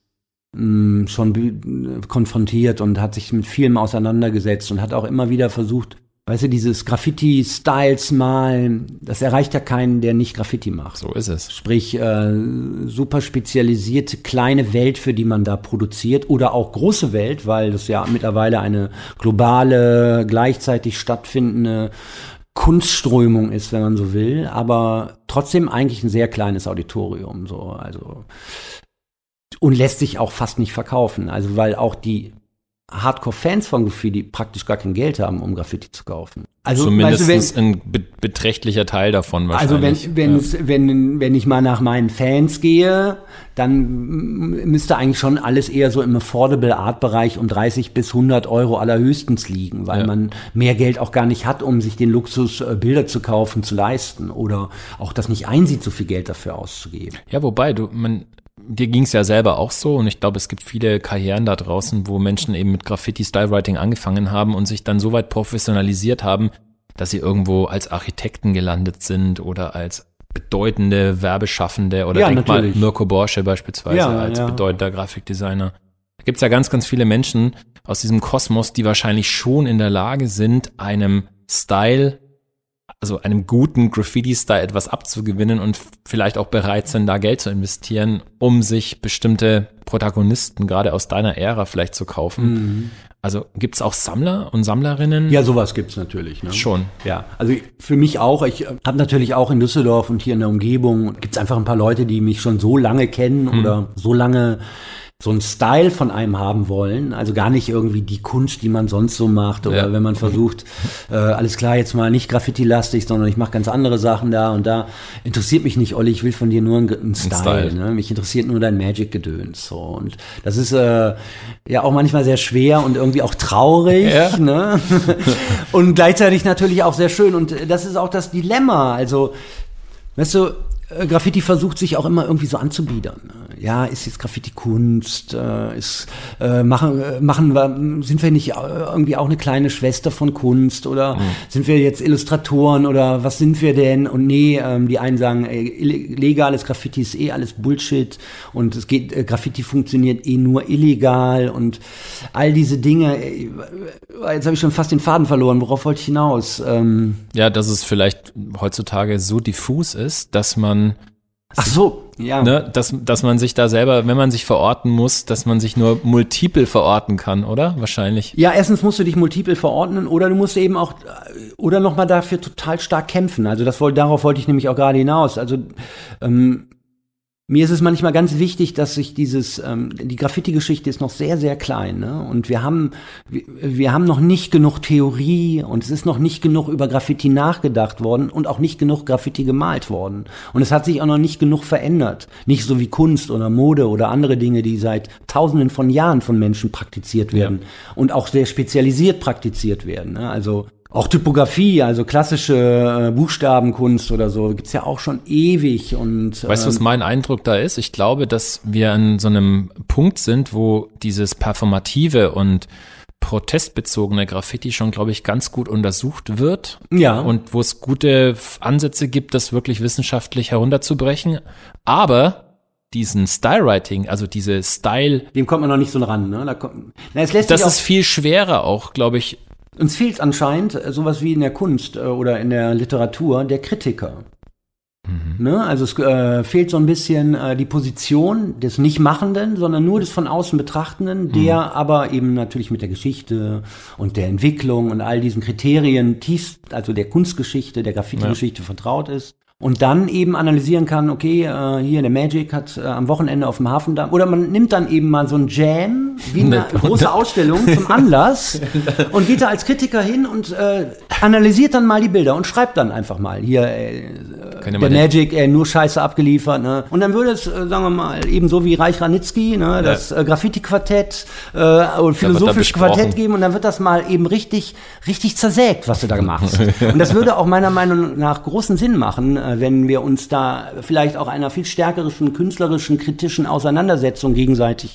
schon konfrontiert und hat sich mit vielem auseinandergesetzt und hat auch immer wieder versucht, weißt du, dieses Graffiti-Styles malen, das erreicht ja keinen, der nicht Graffiti macht. So ist es. Sprich, super spezialisierte kleine Welt, für die man da produziert oder auch große Welt, weil das ja mittlerweile eine globale, gleichzeitig stattfindende Kunstströmung ist, wenn man so will, aber trotzdem eigentlich ein sehr kleines Auditorium, so, also, und lässt sich auch fast nicht verkaufen, also, weil auch die Hardcore-Fans von Graffiti praktisch gar kein Geld haben, um Graffiti zu kaufen. Also zumindest ein beträchtlicher Teil davon wahrscheinlich. Also wenn ich mal nach meinen Fans gehe, dann müsste eigentlich schon alles eher so im Affordable Art Bereich um 30 bis 100 Euro allerhöchstens liegen, weil man mehr Geld auch gar nicht hat, um sich den Luxus Bilder zu kaufen, zu leisten oder auch das nicht einsieht, so viel Geld dafür auszugeben. Ja, wobei dir ging es ja selber auch so und ich glaube, es gibt viele Karrieren da draußen, wo Menschen eben mit Graffiti-Stylewriting angefangen haben und sich dann so weit professionalisiert haben, dass sie irgendwo als Architekten gelandet sind oder als bedeutende Werbeschaffende oder denk mal Mirko Borsche beispielsweise als bedeutender Grafikdesigner. Da gibt es ja ganz, ganz viele Menschen aus diesem Kosmos, die wahrscheinlich schon in der Lage sind, einem guten Graffiti-Style etwas abzugewinnen und vielleicht auch bereit sind, da Geld zu investieren, um sich bestimmte Protagonisten gerade aus deiner Ära vielleicht zu kaufen. Also gibt's auch Sammler und Sammlerinnen? Ja, sowas gibt's natürlich. Ne? Schon. Ja, also für mich auch. Ich habe natürlich auch in Düsseldorf und hier in der Umgebung gibt's einfach ein paar Leute, die mich schon so lange kennen oder so lange so einen Style von einem haben wollen, also gar nicht irgendwie die Kunst, die man sonst so macht, oder wenn man versucht, alles klar, jetzt mal nicht Graffiti-lastig, sondern ich mache ganz andere Sachen da und da. Interessiert mich nicht, Olli, ich will von dir nur einen Style. Ne? Mich interessiert nur dein Magic-Gedöns. So. Und das ist ja auch manchmal sehr schwer und irgendwie auch traurig. Ja. Ne? Und gleichzeitig natürlich auch sehr schön. Und das ist auch das Dilemma. Also, weißt du, Graffiti versucht sich auch immer irgendwie so anzubiedern. Ja, ist jetzt Graffiti Kunst? Sind wir nicht irgendwie auch eine kleine Schwester von Kunst? Oder sind wir jetzt Illustratoren? Oder was sind wir denn? Und nee, die einen sagen, legales Graffiti ist alles Bullshit. Und Graffiti funktioniert nur illegal. Und all diese Dinge. Jetzt habe ich schon fast den Faden verloren. Worauf wollte ich hinaus? Ja, dass es vielleicht heutzutage so diffus ist, dass man ach so, ja. Ne, dass man sich da selber, wenn man sich verorten muss, dass man sich nur multiple verorten kann, oder? Wahrscheinlich. Ja, erstens musst du dich multiple verordnen oder du musst eben auch, oder nochmal dafür total stark kämpfen. Also darauf wollte ich nämlich auch gerade hinaus. Also, mir ist es manchmal ganz wichtig, dass sich die Graffiti-Geschichte ist noch sehr, sehr klein, ne? Und wir haben noch nicht genug Theorie und es ist noch nicht genug über Graffiti nachgedacht worden und auch nicht genug Graffiti gemalt worden. Und es hat sich auch noch nicht genug verändert. Nicht so wie Kunst oder Mode oder andere Dinge, die seit Tausenden von Jahren von Menschen praktiziert werden und auch sehr spezialisiert praktiziert werden, ne? Also auch Typografie, also klassische Buchstabenkunst oder so, gibt's ja auch schon ewig. Und weißt du, was mein Eindruck da ist? Ich glaube, dass wir an so einem Punkt sind, wo dieses performative und protestbezogene Graffiti schon, glaube ich, ganz gut untersucht wird. Ja. Und wo es gute Ansätze gibt, das wirklich wissenschaftlich herunterzubrechen. Aber diesen Style-Writing, also diese Style... Dem kommt man noch nicht so ran, ne? Das ist viel schwerer auch, glaube ich. Uns fehlt anscheinend sowas wie in der Kunst oder in der Literatur der Kritiker. Ne? Also es fehlt so ein bisschen die Position des Nicht-Machenden, sondern nur des von außen Betrachtenden, der aber eben natürlich mit der Geschichte und der Entwicklung und all diesen Kriterien also der Kunstgeschichte, der Graffiti-Geschichte vertraut ist. Und dann eben analysieren kann, okay, hier der Magic hat am Wochenende auf dem Hafendamm, oder man nimmt dann eben mal so ein Jam, wie eine große Ausstellung zum Anlass und geht da als Kritiker hin und analysiert dann mal die Bilder und schreibt dann einfach mal, hier der Magic, nur Scheiße abgeliefert, ne? Und dann würde es, sagen wir mal, ebenso wie Reich Ranitzky, ne, das Graffiti-Quartett oder philosophische Quartett geben und dann wird das mal eben richtig zersägt, was du da machst. Und das würde auch meiner Meinung nach großen Sinn machen, wenn wir uns da vielleicht auch einer viel stärkeren künstlerischen, kritischen Auseinandersetzung gegenseitig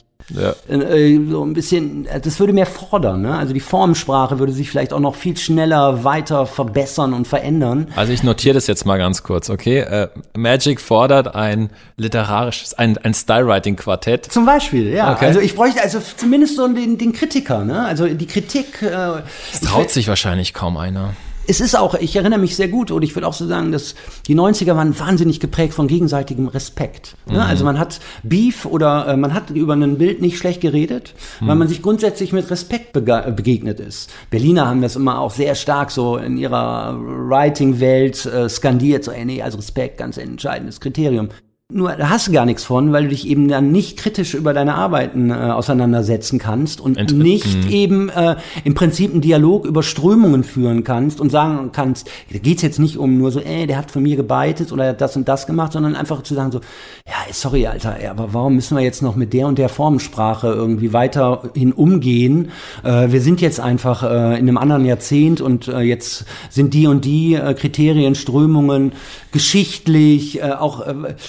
so ein bisschen, das würde mehr fordern, ne? Also die Formensprache würde sich vielleicht auch noch viel schneller weiter verbessern und verändern. Also ich notiere das jetzt mal ganz kurz, okay? Magic fordert ein literarisches, ein Style-Writing-Quartett. Zum Beispiel, ja. Okay. Also ich bräuchte also zumindest so den Kritiker, ne? Also die Kritik. Das traut sich wahrscheinlich kaum einer. Es ist auch, ich erinnere mich sehr gut und ich würde auch so sagen, dass die 90er waren wahnsinnig geprägt von gegenseitigem Respekt. Ne? Also man hat Beef oder man hat über ein Bild nicht schlecht geredet, weil man sich grundsätzlich mit Respekt begegnet ist. Berliner haben das immer auch sehr stark so in ihrer Writing-Welt skandiert, so nee, also Respekt, ganz entscheidendes Kriterium. Nur da hast du gar nichts von, weil du dich eben dann nicht kritisch über deine Arbeiten auseinandersetzen kannst und nicht eben im Prinzip einen Dialog über Strömungen führen kannst und sagen kannst, da geht's jetzt nicht um nur so, der hat von mir gebeitet oder hat das und das gemacht, sondern einfach zu sagen so, ja, sorry, Alter, aber warum müssen wir jetzt noch mit der und der Formensprache irgendwie weiterhin umgehen? Wir sind jetzt einfach in einem anderen Jahrzehnt und jetzt sind die und die Kriterien, Strömungen geschichtlich auch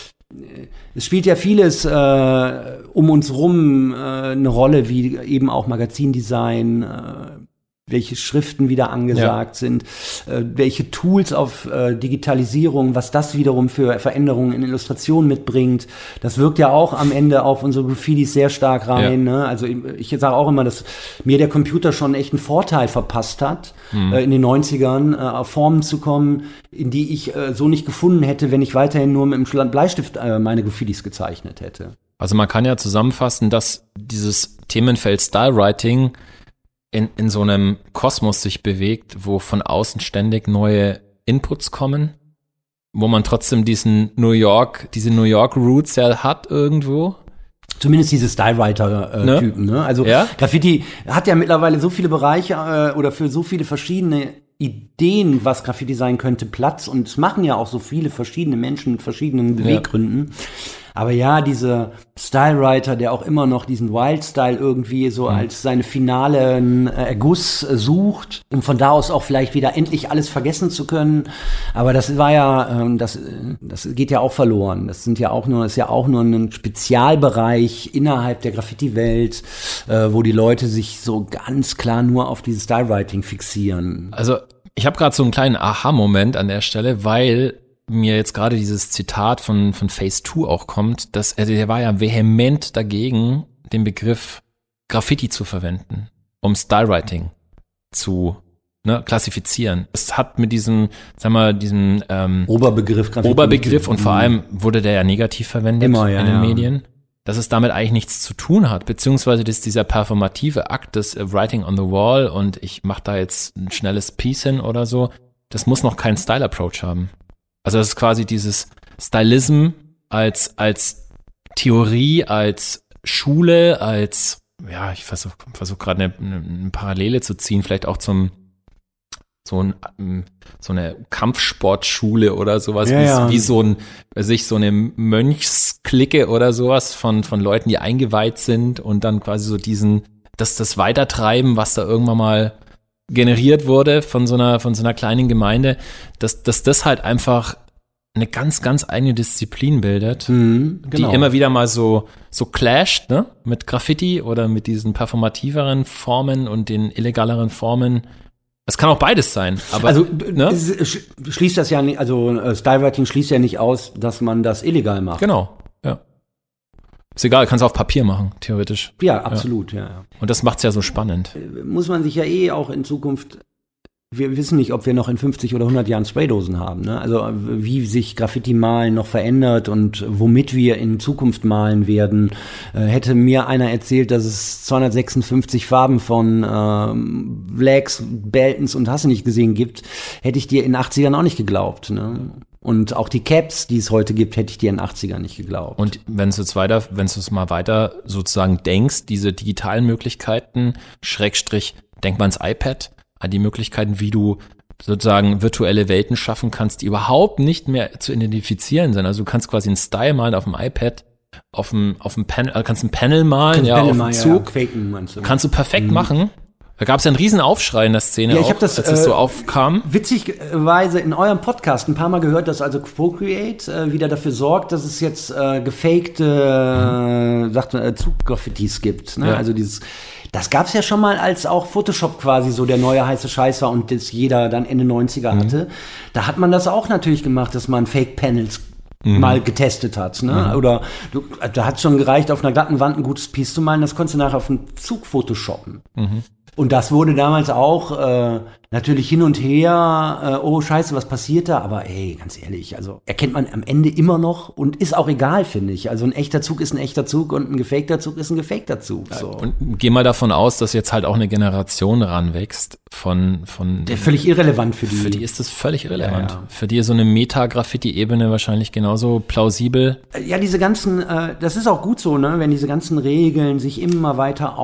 es spielt ja vieles um uns rum eine Rolle, wie eben auch Magazindesign, welche Schriften wieder angesagt sind, welche Tools auf Digitalisierung, was das wiederum für Veränderungen in Illustrationen mitbringt. Das wirkt ja auch am Ende auf unsere Graffitis sehr stark rein. Ne? Also ich sage auch immer, dass mir der Computer schon echt einen Vorteil verpasst hat, in den 90ern auf Formen zu kommen, in die ich so nicht gefunden hätte, wenn ich weiterhin nur mit dem Bleistift meine Graffitis gezeichnet hätte. Also man kann ja zusammenfassen, dass dieses Themenfeld Style-Writing in so einem Kosmos sich bewegt, wo von außen ständig neue Inputs kommen, wo man trotzdem diese New York Roots ja hat irgendwo, Zumindest diese Stylewriter-Typen. Ne? Also Graffiti hat ja mittlerweile so viele Bereiche oder für so viele verschiedene Ideen, was Graffiti sein könnte, Platz. Und es machen ja auch so viele verschiedene Menschen mit verschiedenen Beweggründen. Aber ja, dieser Stylewriter, der auch immer noch diesen Wild-Style irgendwie so als seine finalen Erguss sucht, um von da aus auch vielleicht wieder endlich alles vergessen zu können. Aber das war ja, das geht ja auch verloren. Das ist ja auch nur ein Spezialbereich innerhalb der Graffiti-Welt, wo die Leute sich so ganz klar nur auf dieses Stylewriting fixieren. Also ich habe gerade so einen kleinen Aha-Moment an der Stelle, weil mir jetzt gerade dieses Zitat von Phase 2 auch kommt, dass der war ja vehement dagegen, den Begriff Graffiti zu verwenden, um Stylewriting zu klassifizieren. Es hat mit diesem Oberbegriff und vor allem wurde der ja negativ verwendet in den Medien, dass es damit eigentlich nichts zu tun hat, beziehungsweise dass dieser performative Akt des Writing on the Wall und ich mache da jetzt ein schnelles Piece hin oder so, das muss noch keinen Style-Approach haben. Also das ist quasi dieses Stylism als Theorie, als Schule, als, ja, ich versuche gerade eine Parallele zu ziehen, vielleicht auch so eine Kampfsportschule oder sowas, wie so eine Mönchsklicke oder sowas von Leuten, die eingeweiht sind und dann quasi so das Weitertreiben, was da irgendwann mal generiert wurde von so einer kleinen Gemeinde, dass das halt einfach eine ganz, ganz eigene Disziplin bildet, die immer wieder mal so clasht, ne, mit Graffiti oder mit diesen performativeren Formen und den illegaleren Formen. Es kann auch beides sein, aber also schließt das ja nicht, also Stylewriting schließt ja nicht aus, dass man das illegal macht. Genau, ja. Ist egal, kannst du auf Papier machen, theoretisch. Ja, absolut, ja. Und das macht's ja so spannend. Muss man sich ja auch in Zukunft, wir wissen nicht, ob wir noch in 50 oder 100 Jahren Spraydosen haben, ne? Also wie sich Graffiti-Malen noch verändert und womit wir in Zukunft malen werden. Hätte mir einer erzählt, dass es 256 Farben von Blacks, Beltons und hast du nicht gesehen gibt, hätte ich dir in den 80ern auch nicht geglaubt, ne? Und auch die Caps, die es heute gibt, hätte ich dir in den 80ern nicht geglaubt. Und wenn du es mal weiter sozusagen denkst, diese digitalen Möglichkeiten, denk mal ans iPad, an die Möglichkeiten, wie du sozusagen virtuelle Welten schaffen kannst, die überhaupt nicht mehr zu identifizieren sind. Also du kannst quasi einen Style malen auf dem iPad, auf dem Panel, kannst ein Panel malen, auf dem Zug. Faken, meinst du? Kannst du perfekt machen. Da gab es ja einen riesen Aufschrei in der Szene, ja, ich habe das, als es so aufkam. Witzigerweise in eurem Podcast ein paar Mal gehört, dass also Procreate wieder dafür sorgt, dass es jetzt gefakte Zuggraffitis gibt. Ne? Ja. Also das gab's ja schon mal, als auch Photoshop quasi so der neue heiße Scheiß war und das jeder dann Ende 90er hatte. Da hat man das auch natürlich gemacht, dass man Fake-Panels mal getestet hat, ne? Oder da hat schon gereicht, auf einer glatten Wand ein gutes Piece zu malen, das konntest du nachher auf dem Zug photoshoppen. Und das wurde damals auch natürlich hin und her, oh scheiße, was passiert da? Aber ey, ganz ehrlich, also erkennt man am Ende immer noch und ist auch egal, finde ich. Also ein echter Zug ist ein echter Zug und ein gefakter Zug ist ein gefakter Zug. So. Und geh mal davon aus, dass jetzt halt auch eine Generation ranwächst von der völlig irrelevant für die. Für die ist das völlig irrelevant. Ja. Für die ist so eine Meta-Graffiti-Ebene wahrscheinlich genauso plausibel. Ja, diese ganzen, das ist auch gut so, ne, wenn diese ganzen Regeln sich immer weiter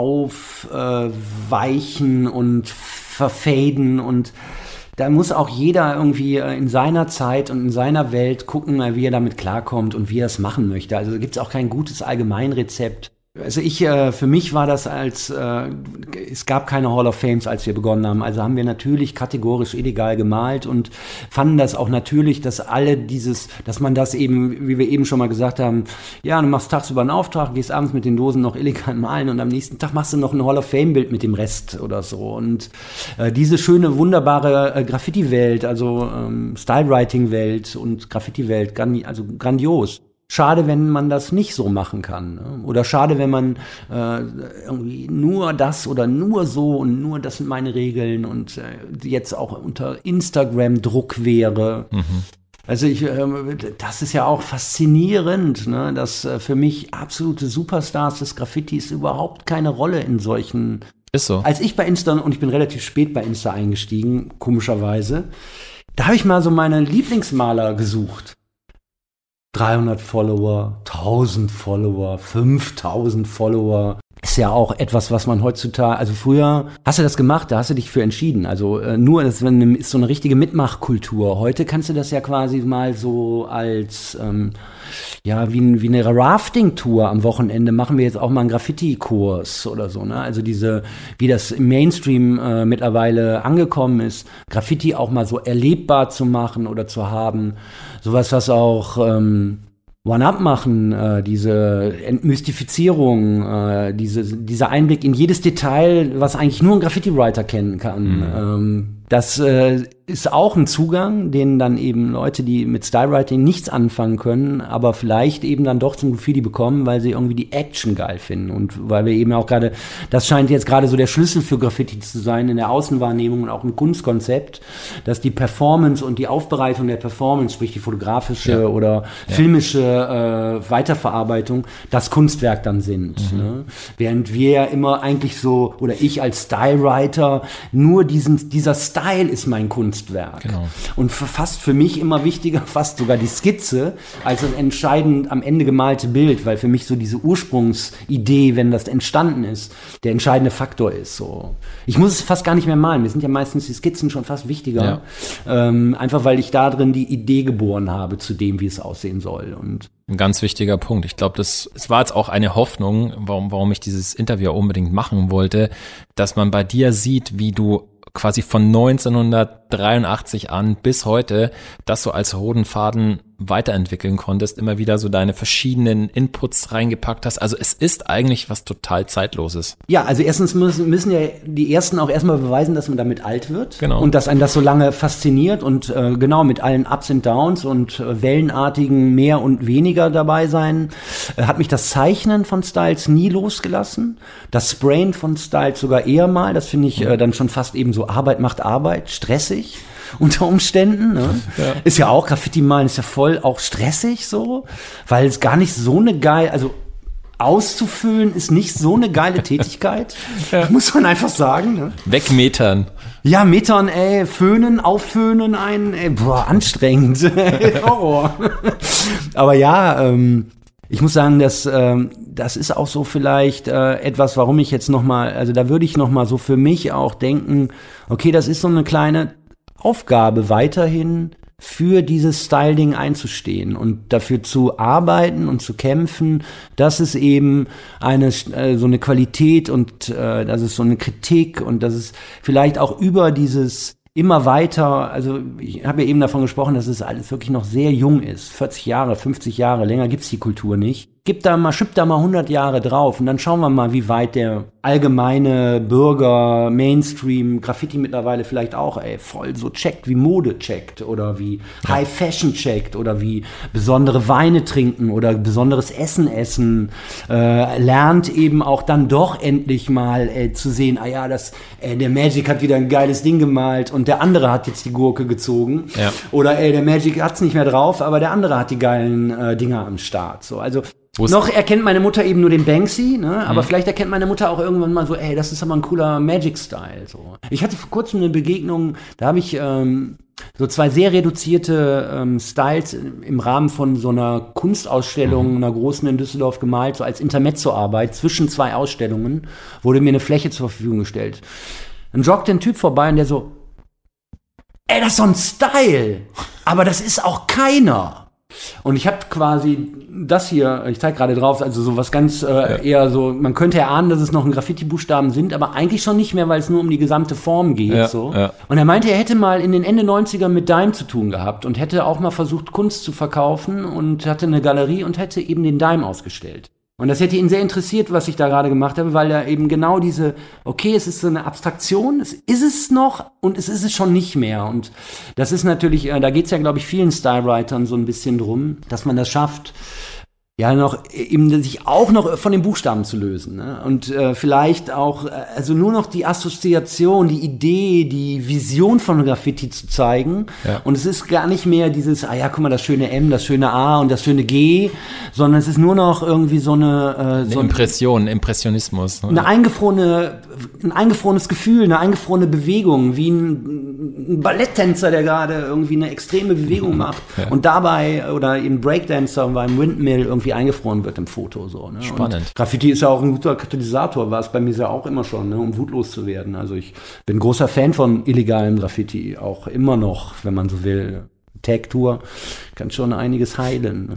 aufweichen und verfaden und da muss auch jeder irgendwie in seiner Zeit und in seiner Welt gucken, wie er damit klarkommt und wie er es machen möchte. Also da gibt es auch kein gutes Allgemeinrezept. Also für mich war das es gab keine Hall of Fames, als wir begonnen haben. Also haben wir natürlich kategorisch illegal gemalt und fanden das auch natürlich, dass dass man das eben, wie wir eben schon mal gesagt haben, ja, du machst tagsüber einen Auftrag, gehst abends mit den Dosen noch illegal malen und am nächsten Tag machst du noch ein Hall of Fame Bild mit dem Rest oder so. Und diese schöne, wunderbare Graffiti-Welt, also Stylewriting-Welt und Graffiti-Welt, also grandios. Schade, wenn man das nicht so machen kann. Ne? Oder schade, wenn man irgendwie nur das oder nur so und nur das sind meine Regeln und jetzt auch unter Instagram-Druck wäre. Also das ist ja auch faszinierend, ne? Dass für mich absolute Superstars des Graffitis überhaupt keine Rolle in solchen. Ist so. Als ich bei Insta, und ich bin relativ spät bei Insta eingestiegen, komischerweise, da habe ich mal so meine Lieblingsmaler gesucht. 300 Follower, 1000 Follower, 5000 Follower. Ist ja auch etwas, was man heutzutage, also früher hast du das gemacht, da hast du dich für entschieden. Also nur, das ist so eine richtige Mitmachkultur. Heute kannst du das ja quasi mal so als, wie eine Rafting-Tour am Wochenende machen wir jetzt auch mal einen Graffiti-Kurs oder so, ne? Also wie das im Mainstream mittlerweile angekommen ist, Graffiti auch mal so erlebbar zu machen oder zu haben. Sowas, was auch One-Up machen, diese Entmystifizierung, dieser Einblick in jedes Detail, was eigentlich nur ein Graffiti-Writer kennen kann. Das ist auch ein Zugang, den dann eben Leute, die mit Stylewriting nichts anfangen können, aber vielleicht eben dann doch zum Graffiti bekommen, weil sie irgendwie die Action geil finden und weil wir eben auch gerade, das scheint jetzt gerade so der Schlüssel für Graffiti zu sein in der Außenwahrnehmung und auch im Kunstkonzept, dass die Performance und die Aufbereitung der Performance, sprich die fotografische oder filmische Weiterverarbeitung, das Kunstwerk dann sind. Ne? Während wir ja immer eigentlich so, oder ich als Stylewriter, nur dieser Style ist mein Kunstwerk. Genau. Und fast für mich immer wichtiger, fast sogar die Skizze, als das entscheidend am Ende gemalte Bild, weil für mich so diese Ursprungsidee, wenn das entstanden ist, der entscheidende Faktor ist. So. Ich muss es fast gar nicht mehr malen. Mir sind ja meistens die Skizzen schon fast wichtiger. Ja. Einfach weil ich da drin die Idee geboren habe zu dem, wie es aussehen soll. Und ein ganz wichtiger Punkt. Ich glaube, es war jetzt auch eine Hoffnung, warum ich dieses Interview unbedingt machen wollte, dass man bei dir sieht, wie du quasi von 1983 an bis heute das so als roten Faden weiterentwickeln konntest, immer wieder so deine verschiedenen Inputs reingepackt hast. Also es ist eigentlich was total Zeitloses. Ja, also erstens müssen ja die Ersten auch erstmal beweisen, dass man damit alt wird. Genau. Und dass einen das so lange fasziniert und genau mit allen Ups und Downs und wellenartigen mehr und weniger dabei sein, hat mich das Zeichnen von Styles nie losgelassen. Das Sprayen von Styles sogar eher mal. Das finde ich dann schon fast eben so Arbeit macht Arbeit, stressig. Unter Umständen, ne? Ja. Ist ja auch, Graffiti malen ist ja voll auch stressig so, weil es gar nicht so eine also auszufüllen ist nicht so eine geile Tätigkeit, muss man einfach sagen. Ne? Wegmetern. Ja, metern, föhnen, aufföhnen anstrengend, Horror. Aber ja, ich muss sagen, das ist auch so vielleicht etwas, warum ich jetzt nochmal, also da würde ich nochmal so für mich auch denken, okay, das ist so eine kleine Aufgabe weiterhin für dieses Styling einzustehen und dafür zu arbeiten und zu kämpfen, dass es eben so eine Qualität und dass es so eine Kritik und dass es vielleicht auch über dieses immer weiter, also ich habe ja eben davon gesprochen, dass es alles wirklich noch sehr jung ist, 40 Jahre, 50 Jahre, länger gibt's die Kultur nicht. Schütt da mal 100 Jahre drauf und dann schauen wir mal, wie weit der allgemeine Bürger, Mainstream, Graffiti mittlerweile vielleicht auch voll so checkt, wie Mode checkt oder wie High Fashion checkt oder wie besondere Weine trinken oder besonderes Essen lernt eben auch dann doch endlich mal zu sehen, der Magic hat wieder ein geiles Ding gemalt und der andere hat jetzt die Gurke gezogen oder der Magic hat's nicht mehr drauf, aber der andere hat die geilen Dinger am Start. So, also noch erkennt meine Mutter eben nur den Banksy, ne? Aber vielleicht erkennt meine Mutter auch irgendwann mal so, das ist aber ein cooler Magic-Style. So. Ich hatte vor kurzem eine Begegnung, da habe ich so zwei sehr reduzierte Styles im Rahmen von so einer Kunstausstellung, einer großen in Düsseldorf gemalt, so als Intermezzo-Arbeit zwischen zwei Ausstellungen, wurde mir eine Fläche zur Verfügung gestellt. Dann joggte ein Typ vorbei und der so, das ist so ein Style, aber das ist auch keiner. Und ich habe quasi das hier, ich zeige gerade drauf, also so was ganz eher so, man könnte erahnen, dass es noch ein Graffiti-Buchstaben sind, aber eigentlich schon nicht mehr, weil es nur um die gesamte Form geht. Ja, so. Ja. Und er meinte, er hätte mal in den Ende 90er mit Dime zu tun gehabt und hätte auch mal versucht, Kunst zu verkaufen und hatte eine Galerie und hätte eben den Dime ausgestellt. Und das hätte ihn sehr interessiert, was ich da gerade gemacht habe, weil er eben genau es ist so eine Abstraktion, es ist es noch und es ist es schon nicht mehr. Und das ist natürlich, da geht's ja, glaube ich, vielen Stylewritern so ein bisschen drum, dass man das schafft, ja, noch eben sich auch noch von den Buchstaben zu lösen, ne? Und vielleicht auch also nur noch die Assoziation, die Idee, die Vision von Graffiti zu zeigen. Ja. Und es ist gar nicht mehr dieses, guck mal, das schöne M, das schöne A und das schöne G, sondern es ist nur noch irgendwie so eine Impression, Impressionismus. Oder? Ein eingefrorenes Gefühl, eine eingefrorene Bewegung, wie ein Balletttänzer, der gerade irgendwie eine extreme Bewegung macht und dabei, oder eben Breakdancer beim Windmill irgendwie eingefroren wird im Foto. So, ne? Spannend. Und Graffiti ist ja auch ein guter Katalysator, war es bei mir ja auch immer schon, ne? Um wutlos zu werden. Also ich bin großer Fan von illegalem Graffiti, auch immer noch, wenn man so will. Tag-Tour kann schon einiges heilen.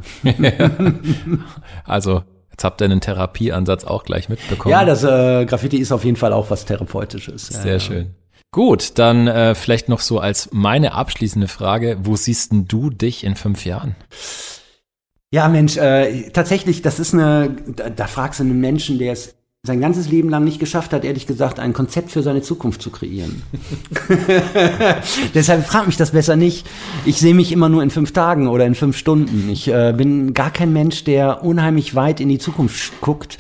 Also jetzt habt ihr einen Therapieansatz auch gleich mitbekommen. Ja, das Graffiti ist auf jeden Fall auch was Therapeutisches. Sehr schön. Gut, dann vielleicht noch so als meine abschließende Frage, wo siehst denn du dich in 5 Jahren? Ja, Mensch, tatsächlich, das ist da fragst du einen Menschen, der es sein ganzes Leben lang nicht geschafft hat, ehrlich gesagt, ein Konzept für seine Zukunft zu kreieren. Deshalb frag mich das besser nicht. Ich sehe mich immer nur in 5 Tagen oder in 5 Stunden. Ich bin gar kein Mensch, der unheimlich weit in die Zukunft guckt,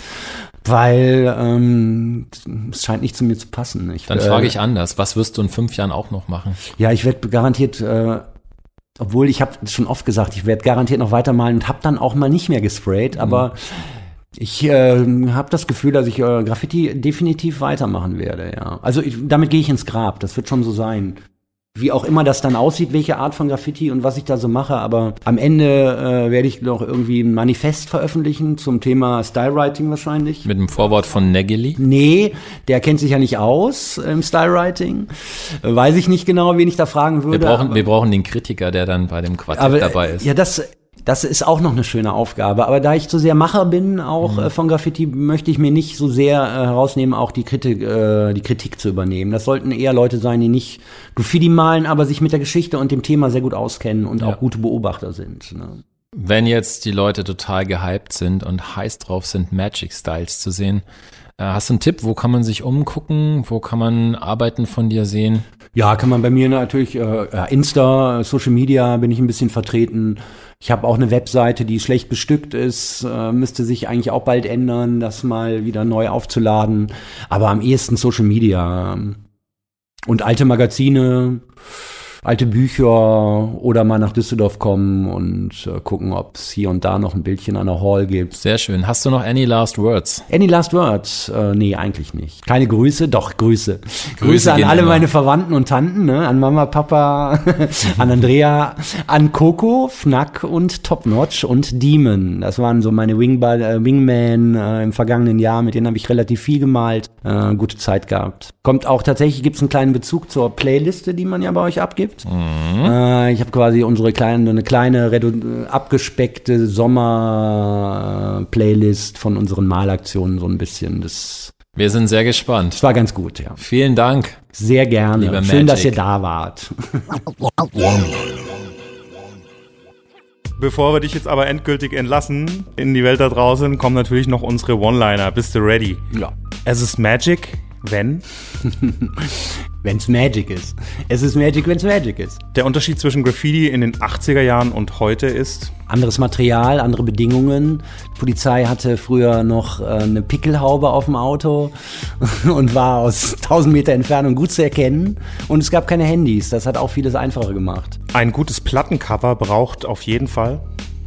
weil es scheint nicht zu mir zu passen. Dann frage ich anders. Was wirst du in 5 Jahren auch noch machen? Ja, ich werde garantiert... obwohl, ich habe schon oft gesagt, ich werde garantiert noch weitermalen und habe dann auch mal nicht mehr gesprayt, aber ich habe das Gefühl, dass ich Graffiti definitiv weitermachen werde, ja. Also damit gehe ich ins Grab, das wird schon so sein. Wie auch immer das dann aussieht, welche Art von Graffiti und was ich da so mache, aber am Ende werde ich noch irgendwie ein Manifest veröffentlichen zum Thema Stylewriting wahrscheinlich. Mit dem Vorwort von Negeli? Nee, der kennt sich ja nicht aus im Stylewriting. Weiß ich nicht genau, wen ich da fragen würde. Wir brauchen den Kritiker, der dann bei dem Quartett dabei ist. Ja, das ist auch noch eine schöne Aufgabe. Aber da ich so sehr Macher bin, auch von Graffiti, möchte ich mir nicht so sehr herausnehmen, auch die Kritik zu übernehmen. Das sollten eher Leute sein, die nicht Graffiti malen, aber sich mit der Geschichte und dem Thema sehr gut auskennen und auch gute Beobachter sind. Ne? Wenn jetzt die Leute total gehypt sind und heiß drauf sind, Magic Styles zu sehen, hast du einen Tipp? Wo kann man sich umgucken? Wo kann man Arbeiten von dir sehen? Ja, kann man bei mir natürlich, Insta, Social Media bin ich ein bisschen vertreten. Ich habe auch eine Webseite, die schlecht bestückt ist, müsste sich eigentlich auch bald ändern, das mal wieder neu aufzuladen. Aber am ehesten Social Media und alte Magazine, alte Bücher oder mal nach Düsseldorf kommen und gucken, ob es hier und da noch ein Bildchen an der Hall gibt. Sehr schön. Hast du noch any last words? Any last words? Nee, eigentlich nicht. Keine Grüße? Doch, Grüße. Grüße an alle meine Verwandten und Tanten, ne? An Mama, Papa, an Andrea, an Coco, Fnack und Topnotch und Demon. Das waren so meine Wingman im vergangenen Jahr. Mit denen habe ich relativ viel gemalt. Gute Zeit gehabt. Gibt's einen kleinen Bezug zur Playliste, die man ja bei euch abgibt. Ich habe quasi eine kleine abgespeckte Sommer-Playlist von unseren Malaktionen so ein bisschen. Wir sind sehr gespannt. Das war ganz gut, ja. Vielen Dank. Sehr gerne. Lieber Schön, dass ihr da wart. Bevor wir dich jetzt aber endgültig entlassen in die Welt da draußen, kommen natürlich noch unsere One-Liner. Bist du ready? Ja. Es ist Magic, wenn? Wenn's Magic ist. Es ist Magic, wenn's Magic ist. Der Unterschied zwischen Graffiti in den 80er Jahren und heute ist? Anderes Material, andere Bedingungen. Die Polizei hatte früher noch eine Pickelhaube auf dem Auto und war aus 1000 Meter Entfernung gut zu erkennen. Und es gab keine Handys. Das hat auch vieles einfacher gemacht. Ein gutes Plattencover braucht auf jeden Fall?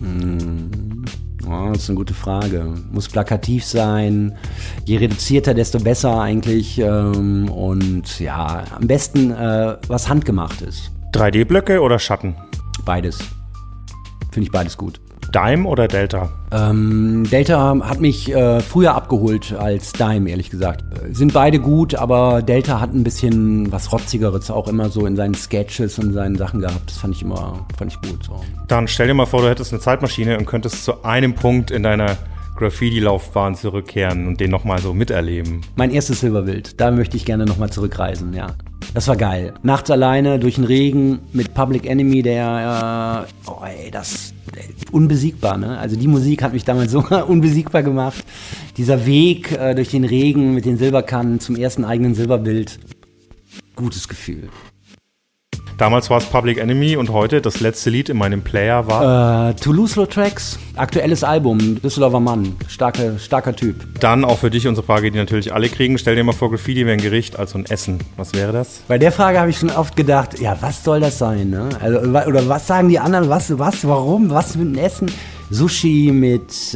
Oh, das ist eine gute Frage. Muss plakativ sein. Je reduzierter, desto besser eigentlich. Und ja, am besten was handgemacht ist. 3D-Blöcke oder Schatten? Beides. Finde ich beides gut. Dime oder Delta? Delta hat mich früher abgeholt als Dime, ehrlich gesagt. Sind beide gut, aber Delta hat ein bisschen was Rotzigeres auch immer so in seinen Sketches und seinen Sachen gehabt. Das fand ich gut. So. Dann stell dir mal vor, du hättest eine Zeitmaschine und könntest zu einem Punkt in deiner Graffiti-Laufbahn zurückkehren und den nochmal so miterleben. Mein erstes Silberbild, da möchte ich gerne nochmal zurückreisen, ja. Das war geil. Nachts alleine durch den Regen mit Public Enemy, das unbesiegbar, ne? Also die Musik hat mich damals so unbesiegbar gemacht. Dieser Weg durch den Regen mit den Silberkannen zum ersten eigenen Silberbild. Gutes Gefühl. Damals war es Public Enemy und heute das letzte Lied in meinem Player war Toulouse-Lautrec, aktuelles Album, Düsseldorfer Mann, starker Typ. Dann auch für dich unsere Frage, die natürlich alle kriegen. Stell dir mal vor, Graffiti wäre ein Gericht, also ein Essen. Was wäre das? Bei der Frage habe ich schon oft gedacht, ja, was soll das sein? Ne? Also, oder was sagen die anderen, warum, was mit dem Essen? Sushi mit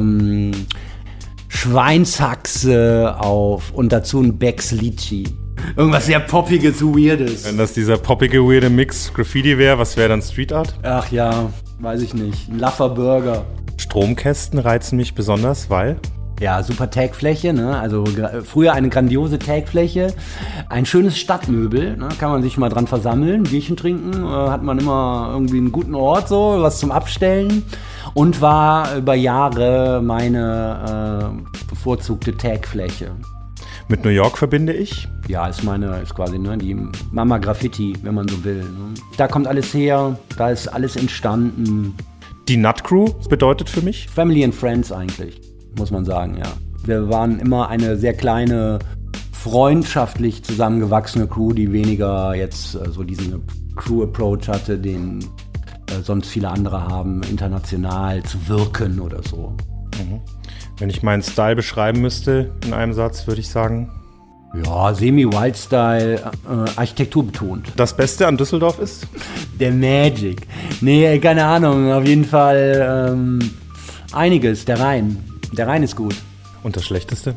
Schweinshaxe und dazu ein Becks Litchi. Irgendwas sehr Poppiges, Weirdes. Wenn das dieser poppige, weirde Mix Graffiti wäre, was wäre dann Street Art? Ach ja, weiß ich nicht. Ein Laffer Burger. Stromkästen reizen mich besonders, weil? Ja, super Tagfläche, ne? Also früher eine grandiose Tagfläche. Ein schönes Stadtmöbel, ne? Kann man sich mal dran versammeln, Bierchen trinken. Hat man immer irgendwie einen guten Ort, so was zum Abstellen. Und war über Jahre meine bevorzugte Tagfläche. Mit New York verbinde ich? Ja, ist quasi die Mama Graffiti, wenn man so will. Ne? Da kommt alles her, da ist alles entstanden. Die Nut Crew bedeutet für mich? Family and Friends eigentlich, muss man sagen, ja. Wir waren immer eine sehr kleine, freundschaftlich zusammengewachsene Crew, die weniger jetzt so diesen Crew-Approach hatte, den sonst viele andere haben, international zu wirken oder so. Mhm. Wenn ich meinen Style beschreiben müsste in einem Satz, würde ich sagen? Ja, Semi-Wild-Style, Architektur betont. Das Beste an Düsseldorf ist? Der Magic. Nee, keine Ahnung, auf jeden Fall einiges, der Rhein. Der Rhein ist gut. Und das Schlechteste?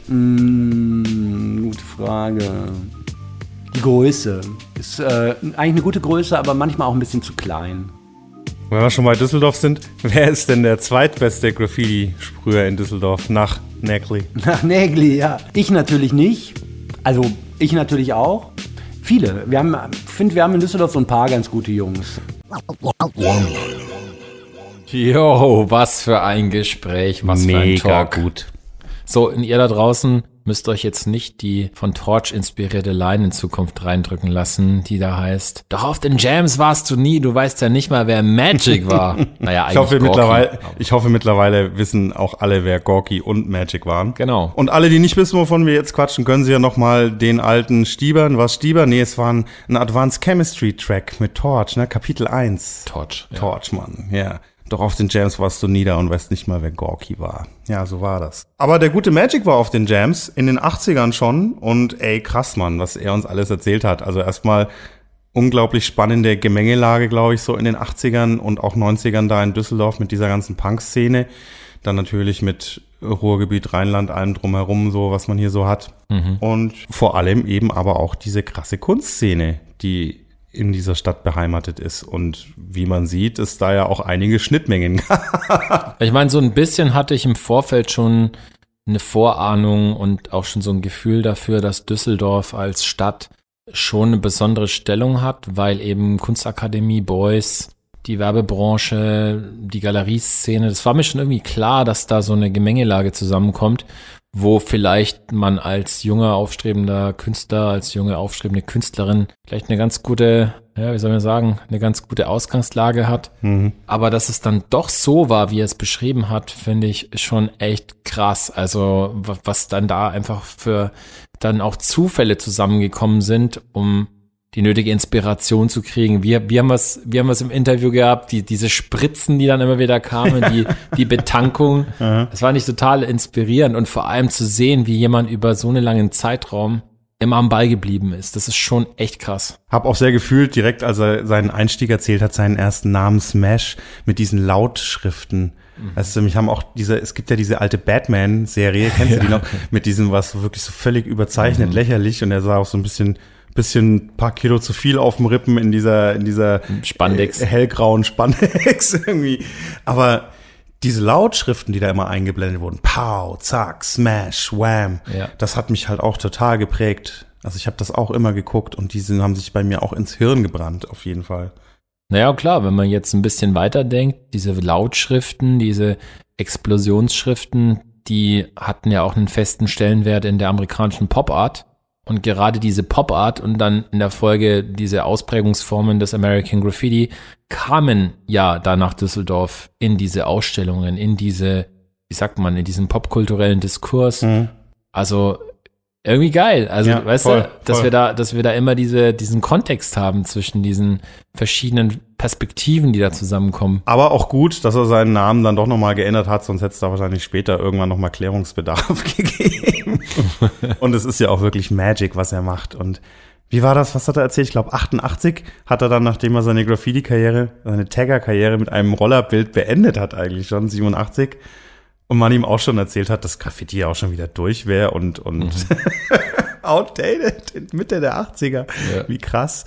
Gute Frage. Die Größe. Ist eigentlich eine gute Größe, aber manchmal auch ein bisschen zu klein. Wenn wir schon bei Düsseldorf sind, wer ist denn der zweitbeste Graffiti-Sprüher in Düsseldorf nach Nägli? Nach Nägli, ja. Ich natürlich nicht. Also, ich natürlich auch. Viele. Wir haben in Düsseldorf so ein paar ganz gute Jungs. Jo, was für ein Gespräch, was für ein Talk. Mega gut. So, und ihr da draußen müsst euch jetzt nicht die von Torch inspirierte Line in Zukunft reindrücken lassen, die da heißt: Doch auf den Jams warst du nie, du weißt ja nicht mal, wer Magic war. Naja, eigentlich ich hoffe, mittlerweile wissen auch alle, wer Gorky und Magic waren. Genau. Und alle, die nicht wissen, wovon wir jetzt quatschen, können sie ja nochmal den alten Stiebern, was Stieber? Nee, es war ein Advanced Chemistry Track mit Torch, ne? Kapitel 1. Torch. Ja. Torch, Mann, ja. Doch auf den Jams warst du nieder und weißt nicht mal, wer Gorky war. Ja, so war das. Aber der gute Magic war auf den Jams in den 80ern schon und ey, krass, Mann, was er uns alles erzählt hat. Also erstmal unglaublich spannende Gemengelage, glaube ich, so in den 80ern und auch 90ern da in Düsseldorf mit dieser ganzen Punk-Szene. Dann natürlich mit Ruhrgebiet, Rheinland, allem drumherum, so was man hier so hat. Mhm. Und vor allem eben aber auch diese krasse Kunstszene, die in dieser Stadt beheimatet ist. Und wie man sieht, ist da ja auch einige Schnittmengen. Ich meine, so ein bisschen hatte ich im Vorfeld schon eine Vorahnung und auch schon so ein Gefühl dafür, dass Düsseldorf als Stadt schon eine besondere Stellung hat, weil eben Kunstakademie, Beuys, die Werbebranche, die Galerieszene, das war mir schon irgendwie klar, dass da so eine Gemengelage zusammenkommt, wo vielleicht man als junger, aufstrebender Künstler, als junge, aufstrebende Künstlerin vielleicht eine ganz gute, ja, wie soll man sagen, eine ganz gute Ausgangslage hat. Mhm. Aber dass es dann doch so war, wie er es beschrieben hat, finde ich schon echt krass. Also was dann da einfach für dann auch Zufälle zusammengekommen sind, um die nötige Inspiration zu kriegen. Wir haben es im Interview gehabt, diese Spritzen, die dann immer wieder kamen, die Betankung. Das war nicht total inspirierend und vor allem zu sehen, wie jemand über so einen langen Zeitraum immer am Ball geblieben ist. Das ist schon echt krass. Hab auch sehr gefühlt, direkt als er seinen Einstieg erzählt hat, seinen ersten Namen Smash mit diesen Lautschriften. Also mich haben auch es gibt ja diese alte Batman-Serie, kennst du die noch? Mit diesem, was wirklich so völlig überzeichnet, lächerlich und er sah auch so ein bisschen paar Kilo zu viel auf dem Rippen in dieser Spandex. Hellgrauen Spandex irgendwie. Aber diese Lautschriften, die da immer eingeblendet wurden, Pow, Zack, Smash, Wham, das hat mich halt auch total geprägt. Also ich habe das auch immer geguckt und diese haben sich bei mir auch ins Hirn gebrannt, auf jeden Fall. Naja, klar, wenn man jetzt ein bisschen weiterdenkt, diese Lautschriften, diese Explosionsschriften, die hatten ja auch einen festen Stellenwert in der amerikanischen Pop-Art. Und gerade diese Pop-Art und dann in der Folge diese Ausprägungsformen des American Graffiti kamen ja da nach Düsseldorf in diese Ausstellungen, in diese, wie sagt man, in diesen popkulturellen Diskurs. Mhm. Also irgendwie geil. Also, Ja, weißt voll, du, dass voll. wir da immer diesen Kontext haben zwischen diesen verschiedenen Perspektiven, die da zusammenkommen. Aber auch gut, dass er seinen Namen dann doch nochmal geändert hat, sonst hätte es da wahrscheinlich später irgendwann nochmal Klärungsbedarf gegeben. Und es ist ja auch wirklich Magic, was er macht. Und wie war das? Was hat er erzählt? Ich glaube, 88 hat er dann, nachdem er seine Graffiti-Karriere, seine Tagger-Karriere mit einem Rollerbild beendet hat, eigentlich schon, 87. Und man ihm auch schon erzählt hat, dass Graffiti ja auch schon wieder durch wäre und outdated in Mitte der 80er. Ja. Wie krass.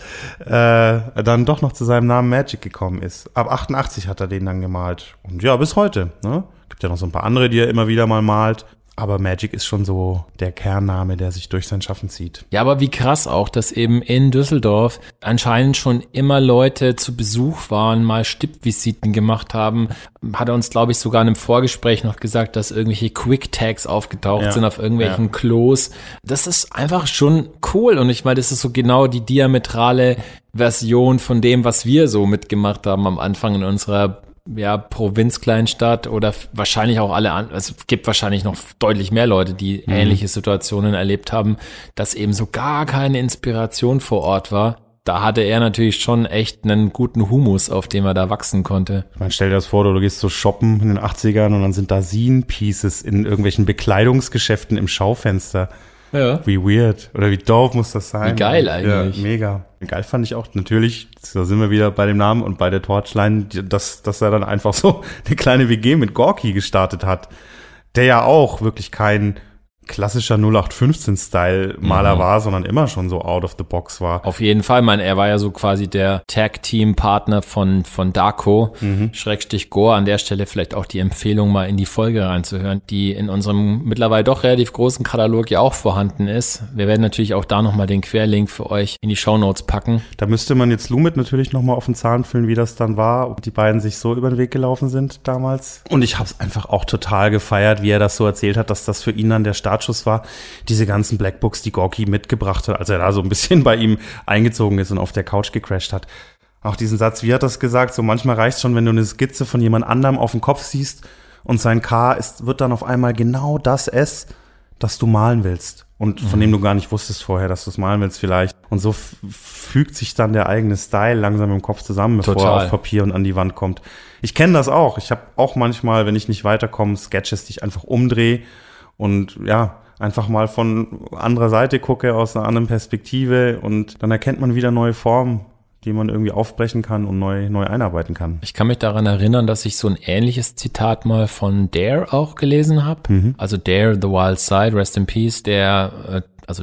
Dann doch noch zu seinem Namen Magic gekommen ist. Ab 88 hat er den dann gemalt. Und ja, bis heute. Ne? Gibt ja noch so ein paar andere, die er immer wieder mal malt. Aber Magic ist schon so der Kernname, der sich durch sein Schaffen zieht. Ja, aber wie krass auch, dass eben in Düsseldorf anscheinend schon immer Leute zu Besuch waren, mal Stippvisiten gemacht haben. Hat er uns, glaube ich, sogar in einem Vorgespräch noch gesagt, dass irgendwelche Quick-Tags aufgetaucht sind auf irgendwelchen Klos. Das ist einfach schon cool. Und ich meine, das ist so genau die diametrale Version von dem, was wir so mitgemacht haben am Anfang in unserer Provinzkleinstadt oder wahrscheinlich auch alle anderen. Es gibt wahrscheinlich noch deutlich mehr Leute, die ähnliche Situationen erlebt haben, dass eben so gar keine Inspiration vor Ort war. Da hatte er natürlich schon echt einen guten Humus, auf dem er da wachsen konnte. Ich meine, stell dir das vor, du gehst so shoppen in den 80ern und dann sind da Scene-Pieces in irgendwelchen Bekleidungsgeschäften im Schaufenster. Ja. Wie weird oder wie doof muss das sein? Wie geil eigentlich. Ja, mega. Geil fand ich auch natürlich, da sind wir wieder bei dem Namen und bei der Torchline, dass er dann einfach so eine kleine WG mit Gorky gestartet hat, der ja auch wirklich kein klassischer 0815-Style-Maler war, sondern immer schon so out of the box war. Auf jeden Fall, er war ja so quasi der Tag-Team-Partner von Darko, Schrägstrich Gore. An der Stelle vielleicht auch die Empfehlung, mal in die Folge reinzuhören, die in unserem mittlerweile doch relativ großen Katalog ja auch vorhanden ist. Wir werden natürlich auch da nochmal den Querlink für euch in die Shownotes packen. Da müsste man jetzt Lumit natürlich nochmal auf den Zahn füllen, wie das dann war, ob die beiden sich so über den Weg gelaufen sind damals. Und ich habe es einfach auch total gefeiert, wie er das so erzählt hat, dass das für ihn dann der Startschuss war, diese ganzen Blackbooks, die Gorky mitgebracht hat, als er da so ein bisschen bei ihm eingezogen ist und auf der Couch gecrashed hat. Auch diesen Satz, wie hat das gesagt, so manchmal reicht's schon, wenn du eine Skizze von jemand anderem auf dem Kopf siehst und sein K wird dann auf einmal genau das S, das du malen willst und von dem du gar nicht wusstest vorher, dass du es malen willst vielleicht. Und so fügt sich dann der eigene Style langsam im Kopf zusammen, bevor er auf Papier und an die Wand kommt. Ich kenne das auch. Ich habe auch manchmal, wenn ich nicht weiterkomme, Sketches, die ich einfach umdrehe und ja, einfach mal von anderer Seite gucke, aus einer anderen Perspektive und dann erkennt man wieder neue Formen, die man irgendwie aufbrechen kann und neu einarbeiten kann. Ich kann mich daran erinnern, dass ich so ein ähnliches Zitat mal von Dare auch gelesen habe. Also Dare, The Wild Side, Rest in Peace, der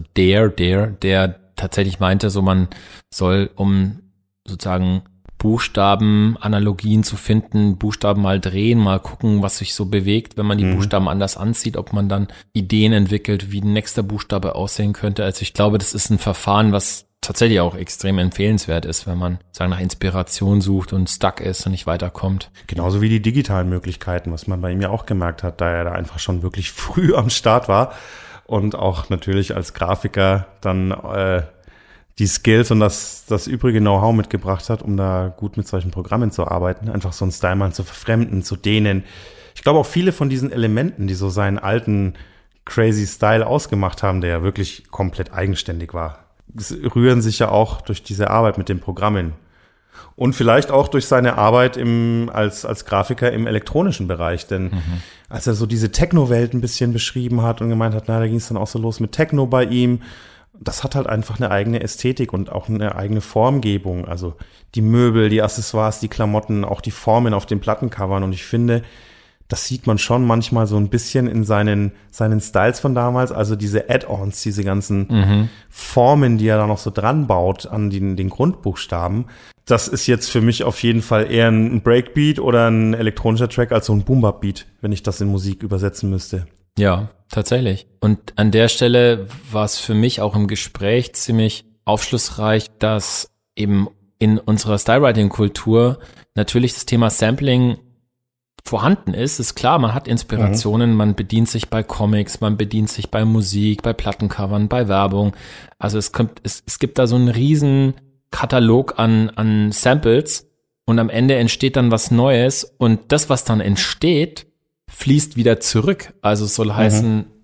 tatsächlich meinte, so man soll, um sozusagen Buchstaben-Analogien zu finden, Buchstaben mal drehen, mal gucken, was sich so bewegt, wenn man die Buchstaben anders anzieht, ob man dann Ideen entwickelt, wie ein nächster Buchstabe aussehen könnte. Also ich glaube, das ist ein Verfahren, was tatsächlich auch extrem empfehlenswert ist, wenn man nach Inspiration sucht und stuck ist und nicht weiterkommt. Genauso wie die digitalen Möglichkeiten, was man bei ihm ja auch gemerkt hat, da er da einfach schon wirklich früh am Start war und auch natürlich als Grafiker dann die Skills und das übrige Know-how mitgebracht hat, um da gut mit solchen Programmen zu arbeiten, einfach so einen Style mal zu verfremden, zu dehnen. Ich glaube auch viele von diesen Elementen, die so seinen alten crazy Style ausgemacht haben, der ja wirklich komplett eigenständig war, rühren sich ja auch durch diese Arbeit mit den Programmen. Und vielleicht auch durch seine Arbeit als Grafiker im elektronischen Bereich, denn als er so diese Techno-Welt ein bisschen beschrieben hat und gemeint hat, da ging es dann auch so los mit Techno bei ihm, das hat halt einfach eine eigene Ästhetik und auch eine eigene Formgebung. Also die Möbel, die Accessoires, die Klamotten, auch die Formen auf den Plattencovern. Und ich finde, das sieht man schon manchmal so ein bisschen in seinen Styles von damals. Also diese Add-ons, diese ganzen Formen, die er da noch so dran baut an den Grundbuchstaben. Das ist jetzt für mich auf jeden Fall eher ein Breakbeat oder ein elektronischer Track als so ein Boom-Bap-Beat, wenn ich das in Musik übersetzen müsste. Ja, tatsächlich. Und an der Stelle war es für mich auch im Gespräch ziemlich aufschlussreich, dass eben in unserer Stylewriting-Kultur natürlich das Thema Sampling vorhanden ist. Ist klar, man hat Inspirationen, man bedient sich bei Comics, man bedient sich bei Musik, bei Plattencovern, bei Werbung. Also es gibt da so einen riesen Katalog an Samples und am Ende entsteht dann was Neues und das, was dann entsteht, fließt wieder zurück. Also es soll heißen,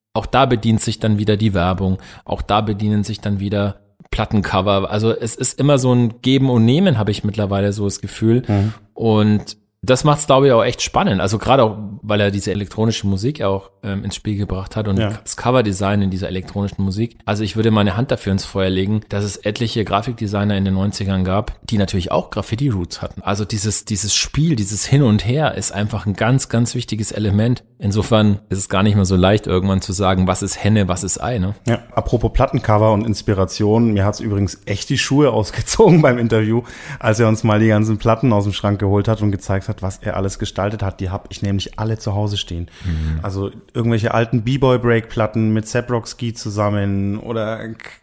auch da bedient sich dann wieder die Werbung, auch da bedienen sich dann wieder Plattencover. Also es ist immer so ein Geben und Nehmen, habe ich mittlerweile so das Gefühl. Und das macht's, glaube ich, auch echt spannend. Also gerade auch, weil er diese elektronische Musik auch ins Spiel gebracht hat und das Coverdesign in dieser elektronischen Musik. Also ich würde meine Hand dafür ins Feuer legen, dass es etliche Grafikdesigner in den 90ern gab, die natürlich auch Graffiti-Roots hatten. Also dieses Spiel, dieses Hin und Her ist einfach ein ganz, ganz wichtiges Element. Insofern ist es gar nicht mehr so leicht, irgendwann zu sagen, was ist Henne, was ist Ei, ne? Ja, apropos Plattencover und Inspiration, mir hat's übrigens echt die Schuhe ausgezogen beim Interview, als er uns mal die ganzen Platten aus dem Schrank geholt hat und gezeigt hat, was er alles gestaltet hat. Die habe ich nämlich alle zu Hause stehen. Also irgendwelche alten B-Boy-Break-Platten mit Zeprock-Ski zusammen oder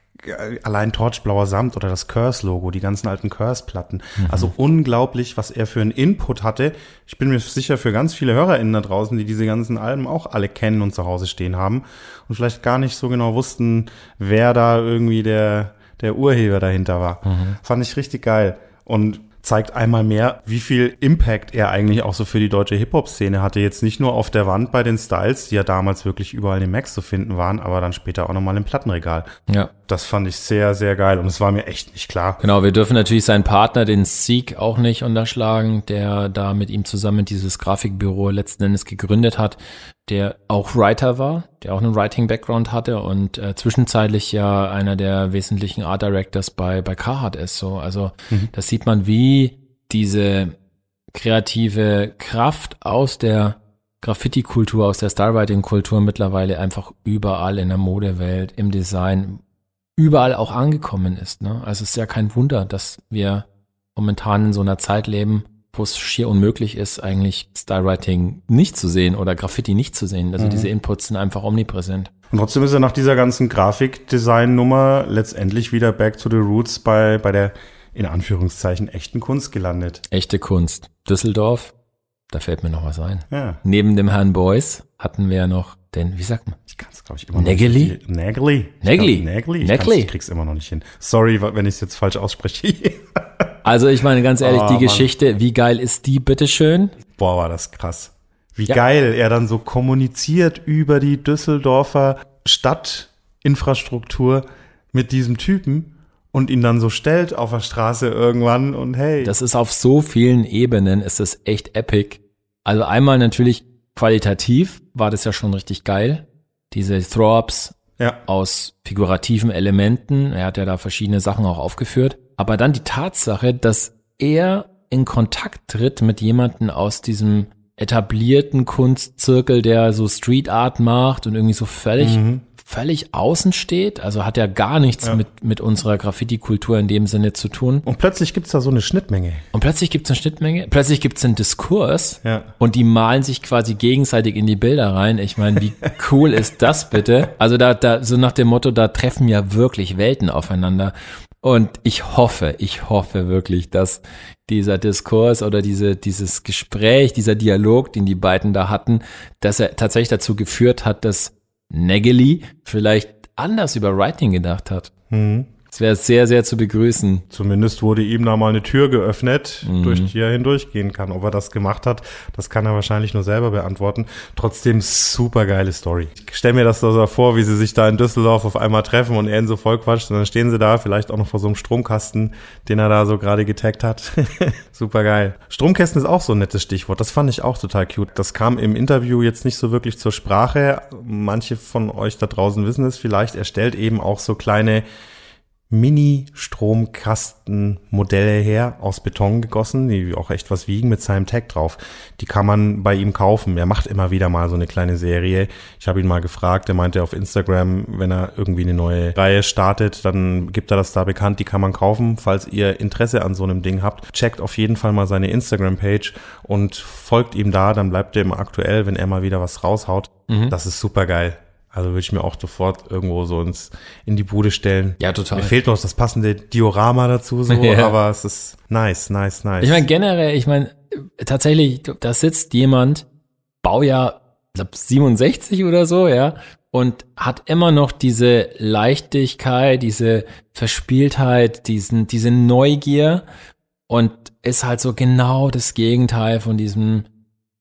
allein Torchblauer Samt oder das Curse-Logo, die ganzen alten Curse-Platten. Also unglaublich, was er für einen Input hatte. Ich bin mir sicher für ganz viele HörerInnen da draußen, die diese ganzen Alben auch alle kennen und zu Hause stehen haben und vielleicht gar nicht so genau wussten, wer da irgendwie der Urheber dahinter war. Fand ich richtig geil. Und zeigt einmal mehr, wie viel Impact er eigentlich auch so für die deutsche Hip-Hop-Szene hatte. Jetzt nicht nur auf der Wand bei den Styles, die ja damals wirklich überall in Macs zu finden waren, aber dann später auch nochmal im Plattenregal. Ja. Das fand ich sehr, sehr geil und es war mir echt nicht klar. Genau, wir dürfen natürlich seinen Partner, den Seek, auch nicht unterschlagen, der da mit ihm zusammen dieses Grafikbüro letzten Endes gegründet hat, der auch Writer war, der auch einen Writing-Background hatte und zwischenzeitlich ja einer der wesentlichen Art Directors bei Carhartt ist. So, also das sieht man, wie diese kreative Kraft aus der Graffiti-Kultur, aus der Stylewriting-Kultur mittlerweile einfach überall in der Modewelt, im Design, überall auch angekommen ist. Ne? Also es ist ja kein Wunder, dass wir momentan in so einer Zeit leben, wo es schier unmöglich ist, eigentlich Stylewriting nicht zu sehen oder Graffiti nicht zu sehen. Also diese Inputs sind einfach omnipräsent. Und trotzdem ist er nach dieser ganzen Grafikdesign-Nummer letztendlich wieder back to the roots bei der, in Anführungszeichen, echten Kunst gelandet. Echte Kunst. Düsseldorf, da fällt mir noch was ein. Ja. Neben dem Herrn Beuys hatten wir ja noch den, wie sagt man? Ich kann es, glaube ich, immer Nägeli? noch nicht. Nägeli. Ich krieg's immer noch nicht hin. Sorry, wenn ich es jetzt falsch ausspreche. Also ich meine ganz ehrlich, die Geschichte, wie geil ist die, bitteschön? Boah, war das krass. Wie geil er dann so kommuniziert über die Düsseldorfer Stadtinfrastruktur mit diesem Typen und ihn dann so stellt auf der Straße irgendwann und hey. Das ist auf so vielen Ebenen, ist das echt epic. Also einmal natürlich qualitativ war das ja schon richtig geil. Diese Throw-Ups aus figurativen Elementen. Er hat ja da verschiedene Sachen auch aufgeführt. Aber dann die Tatsache, dass er in Kontakt tritt mit jemandem aus diesem etablierten Kunstzirkel, der so Street Art macht und irgendwie so völlig außen steht. Also hat ja gar nichts mit unserer Graffiti-Kultur in dem Sinne zu tun. Und plötzlich gibt's da so eine Schnittmenge. Plötzlich gibt's einen Diskurs und die malen sich quasi gegenseitig in die Bilder rein. Ich meine, wie cool ist das bitte? Also da so nach dem Motto, da treffen ja wirklich Welten aufeinander. Und ich hoffe wirklich, dass dieser Diskurs oder dieses Gespräch, dieser Dialog, den die beiden da hatten, dass er tatsächlich dazu geführt hat, dass Nägeli vielleicht anders über Writing gedacht hat. Das wäre sehr, sehr zu begrüßen. Zumindest wurde ihm da mal eine Tür geöffnet, durch die er hindurchgehen kann. Ob er das gemacht hat, das kann er wahrscheinlich nur selber beantworten. Trotzdem super geile Story. Ich stelle mir das so vor, wie sie sich da in Düsseldorf auf einmal treffen und er ihn so voll quatscht. Und dann stehen sie da, vielleicht auch noch vor so einem Stromkasten, den er da so gerade getaggt hat. Super geil. Stromkästen ist auch so ein nettes Stichwort. Das fand ich auch total cute. Das kam im Interview jetzt nicht so wirklich zur Sprache. Manche von euch da draußen wissen es vielleicht. Er stellt eben auch so kleine Mini-Stromkasten-Modelle her, aus Beton gegossen, die auch echt was wiegen, mit seinem Tag drauf. Die kann man bei ihm kaufen. Er macht immer wieder mal so eine kleine Serie. Ich habe ihn mal gefragt, er meinte auf Instagram, wenn er irgendwie eine neue Reihe startet, dann gibt er das da bekannt, die kann man kaufen. Falls ihr Interesse an so einem Ding habt, checkt auf jeden Fall mal seine Instagram-Page und folgt ihm da, dann bleibt ihr immer aktuell, wenn er mal wieder was raushaut. Das ist super geil. Also würde ich mir auch sofort irgendwo so in die Bude stellen. Ja, total. Mir fehlt noch das passende Diorama dazu, so, aber es ist nice. Ich meine generell, tatsächlich, da sitzt jemand, Baujahr, ich glaube 67 oder so, ja, und hat immer noch diese Leichtigkeit, diese Verspieltheit, diese Neugier und ist halt so genau das Gegenteil von diesem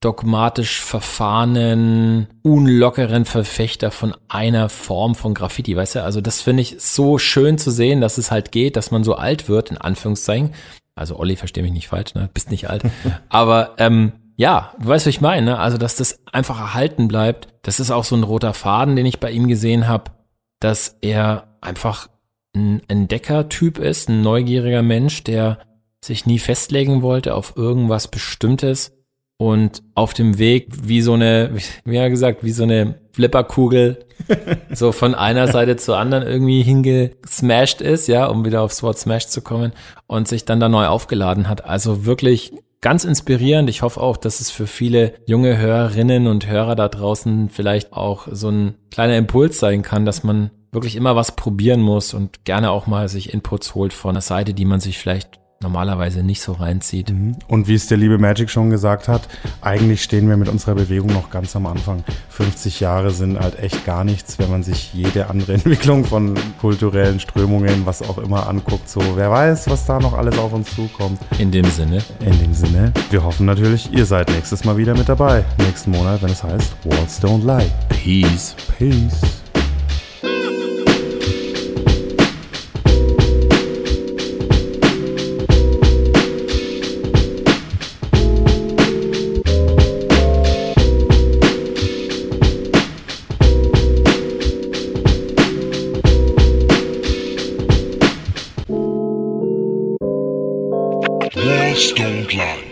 dogmatisch verfahrenen, unlockeren Verfechter von einer Form von Graffiti, weißt du? Also das finde ich so schön zu sehen, dass es halt geht, dass man so alt wird, in Anführungszeichen. Also Olli, versteh mich nicht falsch, ne? Bist nicht alt. Aber ja, du weißt, was ich meine, ne? Also dass das einfach erhalten bleibt. Das ist auch so ein roter Faden, den ich bei ihm gesehen habe, dass er einfach ein Entdecker-Typ ist, ein neugieriger Mensch, der sich nie festlegen wollte auf irgendwas Bestimmtes und auf dem Weg wie so eine, wie er gesagt, wie so eine Flipperkugel so von einer Seite zur anderen irgendwie hingesmashed ist, ja, um wieder aufs Wort Smash zu kommen und sich dann da neu aufgeladen hat. Also wirklich ganz inspirierend. Ich hoffe auch, dass es für viele junge Hörerinnen und Hörer da draußen vielleicht auch so ein kleiner Impuls sein kann, dass man wirklich immer was probieren muss und gerne auch mal sich Inputs holt von einer Seite, die man sich vielleicht normalerweise nicht so reinzieht. Und wie es der liebe Magic schon gesagt hat, eigentlich stehen wir mit unserer Bewegung noch ganz am Anfang. 50 Jahre sind halt echt gar nichts, wenn man sich jede andere Entwicklung von kulturellen Strömungen, was auch immer anguckt. So, wer weiß, was da noch alles auf uns zukommt. In dem Sinne. Wir hoffen natürlich, ihr seid nächstes Mal wieder mit dabei. Nächsten Monat, wenn es heißt Walls Don't Lie. Peace. Peace. Walls Don't Lie.